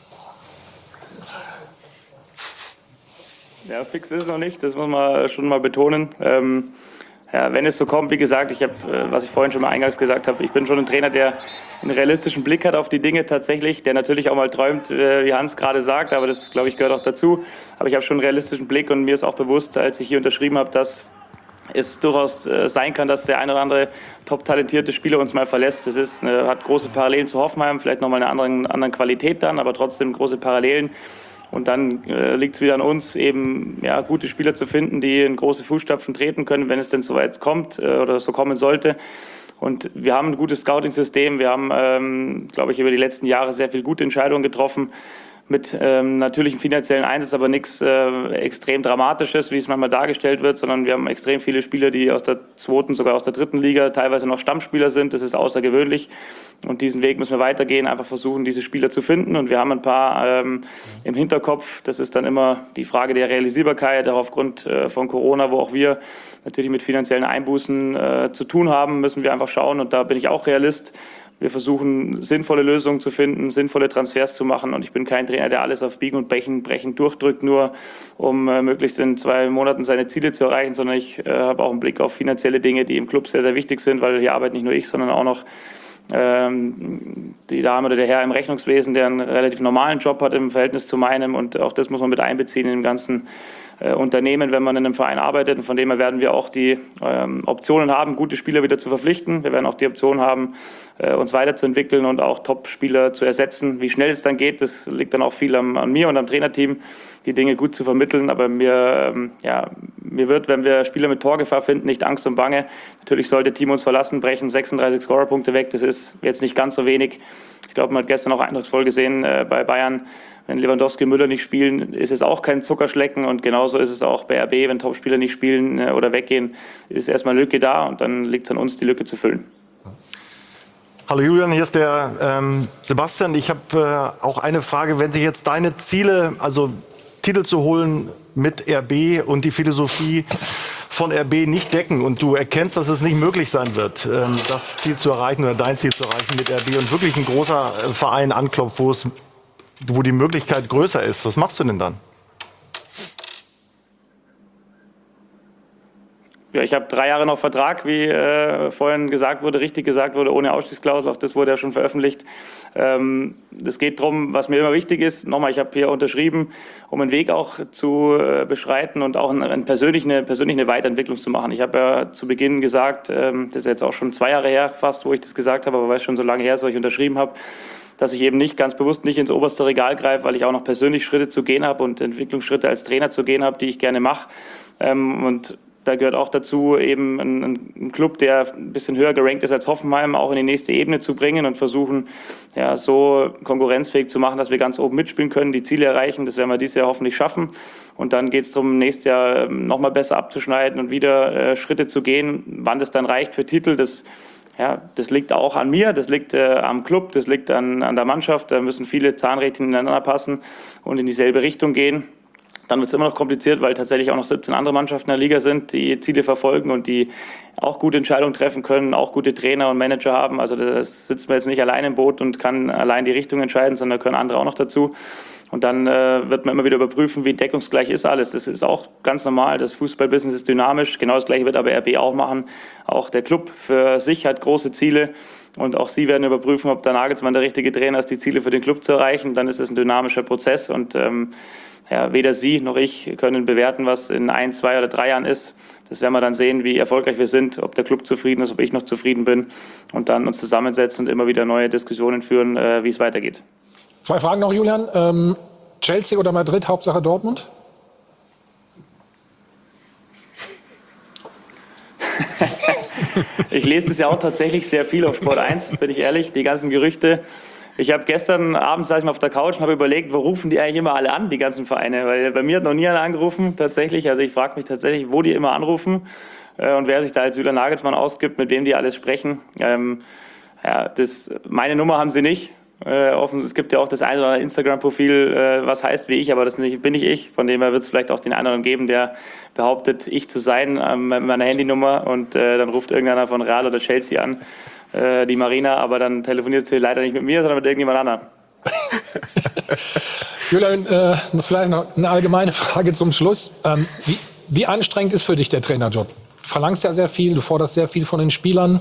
Ja, fix ist es noch nicht. Das muss man schon mal betonen. Wenn es so kommt, wie gesagt, was ich vorhin schon mal eingangs gesagt habe, ich bin schon ein Trainer, der einen realistischen Blick hat auf die Dinge tatsächlich, der natürlich auch mal träumt, wie Hans gerade sagt, aber das, glaube ich, gehört auch dazu. Aber ich habe schon einen realistischen Blick und mir ist auch bewusst, als ich hier unterschrieben habe, dass es durchaus sein kann, dass der ein oder andere top-talentierte Spieler uns mal verlässt. Das hat große Parallelen zu Hoffenheim, vielleicht nochmal eine andere Qualität dann, aber trotzdem große Parallelen. Und dann liegt es wieder an uns, eben gute Spieler zu finden, die in große Fußstapfen treten können, wenn es denn so weit kommt oder so kommen sollte. Und wir haben ein gutes Scouting-System. Wir haben, glaube ich, über die letzten Jahre sehr viele gute Entscheidungen getroffen. Mit natürlichem finanziellen Einsatz, aber nichts extrem Dramatisches, wie es manchmal dargestellt wird, sondern wir haben extrem viele Spieler, die aus der 2., sogar aus der 3. Liga teilweise noch Stammspieler sind. Das ist außergewöhnlich und diesen Weg müssen wir weitergehen, einfach versuchen, diese Spieler zu finden und wir haben ein paar im Hinterkopf. Das ist dann immer die Frage der Realisierbarkeit, auch aufgrund von Corona, wo auch wir natürlich mit finanziellen Einbußen zu tun haben, müssen wir einfach schauen und da bin ich auch Realist. Wir versuchen, sinnvolle Lösungen zu finden, sinnvolle Transfers zu machen. Und ich bin kein Trainer, der alles auf Biegen und Brechen durchdrückt, nur um möglichst in 2 Monaten seine Ziele zu erreichen, sondern ich habe auch einen Blick auf finanzielle Dinge, die im Club sehr, sehr wichtig sind, weil hier arbeitet nicht nur ich, sondern auch noch Die Dame oder der Herr im Rechnungswesen, der einen relativ normalen Job hat im Verhältnis zu meinem, und auch das muss man mit einbeziehen in dem ganzen Unternehmen, wenn man in einem Verein arbeitet. Und von dem her werden wir auch die Optionen haben, gute Spieler wieder zu verpflichten. Wir werden auch die Option haben, uns weiterzuentwickeln und auch Top-Spieler zu ersetzen. Wie schnell es dann geht, das liegt dann auch viel an mir und am Trainerteam, die Dinge gut zu vermitteln. Aber mir wird, wenn wir Spieler mit Torgefahr finden, nicht Angst und Bange. Natürlich sollte Team uns verlassen, brechen 36 Scorerpunkte weg. Das ist jetzt nicht ganz so wenig. Ich glaube, man hat gestern auch eindrucksvoll gesehen bei Bayern, wenn Lewandowski und Müller nicht spielen, ist es auch kein Zuckerschlecken. Und genauso ist es auch bei RB, wenn Topspieler nicht spielen oder weggehen, ist erstmal eine Lücke da und dann liegt es an uns, die Lücke zu füllen. Hallo Julian, hier ist der Sebastian. Ich habe auch eine Frage. Wenn sich jetzt deine Ziele, also Titel zu holen mit RB und die Philosophie von RB nicht decken und du erkennst, dass es nicht möglich sein wird, das Ziel zu erreichen oder dein Ziel zu erreichen mit RB und wirklich ein großer Verein anklopft, wo die Möglichkeit größer ist, was machst du denn dann? Ja, ich habe 3 Jahre noch Vertrag, wie vorhin gesagt wurde, richtig gesagt wurde, ohne Ausstiegsklausel. Auch das wurde ja schon veröffentlicht. Es geht darum, was mir immer wichtig ist. Nochmal, ich habe hier unterschrieben, um einen Weg auch zu beschreiten und auch eine persönliche Weiterentwicklung zu machen. Ich habe ja zu Beginn gesagt, das ist jetzt auch schon 2 Jahre her fast, wo ich das gesagt habe, aber weil es schon so lange her ist, wo ich unterschrieben habe, dass ich eben nicht ganz bewusst nicht ins oberste Regal greife, weil ich auch noch persönlich Schritte zu gehen habe und Entwicklungsschritte als Trainer zu gehen habe, die ich gerne mache. Und da gehört auch dazu, eben einen Club, der ein bisschen höher gerankt ist als Hoffenheim, auch in die nächste Ebene zu bringen und versuchen, ja, so konkurrenzfähig zu machen, dass wir ganz oben mitspielen können, die Ziele erreichen. Das werden wir dieses Jahr hoffentlich schaffen. Und dann geht es darum, nächstes Jahr nochmal besser abzuschneiden und wieder Schritte zu gehen. Wann das dann reicht für Titel, das liegt auch an mir, das liegt am Club, das liegt an der Mannschaft. Da müssen viele Zahnrädchen ineinander passen und in dieselbe Richtung gehen. Dann wird es immer noch kompliziert, weil tatsächlich auch noch 17 andere Mannschaften in der Liga sind, die Ziele verfolgen und die auch gute Entscheidungen treffen können, auch gute Trainer und Manager haben. Also da sitzt man jetzt nicht allein im Boot und kann allein die Richtung entscheiden, sondern da können andere auch noch dazu. Und dann wird man immer wieder überprüfen, wie deckungsgleich ist alles. Das ist auch ganz normal. Das Fußballbusiness ist dynamisch. Genau das Gleiche wird aber RB auch machen. Auch der Club für sich hat große Ziele. Und auch sie werden überprüfen, ob der Nagelsmann der richtige Trainer ist, die Ziele für den Club zu erreichen. Dann ist es ein dynamischer Prozess. Und weder Sie noch ich können bewerten, was in 1, 2 oder 3 Jahren ist. Das werden wir dann sehen, wie erfolgreich wir sind, ob der Club zufrieden ist, ob ich noch zufrieden bin. Und dann uns zusammensetzen und immer wieder neue Diskussionen führen, wie es weitergeht. 2 Fragen noch, Julian. Chelsea oder Madrid, Hauptsache Dortmund? Ich lese das ja auch tatsächlich sehr viel auf Sport 1, bin ich ehrlich, die ganzen Gerüchte. Ich habe gestern Abend saß ich mal auf der Couch und habe überlegt, wo rufen die eigentlich immer alle an, die ganzen Vereine? Weil bei mir hat noch nie einer angerufen, tatsächlich. Also ich frage mich tatsächlich, wo die immer anrufen und wer sich da als Julian Nagelsmann ausgibt, mit wem die alles sprechen. Meine Nummer haben sie nicht. Es gibt ja auch das eine oder andere Instagram-Profil, was heißt wie ich, aber das bin nicht ich. Von dem her wird es vielleicht auch den anderen geben, der behauptet, ich zu sein mit meiner Handynummer und dann ruft irgendeiner von Real oder Chelsea an, die Marina, aber dann telefoniert sie leider nicht mit mir, sondern mit irgendjemand anderem. Julian, vielleicht noch eine allgemeine Frage zum Schluss. Wie anstrengend ist für dich der Trainerjob? Du verlangst ja sehr viel, du forderst sehr viel von den Spielern.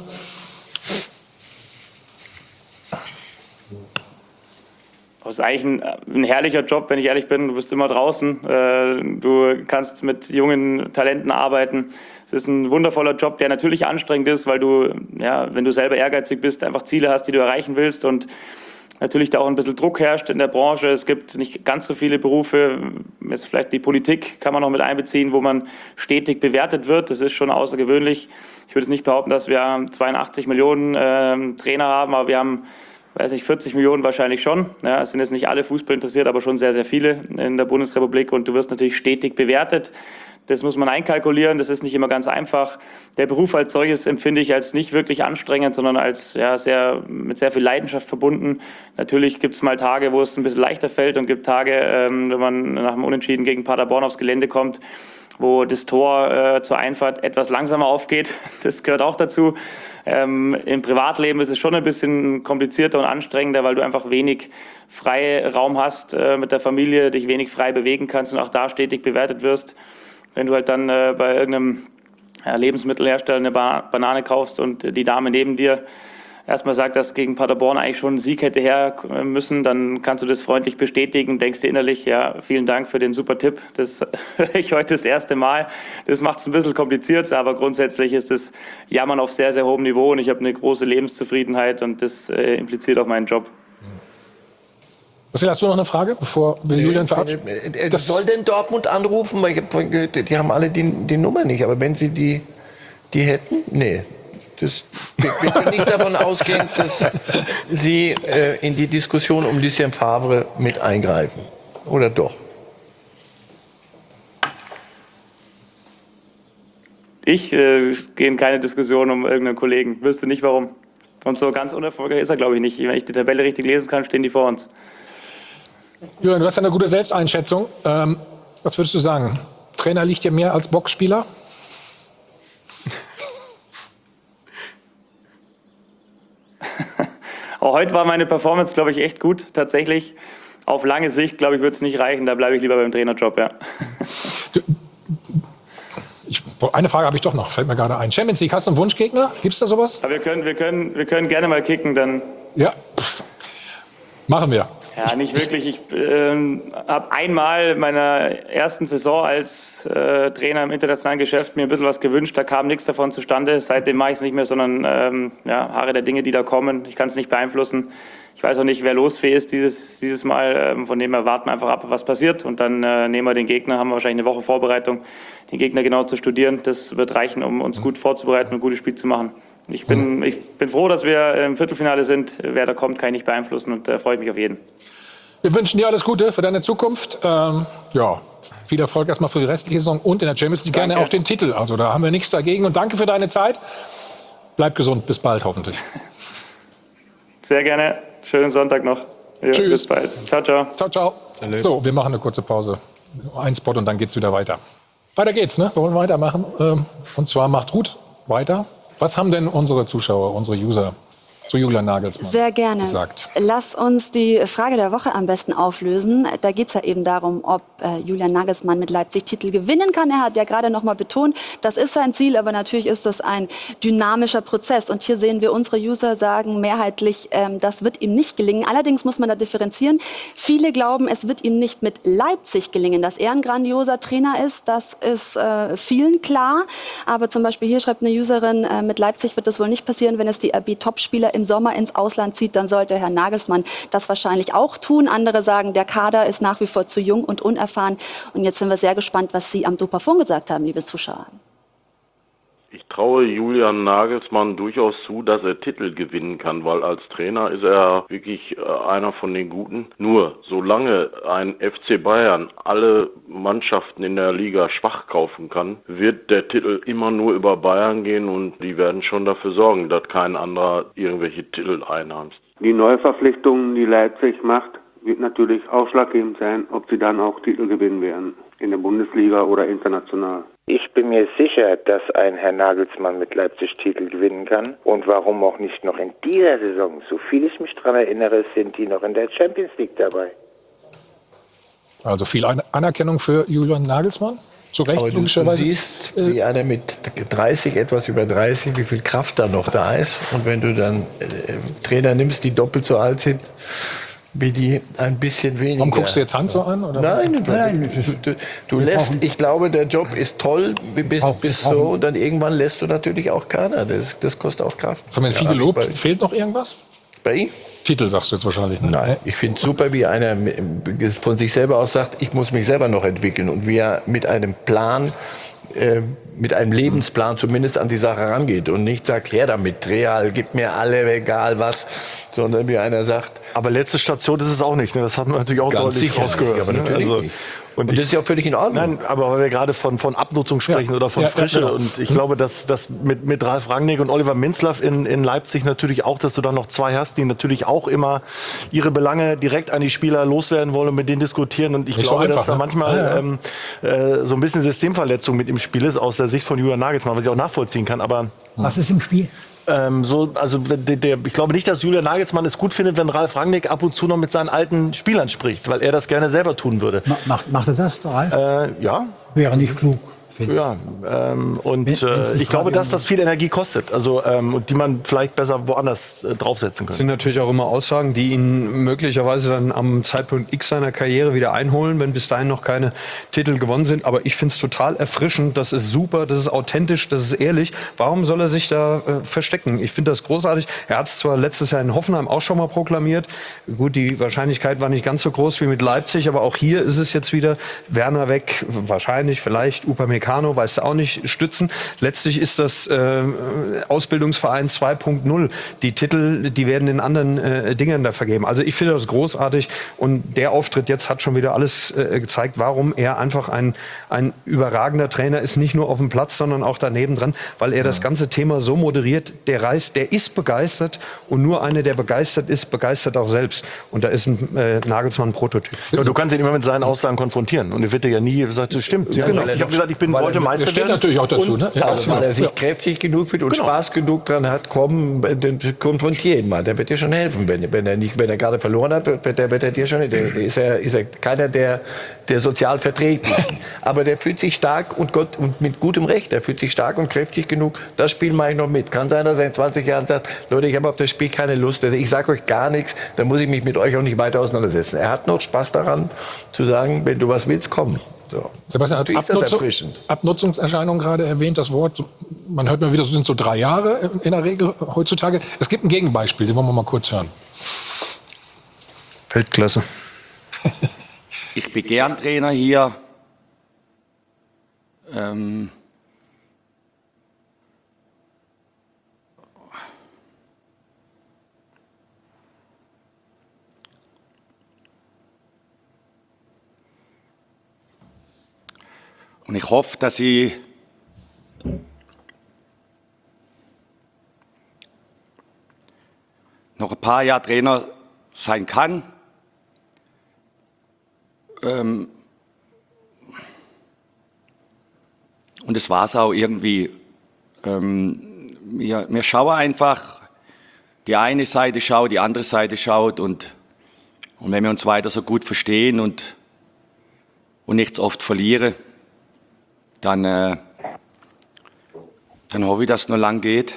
Das ist eigentlich ein herrlicher Job, wenn ich ehrlich bin. Du bist immer draußen. Du kannst mit jungen Talenten arbeiten. Es ist ein wundervoller Job, der natürlich anstrengend ist, weil du, wenn du selber ehrgeizig bist, einfach Ziele hast, die du erreichen willst und natürlich da auch ein bisschen Druck herrscht in der Branche. Es gibt nicht ganz so viele Berufe. Jetzt vielleicht die Politik kann man noch mit einbeziehen, wo man stetig bewertet wird. Das ist schon außergewöhnlich. Ich würde jetzt nicht behaupten, dass wir 82 Millionen Trainer haben, aber wir haben 40 Millionen wahrscheinlich schon. Ja, es sind jetzt nicht alle Fußball interessiert, aber schon sehr, sehr viele in der Bundesrepublik. Und du wirst natürlich stetig bewertet. Das muss man einkalkulieren. Das ist nicht immer ganz einfach. Der Beruf als solches empfinde ich als nicht wirklich anstrengend, sondern als mit sehr viel Leidenschaft verbunden. Natürlich gibt es mal Tage, wo es ein bisschen leichter fällt und gibt Tage, wenn man nach dem Unentschieden gegen Paderborn aufs Gelände kommt, wo das Tor zur Einfahrt etwas langsamer aufgeht. Das gehört auch dazu. Im Privatleben ist es schon ein bisschen komplizierter und anstrengender, weil du einfach wenig Freiraum hast mit der Familie, dich wenig frei bewegen kannst und auch da stetig bewertet wirst. Wenn du halt dann bei irgendeinem Lebensmittelhersteller eine Banane kaufst und die Dame neben dir erstmal sagt, dass gegen Paderborn eigentlich schon ein Sieg hätte her müssen, dann kannst du das freundlich bestätigen, denkst dir innerlich, ja, vielen Dank für den super Tipp. Das höre ich heute das erste Mal. Das macht es ein bisschen kompliziert, aber grundsätzlich ist das Jammern auf sehr, sehr hohem Niveau und ich habe eine große Lebenszufriedenheit und das impliziert auch meinen Job. Hast du noch eine Frage, bevor wir Julian verabschieden? Soll denn Dortmund anrufen? Weil ich hab vorhin gehört, die haben alle die Nummer nicht, aber wenn sie die hätten? Nee. Wir können nicht davon ausgehen, dass Sie in die Diskussion um Lucien Favre mit eingreifen. Oder doch? Ich gehe in keine Diskussion um irgendeinen Kollegen. Wüsste nicht warum. Und so ganz unerfolgreich ist er, glaube ich, nicht. Wenn ich die Tabelle richtig lesen kann, stehen die vor uns. Julian, du hast ja eine gute Selbsteinschätzung. Was würdest du sagen? Trainer liegt dir mehr als Boxspieler? Auch heute war meine Performance, glaube ich, echt gut. Tatsächlich, auf lange Sicht, glaube ich, wird es nicht reichen. Da bleibe ich lieber beim Trainerjob, ja. Eine Frage habe ich doch noch, fällt mir gerade ein. Champions League, hast du einen Wunschgegner? Gibt es da sowas? Aber wir können gerne mal kicken, dann. Ja, machen wir. Ja, nicht wirklich. Ich habe einmal in meiner ersten Saison als Trainer im internationalen Geschäft mir ein bisschen was gewünscht. Da kam nichts davon zustande. Seitdem mache ich es nicht mehr, sondern harre der Dinge, die da kommen. Ich kann es nicht beeinflussen. Ich weiß auch nicht, wer losfähig ist dieses Mal. Von dem her warten wir einfach ab, was passiert. Und dann nehmen wir den Gegner, haben wir wahrscheinlich eine Woche Vorbereitung, den Gegner genau zu studieren. Das wird reichen, um uns gut vorzubereiten und ein gutes Spiel zu machen. Ich bin froh, dass wir im Viertelfinale sind. Wer da kommt, kann ich nicht beeinflussen und freue ich mich auf jeden. Wir wünschen dir alles Gute für deine Zukunft. Viel Erfolg erstmal für die restliche Saison und in der Champions League gerne auch den Titel. Also da haben wir nichts dagegen. Und danke für deine Zeit. Bleib gesund. Bis bald hoffentlich. Sehr gerne. Schönen Sonntag noch. Ja, tschüss. Bis bald. Ciao, ciao. Ciao, ciao. So, wir machen eine kurze Pause. Ein Spot und dann geht's wieder weiter. Weiter geht's, ne? Wir wollen weitermachen. Und zwar macht Ruth weiter. Was haben denn unsere Zuschauer, unsere User zu Julian Nagelsmann sehr gerne gesagt? Lass uns die Frage der Woche am besten auflösen. Da geht es ja eben darum, ob Julian Nagelsmann mit Leipzig Titel gewinnen kann. Er hat ja gerade noch mal betont, das ist sein Ziel, aber natürlich ist das ein dynamischer Prozess. Und hier sehen wir, unsere User sagen mehrheitlich, das wird ihm nicht gelingen. Allerdings muss man da differenzieren. Viele glauben, es wird ihm nicht mit Leipzig gelingen. Dass er ein grandioser Trainer ist, das ist vielen klar. Aber zum Beispiel hier schreibt eine Userin, mit Leipzig wird das wohl nicht passieren, wenn es die RB-Topspieler im Sommer ins Ausland zieht, dann sollte Herr Nagelsmann das wahrscheinlich auch tun. Andere sagen, der Kader ist nach wie vor zu jung und unerfahren. Und jetzt sind wir sehr gespannt, was Sie am Dopafon gesagt haben, liebe Zuschauer. Ich traue Julian Nagelsmann durchaus zu, dass er Titel gewinnen kann, weil als Trainer ist er wirklich einer von den Guten. Nur, solange ein FC Bayern alle Mannschaften in der Liga schwach kaufen kann, wird der Titel immer nur über Bayern gehen und die werden schon dafür sorgen, dass kein anderer irgendwelche Titel einheimst. Die Neuverpflichtungen, die Leipzig macht, wird natürlich ausschlaggebend sein, ob sie dann auch Titel gewinnen werden, in der Bundesliga oder international. Ich bin mir sicher, dass ein Herr Nagelsmann mit Leipzig Titel gewinnen kann. Und warum auch nicht noch in dieser Saison? So viel ich mich daran erinnere, sind die noch in der Champions League dabei. Also viel Anerkennung für Julian Nagelsmann. Zu Recht, aber du siehst, wie einer mit 30, etwas über 30, wie viel Kraft da noch da ist. Und wenn du dann Trainer nimmst, die doppelt so alt sind, wie die ein bisschen weniger. Warum guckst du jetzt Hand so an? Oder? Nein, du lässt, ich glaube, der Job ist toll, bis so, und dann irgendwann lässt du natürlich auch keiner. Das kostet auch Kraft. Jetzt haben wir viel gelobt. Fehlt noch irgendwas? Bei ihm? Titel sagst du jetzt wahrscheinlich. Ne? Nein, ich finde es super, wie einer von sich selber aus sagt, ich muss mich selber noch entwickeln. Und wie er mit einem Plan, mit einem Lebensplan zumindest an die Sache rangeht. Und nicht sagt, her damit, Real, gib mir alle, egal was. Sondern wie einer sagt. Aber letzte Station ist es auch nicht. Ne? Das haben wir natürlich auch deutlich rausgehört. Aber natürlich nicht. Und das ist ja auch völlig in Ordnung. Nein, aber weil wir gerade von Abnutzung sprechen oder von Frische. Genau. Und ich glaube, dass das mit Ralf Rangnick und Oliver Minzlaff in Leipzig natürlich auch, dass du da noch zwei hast, die natürlich auch immer ihre Belange direkt an die Spieler loswerden wollen und mit denen diskutieren. Und ich glaube, dass da manchmal so ein bisschen Systemverletzung mit im Spiel ist, aus der Sicht von Julian Nagelsmann, was ich auch nachvollziehen kann. Aber was ist im Spiel? Ich glaube nicht, dass Julian Nagelsmann es gut findet, wenn Ralf Rangnick ab und zu noch mit seinen alten Spielern spricht, weil er das gerne selber tun würde. Macht er das, Ralf? Ja. Wäre nicht klug. Ja, ich glaube, dass das viel Energie kostet, also die man vielleicht besser woanders draufsetzen könnte. Das sind natürlich auch immer Aussagen, die ihn möglicherweise dann am Zeitpunkt X seiner Karriere wieder einholen, wenn bis dahin noch keine Titel gewonnen sind. Aber ich finde es total erfrischend, das ist super, das ist authentisch, das ist ehrlich. Warum soll er sich da verstecken? Ich finde das großartig. Er hat es zwar letztes Jahr in Hoffenheim auch schon mal proklamiert. Gut, die Wahrscheinlichkeit war nicht ganz so groß wie mit Leipzig, aber auch hier ist es jetzt wieder Werner weg, wahrscheinlich, vielleicht Upamecano, weißt du auch nicht, stützen. Letztlich ist das Ausbildungsverein 2.0. Die Titel, die werden in anderen Dingen da vergeben. Also ich finde das großartig und der Auftritt jetzt hat schon wieder alles gezeigt, warum er einfach ein überragender Trainer ist, nicht nur auf dem Platz, sondern auch daneben dran, weil er das ganze Thema so moderiert, der ist begeistert und nur einer, der begeistert ist, begeistert auch selbst. Und da ist ein Nagelsmann ein Prototyp. Ja, du kannst ihn immer mit seinen Aussagen konfrontieren und er wird dir ja nie gesagt, das stimmt. Ja, genau. Ich habe gesagt, ich wollte Meister werden. Steht natürlich auch dazu, ne? Ja, weil er sich kräftig genug fühlt und Spaß genug dran hat, konfrontiere ihn mal. Der wird dir schon helfen, wenn er gerade verloren hat, wird er dir schon. Der ist ja keiner der sozial verträglichsten. Aber der fühlt sich stark und mit gutem Recht. Der fühlt sich stark und kräftig genug. Das Spiel mache ich noch mit. Kann sein, dass er in 20 Jahren sagt, Leute, ich habe auf das Spiel keine Lust. Ich sage euch gar nichts. Dann muss ich mich mit euch auch nicht weiter auseinandersetzen. Er hat noch Spaß daran, zu sagen, wenn du was willst, komm. So. Sebastian hat Abnutzungserscheinung gerade erwähnt, das Wort. Man hört mal wieder, so sind so 3 Jahre in der Regel heutzutage. Es gibt ein Gegenbeispiel, den wollen wir mal kurz hören. Weltklasse. Ich bin gern Trainer hier. Und ich hoffe, dass ich noch ein paar Jahre Trainer sein kann. Und das war es auch irgendwie. Wir schauen einfach, die eine Seite schaut, die andere Seite schaut und wenn wir uns weiter so gut verstehen und nichts oft verlieren, dann hoffe ich, dass es noch lang geht.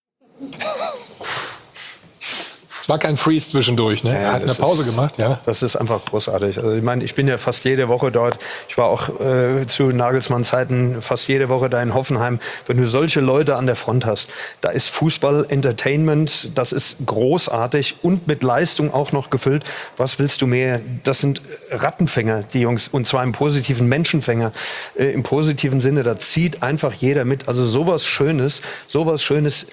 Es war kein Freeze zwischendurch, ne? Ja, er hat eine Pause gemacht, ja. Das ist einfach großartig. Also ich meine, ich bin ja fast jede Woche dort. Ich war auch zu Nagelsmann-Zeiten fast jede Woche da in Hoffenheim. Wenn du solche Leute an der Front hast, da ist Fußball, Entertainment, das ist großartig und mit Leistung auch noch gefüllt. Was willst du mehr? Das sind Rattenfänger, die Jungs, und zwar im positiven Menschenfänger, im positiven Sinne. Da zieht einfach jeder mit. Also sowas Schönes, sowas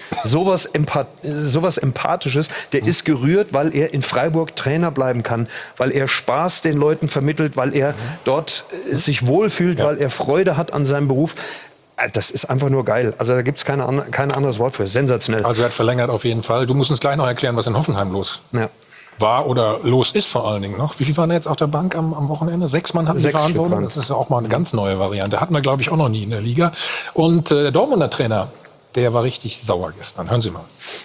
Empathisches. Der ist gerührt, weil er in Freiburg Trainer bleiben kann, weil er Spaß den Leuten vermittelt, weil er dort sich wohlfühlt, weil er Freude hat an seinem Beruf. Das ist einfach nur geil. Also da gibt es kein anderes Wort für. Sensationell. Also er hat verlängert auf jeden Fall. Du musst uns gleich noch erklären, was in Hoffenheim los war oder los ist vor allen Dingen noch. Wie viel waren jetzt auf der Bank am Wochenende? 6 Mann hatten die Verantwortung. Das ist ja auch mal eine ganz neue Variante. Hatten wir, glaube ich, auch noch nie in der Liga. Und der Dortmunder Trainer, der war richtig sauer gestern. Hören Sie mal.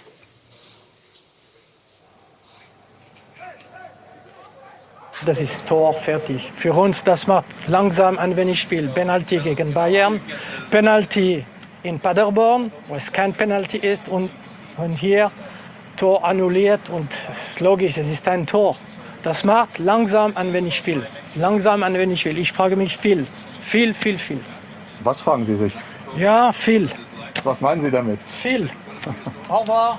Das ist Tor, fertig. Für uns, das macht langsam ein wenig viel. Penalty gegen Bayern, Penalty in Paderborn, wo es kein Penalty ist. Und hier Tor annulliert. Und es ist logisch, es ist ein Tor. Das macht langsam ein wenig viel. Langsam ein wenig viel. Ich frage mich viel. Viel. Was fragen Sie sich? Ja, viel. Was meinen Sie damit? Viel. Au revoir.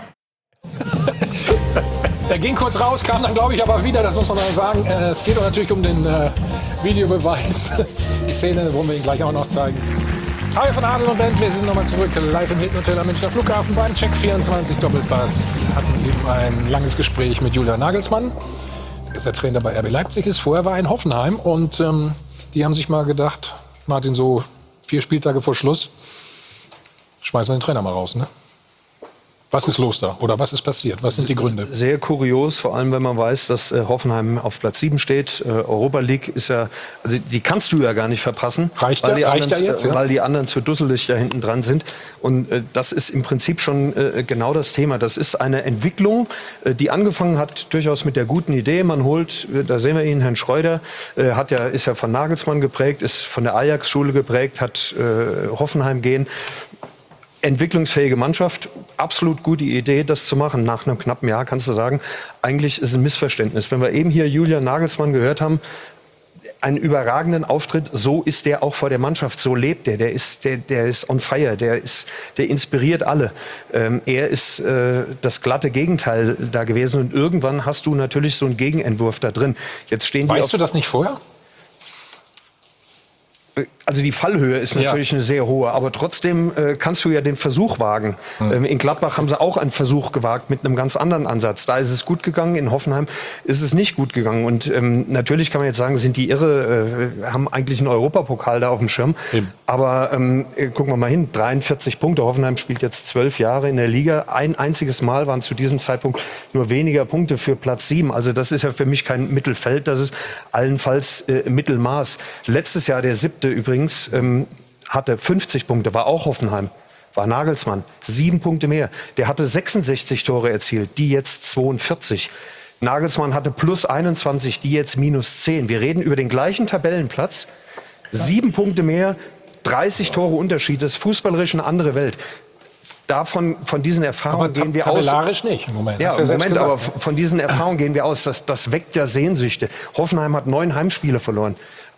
Er ging kurz raus, kam dann, glaube ich, aber wieder, das muss man mal sagen. Es geht doch natürlich um den Videobeweis. Die Szene wollen wir Ihnen gleich auch noch zeigen. Hi von Adel und Bent, wir sind nochmal zurück live im Hilton Hotel am Münchner Flughafen beim Check 24 Doppelpass. Hatten eben ein langes Gespräch mit Julian Nagelsmann, der der Trainer bei RB Leipzig ist. Vorher war er in Hoffenheim und die haben sich mal gedacht, Martin, so 4 Spieltage vor Schluss, schmeißen wir den Trainer mal raus, ne? Was ist los da? Oder was ist passiert? Was sind die Gründe? Sehr kurios, vor allem wenn man weiß, dass Hoffenheim auf Platz 7 steht. Europa League ist ja, also die kannst du ja gar nicht verpassen. Reicht ja jetzt? Ja? Weil die anderen zu dusselig da hinten dran sind. Und das ist im Prinzip schon genau das Thema. Das ist eine Entwicklung, die angefangen hat durchaus mit der guten Idee. Man holt, da sehen wir ihn, Herrn Schreuder, ist ja von Nagelsmann geprägt, ist von der Ajax-Schule geprägt, hat Hoffenheim gehen. Entwicklungsfähige Mannschaft, absolut gute Idee, das zu machen. Nach einem knappen Jahr kannst du sagen, eigentlich ist es ein Missverständnis. Wenn wir eben hier Julian Nagelsmann gehört haben, einen überragenden Auftritt, so ist der auch vor der Mannschaft, so lebt der ist on fire, der inspiriert alle. Er ist das glatte Gegenteil da gewesen und irgendwann hast du natürlich so einen Gegenentwurf da drin. Jetzt stehen weißt du das nicht vorher? Also die Fallhöhe ist natürlich eine sehr hohe, aber trotzdem kannst du ja den Versuch wagen. In Gladbach haben sie auch einen Versuch gewagt mit einem ganz anderen Ansatz. Da ist es gut gegangen, in Hoffenheim ist es nicht gut gegangen. Und natürlich kann man jetzt sagen, sind die irre, haben eigentlich einen Europapokal da auf dem Schirm. Eben. Aber gucken wir mal hin, 43 Punkte. Hoffenheim spielt jetzt 12 Jahre in der Liga. Ein einziges Mal waren zu diesem Zeitpunkt nur weniger Punkte für Platz 7. Also das ist ja für mich kein Mittelfeld, das ist allenfalls Mittelmaß. Letztes Jahr der 7. übrigens hatte 50 Punkte, war auch Hoffenheim, war Nagelsmann, 7 Punkte mehr. Der hatte 66 Tore erzielt, die jetzt 42. Nagelsmann hatte plus 21, die jetzt minus 10. Wir reden über den gleichen Tabellenplatz, 7 Punkte mehr, 30 Tore Unterschied, das ist fußballerisch eine andere Welt. Von diesen Erfahrungen gehen wir aus. Tabellarisch nicht im Moment. Ja, im Moment, aber von diesen Erfahrungen gehen wir aus. Das weckt ja Sehnsüchte. Hoffenheim hat 9 Heimspiele verloren.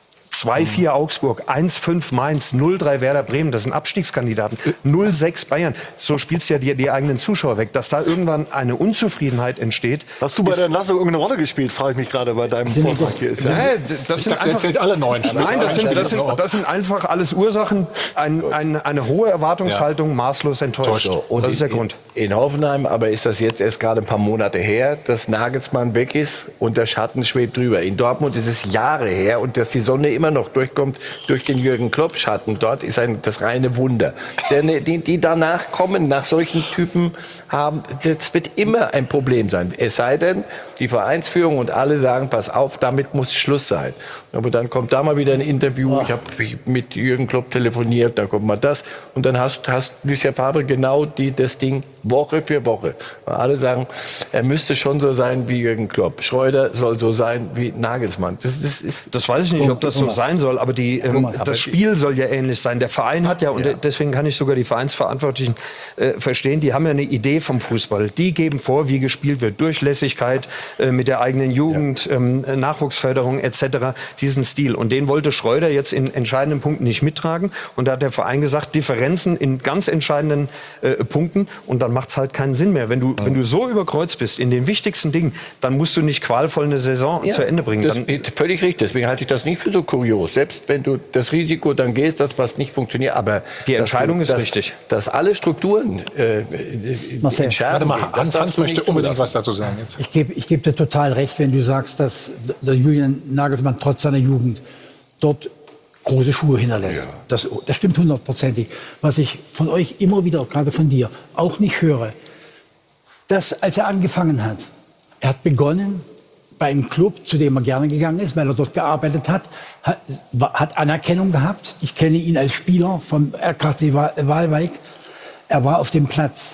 2-4 Augsburg, 1-5 Mainz, 0-3 Werder Bremen, das sind Abstiegskandidaten, 0-6 Bayern. So spielst du ja die eigenen Zuschauer weg. Dass da irgendwann eine Unzufriedenheit entsteht. Hast du bei der Entlassung irgendeine Rolle gespielt, frage ich mich gerade bei deinem Vortrag hier. Ich dachte, er zählt alle 9 Spiele. Nein, das sind einfach alles Ursachen, eine hohe Erwartungshaltung, maßlos enttäuscht. Und das ist der Grund. In Hoffenheim aber ist das jetzt erst gerade ein paar Monate her, dass Nagelsmann weg ist und der Schatten schwebt drüber. In Dortmund ist es Jahre her und dass die Sonne immer noch durchkommt durch den Jürgen Klopp-Schatten. Dort ist das reine Wunder. Die danach kommen, nach solchen Typen haben, das wird immer ein Problem sein. Es sei denn, die Vereinsführung und alle sagen, pass auf, damit muss Schluss sein. Aber dann kommt da mal wieder ein Interview, ich habe mit Jürgen Klopp telefoniert, dann kommt mal das. Und dann hast Lucien Favre genau das Ding Woche für Woche. Alle sagen, er müsste schon so sein wie Jürgen Klopp. Schreuder soll so sein wie Nagelsmann. Das weiß ich nicht, ob das so sein soll, aber das Spiel soll ja ähnlich sein. Der Verein hat ja, und deswegen kann ich sogar die Vereinsverantwortlichen verstehen, die haben ja eine Idee vom Fußball. Die geben vor, wie gespielt wird. Durchlässigkeit mit der eigenen Jugend, Nachwuchsförderung etc., diesen Stil. Und den wollte Schreuder jetzt in entscheidenden Punkten nicht mittragen. Und da hat der Verein gesagt, Differenzen in ganz entscheidenden Punkten. Und dann macht es halt keinen Sinn mehr. Wenn du so überkreuzt bist in den wichtigsten Dingen, dann musst du nicht qualvoll eine Saison zu Ende bringen. Das ist völlig richtig. Deswegen halte ich das nicht für so kurios. Selbst wenn du das Risiko dann gehst, dass was nicht funktioniert. Aber die Entscheidung ist richtig. Dass alle Strukturen Warte mal, Hans möchte unbedingt was dazu sagen. Jetzt. Ich gebe dir total recht, wenn du sagst, dass der Julian Nagelsmann trotz seiner Jugend dort große Schuhe hinterlässt. Ja. Das stimmt 100%. Was ich von euch immer wieder, gerade von dir, auch nicht höre, dass als er angefangen hat, er hat begonnen bei einem Club, zu dem er gerne gegangen ist, weil er dort gearbeitet hat, hat Anerkennung gehabt. Ich kenne ihn als Spieler vom RKC Waalwijk. Er war auf dem Platz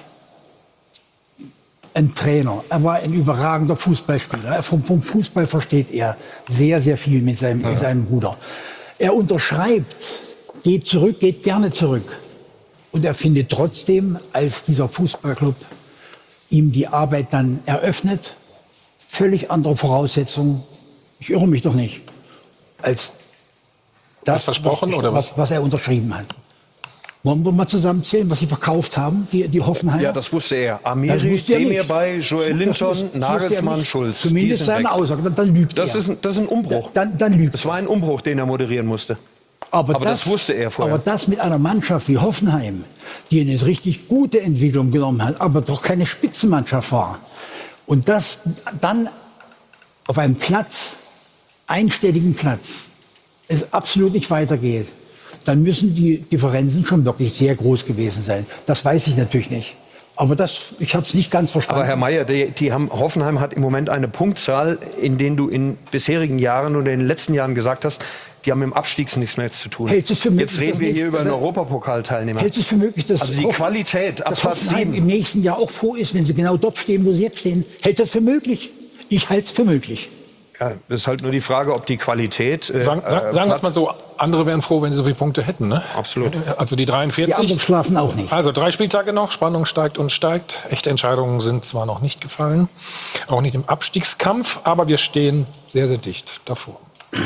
ein Trainer. Er war ein überragender Fußballspieler. Vom Fußball versteht er sehr, sehr viel mit seinem Bruder. Er unterschreibt, geht gerne zurück. Und er findet trotzdem, als dieser Fußballclub ihm die Arbeit dann eröffnet, völlig andere Voraussetzungen, ich irre mich doch nicht, als das, was er unterschrieben hat. Wollen wir mal zusammenzählen, was sie verkauft haben, die Hoffenheimer? Ja, das wusste er. Amiri, Demirbay, Joel Linton, Nagelsmann, Schulz. Zumindest seine Aussage, dann lügt er. Das ist ein Umbruch. Dann lügt es war ein Umbruch, den er moderieren musste. Aber das wusste er vorher. Aber das mit einer Mannschaft wie Hoffenheim, die eine richtig gute Entwicklung genommen hat, aber doch keine Spitzenmannschaft war. Und das dann auf einem einstelligen Platz, es absolut nicht weitergeht, dann müssen die Differenzen schon wirklich sehr groß gewesen sein. Das weiß ich natürlich nicht. Aber ich habe es nicht ganz verstanden. Aber Herr Mayer, Hoffenheim hat im Moment eine Punktzahl, in denen du in bisherigen Jahren oder in den letzten Jahren gesagt hast, die haben mit dem Abstieg nichts mehr zu tun. Jetzt reden wir hier über einen Europapokalteilnehmer. Hältst du es für möglich, dass also die Qualität dass Hoffenheim im nächsten Jahr auch froh ist, wenn sie genau dort stehen, wo sie jetzt stehen? Hältst du das für möglich? Ich halte es für möglich. Ja, das ist halt nur die Frage, ob die Qualität... sagen wir es mal so, andere wären froh, wenn sie so viele Punkte hätten. Ne? Absolut. Also die 43. Die anderen schlafen auch nicht. Also 3 Spieltage noch, Spannung steigt und steigt. Echte Entscheidungen sind zwar noch nicht gefallen, auch nicht im Abstiegskampf, aber wir stehen sehr, sehr dicht davor.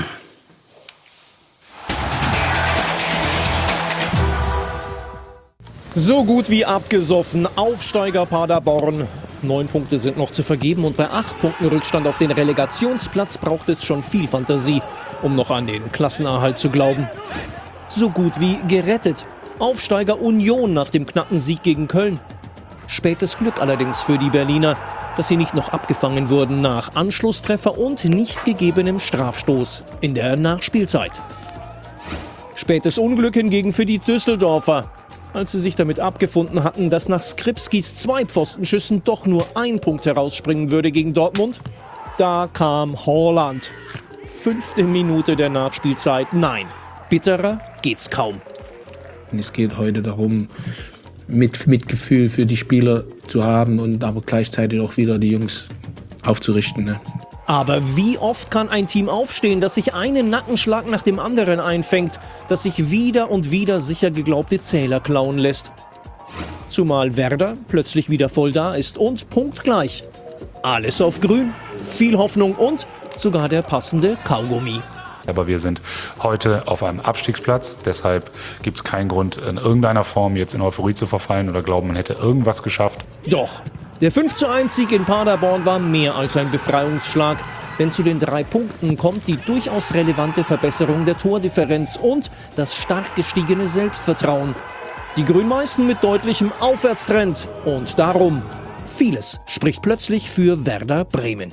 So gut wie abgesoffen. Aufsteiger Paderborn. 9 Punkte sind noch zu vergeben und bei 8 Punkten Rückstand auf den Relegationsplatz braucht es schon viel Fantasie, um noch an den Klassenerhalt zu glauben. So gut wie gerettet. Aufsteiger Union nach dem knappen Sieg gegen Köln. Spätes Glück allerdings für die Berliner, dass sie nicht noch abgefangen wurden nach Anschlusstreffer und nicht gegebenem Strafstoß in der Nachspielzeit. Spätes Unglück hingegen für die Düsseldorfer. Als sie sich damit abgefunden hatten, dass nach Skripskis 2 Pfostenschüssen doch nur 1 Punkt herausspringen würde gegen Dortmund, da kam Haaland. 5. Minute der Nachspielzeit. Nein, bitterer geht's kaum. Es geht heute darum, Mitgefühl für die Spieler zu haben und aber gleichzeitig auch wieder die Jungs aufzurichten. Ne? Aber wie oft kann ein Team aufstehen, das sich einen Nackenschlag nach dem anderen einfängt, das sich wieder und wieder sicher geglaubte Zähler klauen lässt? Zumal Werder plötzlich wieder voll da ist und punktgleich. Alles auf grün, viel Hoffnung und sogar der passende Kaugummi. Aber wir sind heute auf einem Abstiegsplatz. Deshalb gibt es keinen Grund, in irgendeiner Form jetzt in Euphorie zu verfallen oder glauben, man hätte irgendwas geschafft. Doch, der 5:1-Sieg in Paderborn war mehr als ein Befreiungsschlag. Denn zu den 3 Punkten kommt die durchaus relevante Verbesserung der Tordifferenz und das stark gestiegene Selbstvertrauen. Die Grün-Weißen mit deutlichem Aufwärtstrend. Und darum, vieles spricht plötzlich für Werder Bremen.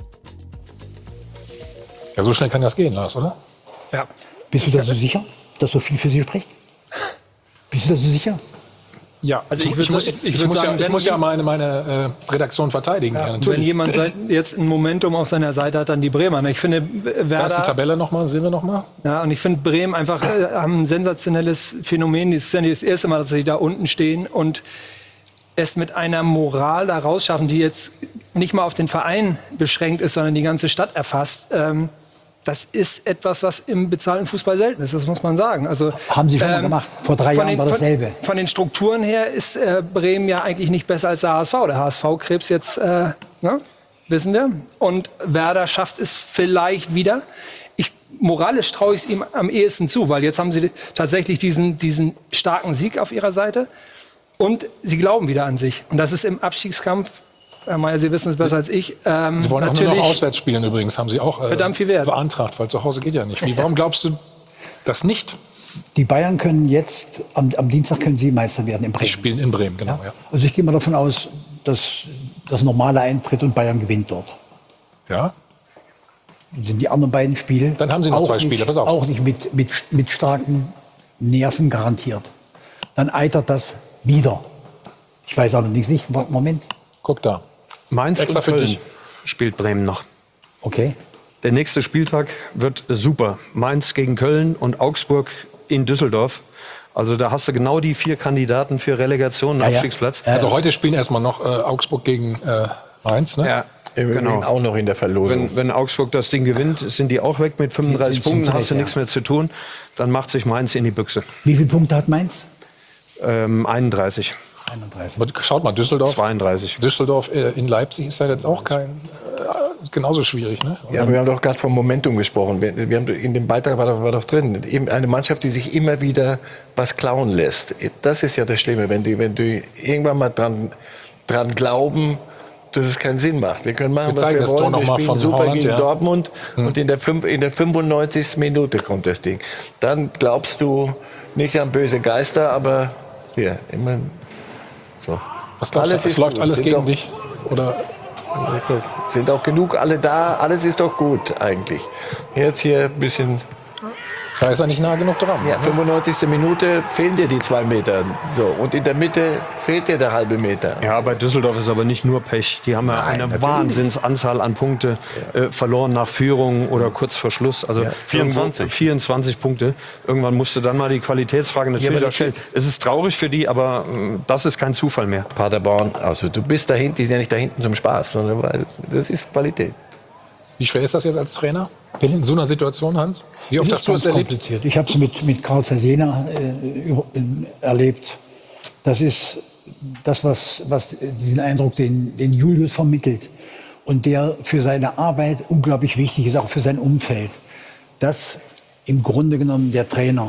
Ja, so schnell kann das gehen, Lars, oder? Ja. Bist du da so sicher, dass so viel für sie spricht? Bist du da so sicher? Ja, also ich muss ja meine Redaktion verteidigen. Ja, wenn jemand jetzt ein Momentum auf seiner Seite hat, dann die Bremer. Ich finde, Werder... Da ist die Tabelle nochmal, sehen wir nochmal. Ja, und ich finde, Bremen einfach haben ein sensationelles Phänomen. Es ist ja nicht das erste Mal, dass sie da unten stehen und es mit einer Moral da rausschaffen, die jetzt nicht mal auf den Verein beschränkt ist, sondern die ganze Stadt erfasst. Das ist etwas, was im bezahlten Fußball selten ist, das muss man sagen. Also, haben sie schon mal gemacht. Vor 3 Jahren war dasselbe. Von den Strukturen her ist Bremen ja eigentlich nicht besser als der HSV. Der HSV Krebs jetzt, wissen wir. Und Werder schafft es vielleicht wieder. Moralisch traue ich es ihm am ehesten zu, weil jetzt haben sie tatsächlich diesen starken Sieg auf ihrer Seite. Und sie glauben wieder an sich. Und das ist im Abstiegskampf, Herr Mayer, Sie wissen es besser als ich. Sie wollen auch nur noch auswärts spielen übrigens, haben Sie auch verdammt viel Wert beantragt, weil zu Hause geht ja nicht. Warum glaubst du das nicht? Die Bayern können jetzt, am Dienstag können sie Meister werden in Bremen. Die spielen in Bremen, genau. Ja. Also ich gehe mal davon aus, dass das normale eintritt und Bayern gewinnt dort. Ja? Sind die anderen beiden Spiele dann haben Sie noch 2 Spiele, pass auf. Auch nicht mit starken Nerven garantiert. Dann eitert das wieder. Ich weiß allerdings nicht, Moment. Guck da. Mainz extra und für Köln dich. Spielt Bremen noch. Okay. Der nächste Spieltag wird super. Mainz gegen Köln und Augsburg in Düsseldorf. Also da hast du genau die 4 Kandidaten für Relegation und Abstiegsplatz. Also heute spielen erstmal noch Augsburg gegen Mainz, ne? Ja. Genau. Auch noch in der Verlosung. Wenn Augsburg das Ding gewinnt, sind die auch weg mit 35 Punkten, hast du nichts mehr zu tun. Dann macht sich Mainz in die Büchse. Wie viele Punkte hat Mainz? 31. Aber schaut mal, Düsseldorf. 32. Düsseldorf in Leipzig ist ja jetzt auch genauso schwierig, ne? Ja, aber wir haben doch gerade vom Momentum gesprochen. Wir haben, in dem Beitrag war doch drin, eben eine Mannschaft, die sich immer wieder was klauen lässt. Das ist ja das Schlimme, wenn du irgendwann mal dran glauben, dass es keinen Sinn macht. Wir können machen, was wir wollen. Wir spielen super Holland, gegen Dortmund und in der 95. Minute kommt das Ding. Dann glaubst du nicht an böse Geister, aber hier, immer so. Was glaubst du, es läuft alles gegen dich? Oder? Sind auch genug alle da, alles ist doch gut eigentlich. Jetzt hier ein bisschen Da ist er nicht nah genug dran. Ja, 95. Minute fehlen dir die 2 Meter. So, und in der Mitte fehlt dir der halbe Meter. Ja, bei Düsseldorf ist aber nicht nur Pech. Die haben ja eine Wahnsinnsanzahl an Punkte verloren nach Führung oder kurz vor Schluss. Also 24 Punkte. Irgendwann musste dann mal die Qualitätsfrage natürlich stellen. Es ist traurig für die, aber das ist kein Zufall mehr. Paderborn, also du bist da hinten, die sind ja nicht da hinten zum Spaß, sondern weil das ist Qualität. Wie schwer ist das jetzt als Trainer? In so einer Situation, Hans? Wie oft hast du es erlebt? Kompliziert. Ich habe es mit Karl Cesena erlebt. Das ist das, was diesen Eindruck, den Julius vermittelt. Und der für seine Arbeit unglaublich wichtig ist, auch für sein Umfeld. Dass im Grunde genommen der Trainer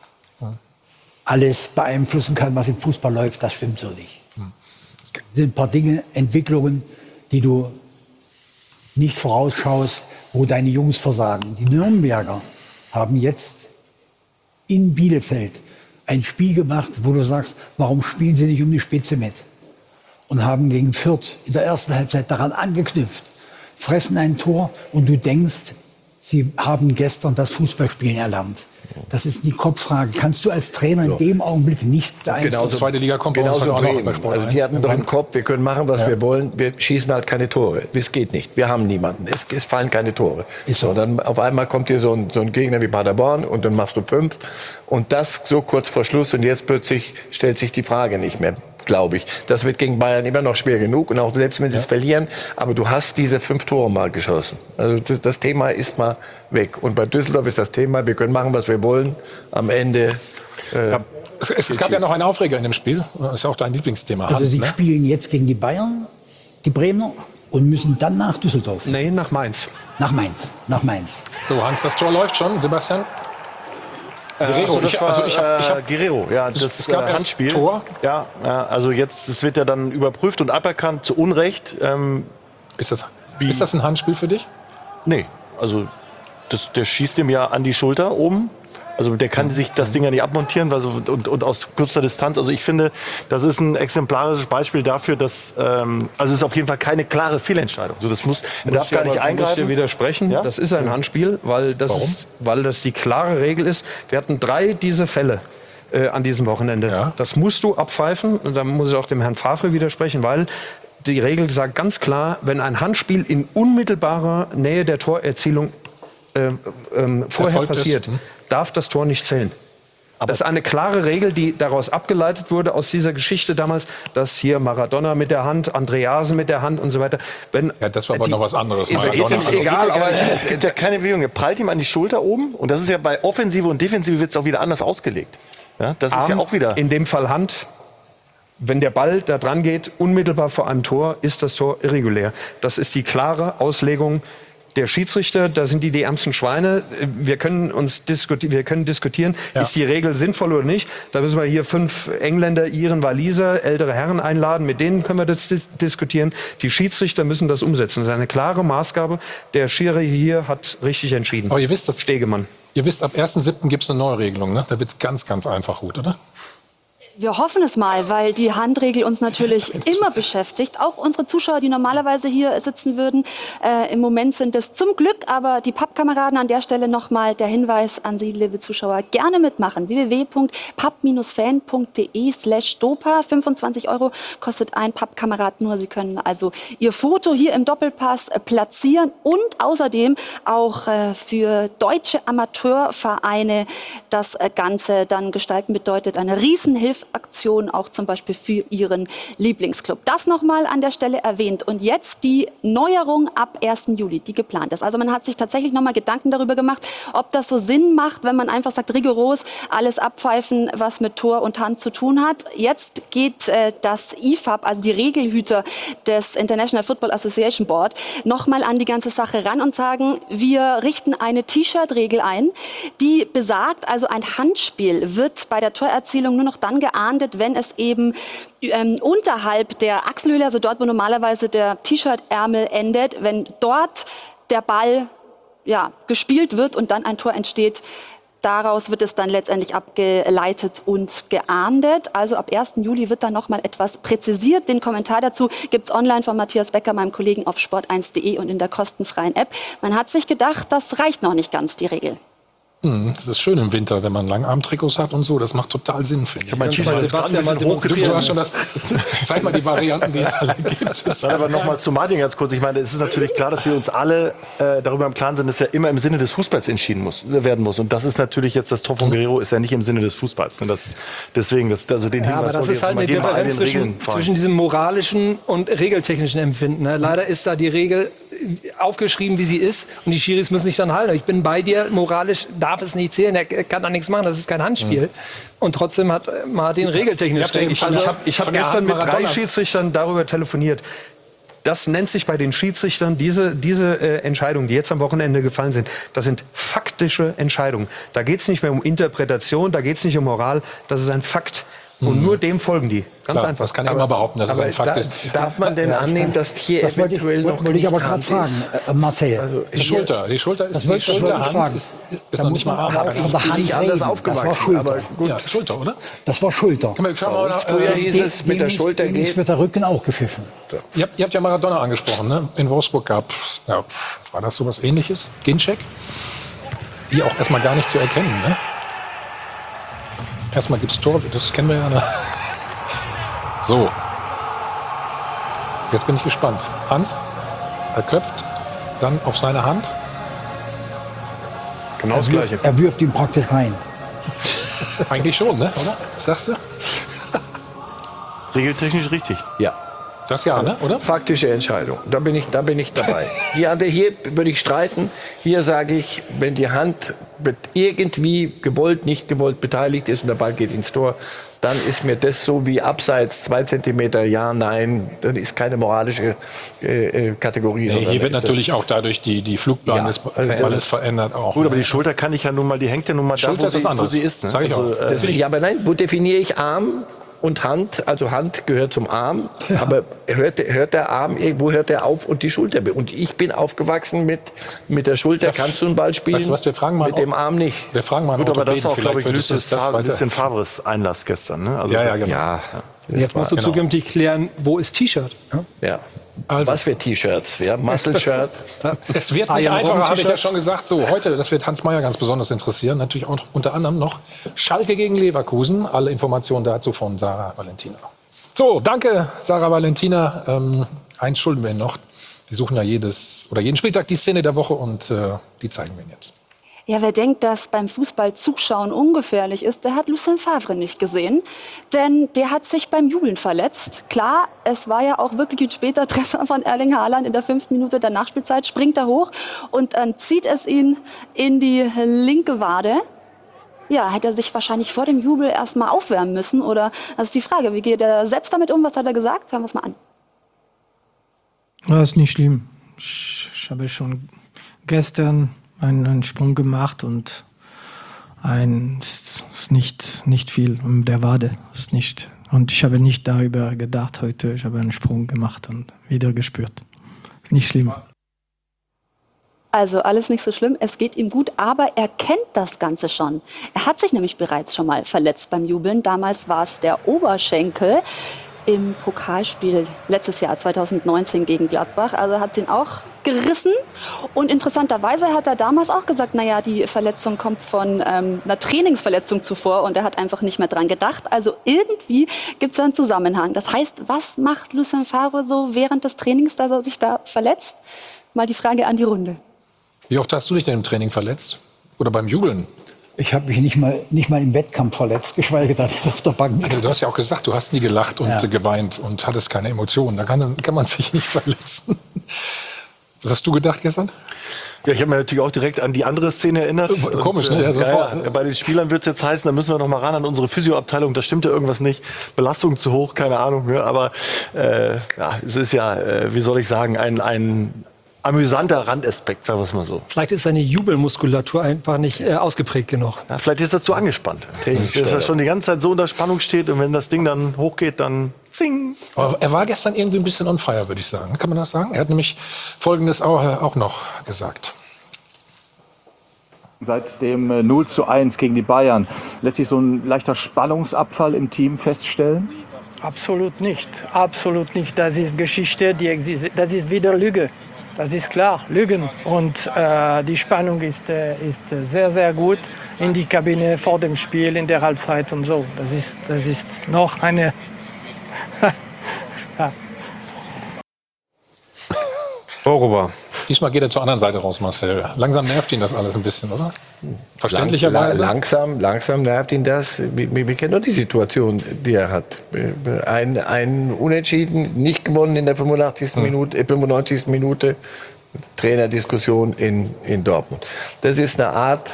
alles beeinflussen kann, was im Fußball läuft, das stimmt so nicht. Es sind ein paar Dinge, Entwicklungen, die du nicht vorausschaust, wo deine Jungs versagen. Die Nürnberger haben jetzt in Bielefeld ein Spiel gemacht, wo du sagst, warum spielen sie nicht um die Spitze mit? Und haben gegen Fürth in der ersten Halbzeit daran angeknüpft, fressen ein Tor und du denkst, sie haben gestern das Fußballspielen erlernt. Das ist die Kopffrage. Kannst du als Trainer in dem Augenblick nicht beeinflussen? Genauso, zweite Liga kommt bei uns auch noch bei Sport 1. Also die hatten doch im Kopf, wir können machen, was wir wollen, wir schießen halt keine Tore. Das geht nicht, wir haben niemanden, es fallen keine Tore. So, dann auf einmal kommt dir so ein Gegner wie Paderborn und dann machst du 5 und das so kurz vor Schluss und jetzt plötzlich stellt sich die Frage nicht mehr. Glaube ich. Das wird gegen Bayern immer noch schwer genug und auch selbst wenn sie es verlieren, aber du hast diese 5 Tore mal geschossen. Also das Thema ist mal weg. Und bei Düsseldorf ist das Thema, wir können machen, was wir wollen. Am Ende... Es gab ja noch einen Aufreger in dem Spiel. Das ist ja auch dein Lieblingsthema. Also sie spielen jetzt gegen die Bayern, die Bremer, und müssen dann nach Düsseldorf. Nee, nach Mainz. Nach Mainz. So, Hans, das Tor läuft schon. Sebastian? Guerrero, Guerrero, ja, es gab Handspiel. Tor. Ja, also jetzt, das wird ja dann überprüft und aberkannt, zu Unrecht. Ist das ein Handspiel für dich? Nee, also der schießt ihm ja an die Schulter oben. Also der kann sich das Ding ja nicht abmontieren und aus kurzer Distanz. Also ich finde, das ist ein exemplarisches Beispiel dafür, dass also es ist auf jeden Fall keine klare Fehlentscheidung. Also er darf gar nicht eingreifen. Ich muss dir widersprechen. Ja? Das ist ein Handspiel, weil das die klare Regel ist. Wir hatten 3 diese Fälle an diesem Wochenende. Ja. Das musst du abpfeifen. Und da muss ich auch dem Herrn Favre widersprechen, weil die Regel sagt ganz klar, wenn ein Handspiel in unmittelbarer Nähe der Torerzielung vorher passiert, darf das Tor nicht zählen. Aber das ist eine klare Regel, die daraus abgeleitet wurde aus dieser Geschichte damals, dass hier Maradona mit der Hand, Andreasen mit der Hand und so weiter. Das war aber noch was anderes. Ist egal, aber es gibt ja keine Bewegung. Er prallt ihm an die Schulter oben und das ist ja bei Offensive und Defensive wird es auch wieder anders ausgelegt. Ja, das ist ja auch wieder... In dem Fall Hand. Wenn der Ball da dran geht, unmittelbar vor einem Tor, ist das Tor irregulär. Das ist die klare Auslegung der Schiedsrichter. Da sind die ärmsten Schweine. Wir können diskutieren, ist die Regel sinnvoll oder nicht. Da müssen wir hier 5 Engländer, Iren, Waliser, ältere Herren einladen. Mit denen können wir das diskutieren. Die Schiedsrichter müssen das umsetzen. Das ist eine klare Maßgabe. Der Schiri hier hat richtig entschieden. Aber ihr wisst das, Stegemann. Ihr wisst, ab 1.7. gibt es eine neue Regelung. Ne? Da wird es ganz, ganz einfach gut, oder? Wir hoffen es mal, weil die Handregel uns natürlich immer beschäftigt. Auch unsere Zuschauer, die normalerweise hier sitzen würden. Im Moment sind es zum Glück, aber die Pappkameraden, an der Stelle nochmal der Hinweis an Sie, liebe Zuschauer, gerne mitmachen. www.papp-fan.de/dopa. 25 € kostet ein Pappkamerad nur. Sie können also Ihr Foto hier im Doppelpass platzieren und außerdem auch für deutsche Amateurvereine das Ganze dann gestalten. Bedeutet eine Riesenhilfe. Aktion auch zum Beispiel für Ihren Lieblingsclub. Das nochmal an der Stelle erwähnt. Und jetzt die Neuerung ab 1. Juli, die geplant ist. Also man hat sich tatsächlich nochmal Gedanken darüber gemacht, ob das so Sinn macht, wenn man einfach sagt, rigoros alles abpfeifen, was mit Tor und Hand zu tun hat. Jetzt geht das IFAB, also die Regelhüter des International Football Association Board, nochmal an die ganze Sache ran und sagen, wir richten eine T-Shirt-Regel ein, die besagt, also ein Handspiel wird bei der Torerzielung nur noch dann geahndet, wenn es eben unterhalb der Achselhöhle, also dort, wo normalerweise der T-Shirt-Ärmel endet, wenn dort der Ball gespielt wird und dann ein Tor entsteht, daraus wird es dann letztendlich abgeleitet und geahndet. Also ab 1. Juli wird da noch mal etwas präzisiert. Den Kommentar dazu gibt es online von Matthias Becker, meinem Kollegen auf sport1.de und in der kostenfreien App. Man hat sich gedacht, das reicht noch nicht ganz, die Regel. Das ist schön im Winter, wenn man Langarm-Trikots hat und so. Das macht total Sinn, finde ich. Ich habe Sebastian mal hochgezogen. Du hast schon das. Zeig mal die Varianten, die es alle gibt. Aber nochmal zu Martin ganz kurz. Ich meine, es ist natürlich klar, dass wir uns alle darüber im Klaren sind, dass ja immer im Sinne des Fußballs entschieden werden muss. Und das ist natürlich jetzt, das Tor von Guerrero ist ja nicht im Sinne des Fußballs. Deswegen, also den Hinweis, aber das ist halt eine Differenz zwischen diesem moralischen und regeltechnischen Empfinden. Ne? Leider ist da die Regel aufgeschrieben, wie sie ist. Und die Schiris müssen sich dann halten. Ich bin bei dir, moralisch darf es nicht zählen. Er kann da nichts machen, das ist kein Handspiel. Und trotzdem hat Martin regeltechnisch... Ich habe gestern mit 3 Schiedsrichtern darüber telefoniert. Das nennt sich bei den Schiedsrichtern, diese Entscheidungen, die jetzt am Wochenende gefallen sind, das sind faktische Entscheidungen. Da geht es nicht mehr um Interpretation, da geht es nicht um Moral, das ist ein Fakt. Und nur dem folgen die. Ganz Klar, einfach. das kann ich immer behaupten, dass es ein Fakt ist. Darf man denn annehmen, dass hier das eventuell noch wollte ich aber gerade fragen, Marcel. Also die Schulter ist die Schulterhand ist noch nicht mal von der Hand nicht anders aufgewachsen. Aber gut. Ja, Schulter, oder? Das war Schulter. Früher hieß es, mit der Schulter geht. Wird der Rücken auch gepfiffen. Ihr habt ja Maradona angesprochen, ne? In Wolfsburg war das sowas Ähnliches? Ginczek? Hier auch erstmal gar nicht zu erkennen, ne? Erstmal gibt's Tor, das kennen wir ja. Ne? So. Jetzt bin ich gespannt. Hand, er köpft, dann auf seine Hand. Genau das Gleiche. Er wirft ihn praktisch rein. Eigentlich schon, ne? Oder? Was sagst du? Regeltechnisch richtig. Ja. Das ja, ne? Oder? Faktische Entscheidung. Da bin ich dabei. Hier würde ich streiten. Hier sage ich, wenn die Hand irgendwie gewollt, nicht gewollt beteiligt ist und der Ball geht ins Tor, dann ist mir das so wie abseits 2 Zentimeter, ja, nein, dann ist keine moralische Kategorie. Nee, hier wird natürlich auch dadurch die Flugbahn des Balles verändert. Auch, gut, aber die Schulter kann ich ja nun mal, die hängt ja nun mal Schulter da, wo sie ist. Ne? Sag ich auch. Ja, aber nein, wo definiere ich Arm und Hand? Also Hand gehört zum Arm, aber hört der Arm, wo hört der auf und die Schulter? Und ich bin aufgewachsen mit der Schulter, kannst du einen Ball spielen, weißt du was, wir fragen mal mit dem Arm nicht. Wir fragen mal gut, aber das war auch, glaube ich, Lucien Favres Einlass gestern. Ne? Also ja, genau. Ja. Jetzt musst du zukünftig klären, wo ist T-Shirt? Ja. Also. Was für T-Shirts? Muscle-Shirt? Es wird nicht einfacher, habe ich ja schon gesagt. So, heute, das wird Hans Meyer ganz besonders interessieren. Natürlich auch unter anderem noch Schalke gegen Leverkusen. Alle Informationen dazu von Sarah Valentina. So, danke, Sarah Valentina. Eins schulden wir Ihnen noch. Wir suchen ja jeden Spieltag die Szene der Woche und die zeigen wir Ihnen jetzt. Ja, wer denkt, dass beim Fußball Zuschauen ungefährlich ist, der hat Lucien Favre nicht gesehen. Denn der hat sich beim Jubeln verletzt. Klar, es war ja auch wirklich ein später Treffer von Erling Haaland in der 5. Minute der Nachspielzeit. Springt er hoch und dann zieht es ihn in die linke Wade. Ja, hätte er sich wahrscheinlich vor dem Jubel erst mal aufwärmen müssen. Oder, das ist die Frage, wie geht er selbst damit um? Was hat er gesagt? Hören wir es mal an. Das ist nicht schlimm. Ich habe schon gestern einen Sprung gemacht und ist nicht viel um der Wade. Ist nicht. Und ich habe nicht darüber gedacht heute. Ich habe einen Sprung gemacht und wieder gespürt. Ist nicht schlimm. Also alles nicht so schlimm, es geht ihm gut, aber er kennt das Ganze schon. Er hat sich nämlich bereits schon mal verletzt beim Jubeln. Damals war es der Oberschenkel im Pokalspiel letztes Jahr 2019 gegen Gladbach. Also hat sie ihn auch gerissen. Und interessanterweise hat er damals auch gesagt, naja, die Verletzung kommt von einer Trainingsverletzung zuvor und er hat einfach nicht mehr dran gedacht. Also irgendwie gibt es da einen Zusammenhang. Das heißt, was macht Lucien Favre so während des Trainings, dass er sich da verletzt? Mal die Frage an die Runde. Wie oft hast du dich denn im Training verletzt? Oder beim Jubeln? Ich habe mich nicht mal im Wettkampf verletzt, geschweige denn auf der Bank. Also, du hast ja auch gesagt, du hast nie gelacht und geweint und hattest keine Emotionen. Da kann man sich nicht verletzen. Was hast du gedacht gestern? Ja, ich habe mir natürlich auch direkt an die andere Szene erinnert. Komisch, ne? Ja, sofort. Ja, bei den Spielern wird es jetzt heißen, da müssen wir noch mal ran an unsere Physioabteilung. Da stimmt ja irgendwas nicht. Belastung zu hoch, keine Ahnung. Ja, aber es ist ja, wie soll ich sagen, ein amüsanter Randaspekt, sagen wir es mal so. Vielleicht ist seine Jubelmuskulatur einfach nicht ausgeprägt genug. Ja, vielleicht ist er zu angespannt. Dass er schon die ganze Zeit so unter Spannung steht und wenn das Ding dann hochgeht, dann zing. Aber er war gestern irgendwie ein bisschen on fire, würde ich sagen. Kann man das sagen? Er hat nämlich Folgendes auch noch gesagt. Seit dem 0:1 gegen die Bayern lässt sich so ein leichter Spannungsabfall im Team feststellen? Absolut nicht. Absolut nicht. Das ist Geschichte, das ist wieder Lüge. Das ist klar, Lügen. Und die Spannung ist sehr, sehr gut in die Kabine vor dem Spiel, in der Halbzeit und so. Das ist noch eine... ja. Worüber? Diesmal geht er zur anderen Seite raus, Marcel. Langsam nervt ihn das alles ein bisschen, oder? Verständlicherweise. Langsam nervt ihn das. Wir kennen doch die Situation, die er hat. Ein Unentschieden, nicht gewonnen in der 95. Minute. Trainerdiskussion in Dortmund. Das ist eine Art,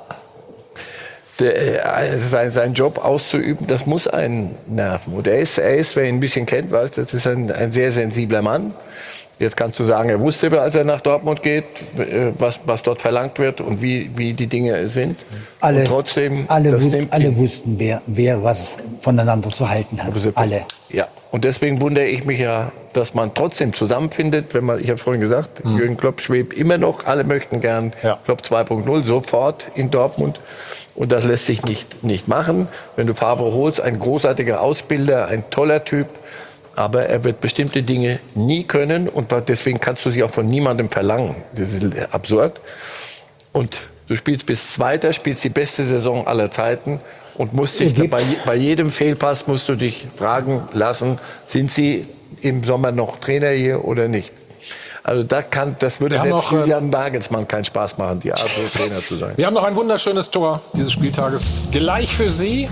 seinen Job auszuüben, das muss einen nerven. Und er ist, wer ihn ein bisschen kennt, weiß, das ist ein sehr sensibler Mann. Jetzt kannst du sagen, er wusste, als er nach Dortmund geht, was dort verlangt wird und wie die Dinge sind. Alle, und trotzdem, alle wussten, wer was voneinander zu halten hat. Alle. Ja. Und deswegen wundere ich mich ja, dass man trotzdem zusammenfindet, ich habe vorhin gesagt, Jürgen Klopp schwebt immer noch, alle möchten gern Klopp 2.0 sofort in Dortmund. Und das lässt sich nicht machen. Wenn du Favre holst, ein großartiger Ausbilder, ein toller Typ, aber er wird bestimmte Dinge nie können und deswegen kannst du sie auch von niemandem verlangen. Das ist absurd. Und du spielst bis Zweiter, spielst die beste Saison aller Zeiten und musst dich bei jedem Fehlpass musst du dich fragen lassen, sind sie im Sommer noch Trainer hier oder nicht? Also das würde selbst Julian Nagelsmann keinen Spaß machen, die Art so Trainer zu sein. Wir haben noch ein wunderschönes Tor dieses Spieltages gleich für Sie.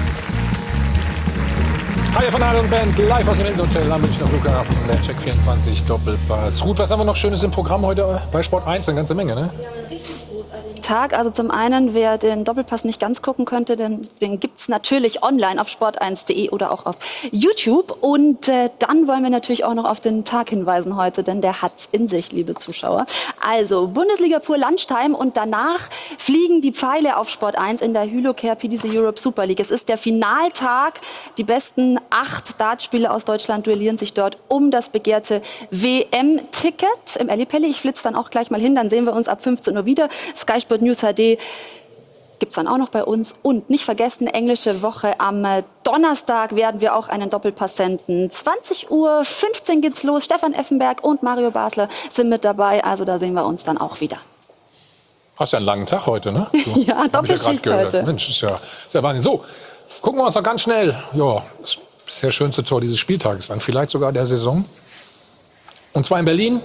Hi von Adel und Band, live aus dem Hilton Hotel am Münchner Flughafen, der Check 24 Doppelpass. Ruth, was haben wir noch Schönes im Programm heute bei Sport 1? Eine ganze Menge, ne? Tag. Also zum einen, wer den Doppelpass nicht ganz gucken könnte, den gibt es natürlich online auf sport1.de oder auch auf YouTube. Und dann wollen wir natürlich auch noch auf den Tag hinweisen heute, denn der hat's in sich, liebe Zuschauer. Also Bundesliga pur Lunchtime und danach fliegen die Pfeile auf Sport 1 in der Hylocare PDC Europe Super League. Es ist der Finaltag. Die besten 8 Dartspieler aus Deutschland duellieren sich dort um das begehrte WM-Ticket im Ellipelli. Ich flitze dann auch gleich mal hin, dann sehen wir uns ab 15 Uhr wieder. Sky Sport News HD gibt es dann auch noch bei uns. Und nicht vergessen, englische Woche. Am Donnerstag werden wir auch einen Doppelpass senden. 20:15 Uhr geht's los. Stefan Effenberg und Mario Basler sind mit dabei. Also da sehen wir uns dann auch wieder. Hast ja einen langen Tag heute, ne? Ja, Doppelschicht heute. Mensch, ist ja Wahnsinn. So, gucken wir uns noch ganz schnell. Ja, das ist der schönste Tor dieses Spieltages an. Vielleicht sogar der Saison. Und zwar in Berlin.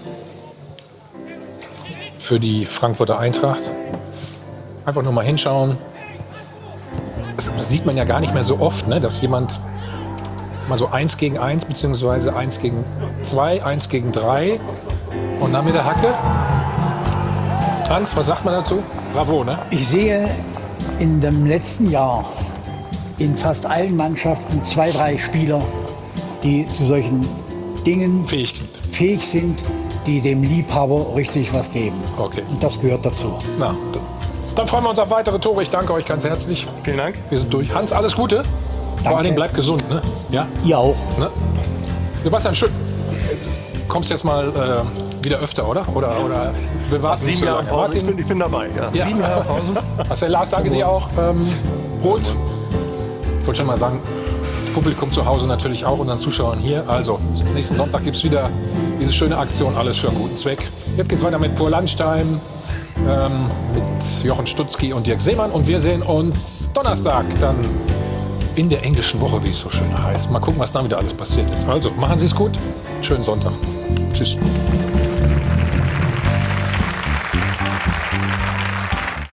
Für die Frankfurter Eintracht. Einfach nur mal hinschauen. Das sieht man ja gar nicht mehr so oft, ne? Dass jemand mal so 1 gegen 1 beziehungsweise 1 gegen 2, 1 gegen 3 und dann mit der Hacke. Hans, was sagt man dazu? Bravo, ne? Ich sehe in dem letzten Jahr in fast allen Mannschaften 2, 3 Spieler, die zu solchen Dingen fähig sind, die dem Liebhaber richtig was geben. Okay. Und das gehört dazu. Na, dann freuen wir uns auf weitere Tore. Ich danke euch ganz herzlich. Vielen Dank. Wir sind durch. Hans, alles Gute. Vor allen Dingen bleibt gesund, ne? Ja? Ihr auch. Ne? Sebastian, schön. Kommst jetzt mal wieder öfter, oder? Oder wir warten 7 Jahre Pause. Ich bin dabei. Ja. 7 Jahre Pause. Also Lars, danke dir auch. Holt, ich wollte schon mal sagen, Publikum zu Hause natürlich auch und dann Zuschauern hier. Also, nächsten Sonntag gibt es wieder diese schöne Aktion, alles für einen guten Zweck. Jetzt geht es weiter mit Pur Lunchtime, mit Jochen Stutzki und Dirk Seemann. Und wir sehen uns Donnerstag dann in der englischen Woche, wie es so schön heißt. Mal gucken, was da wieder alles passiert ist. Also, machen Sie es gut. Schönen Sonntag. Tschüss.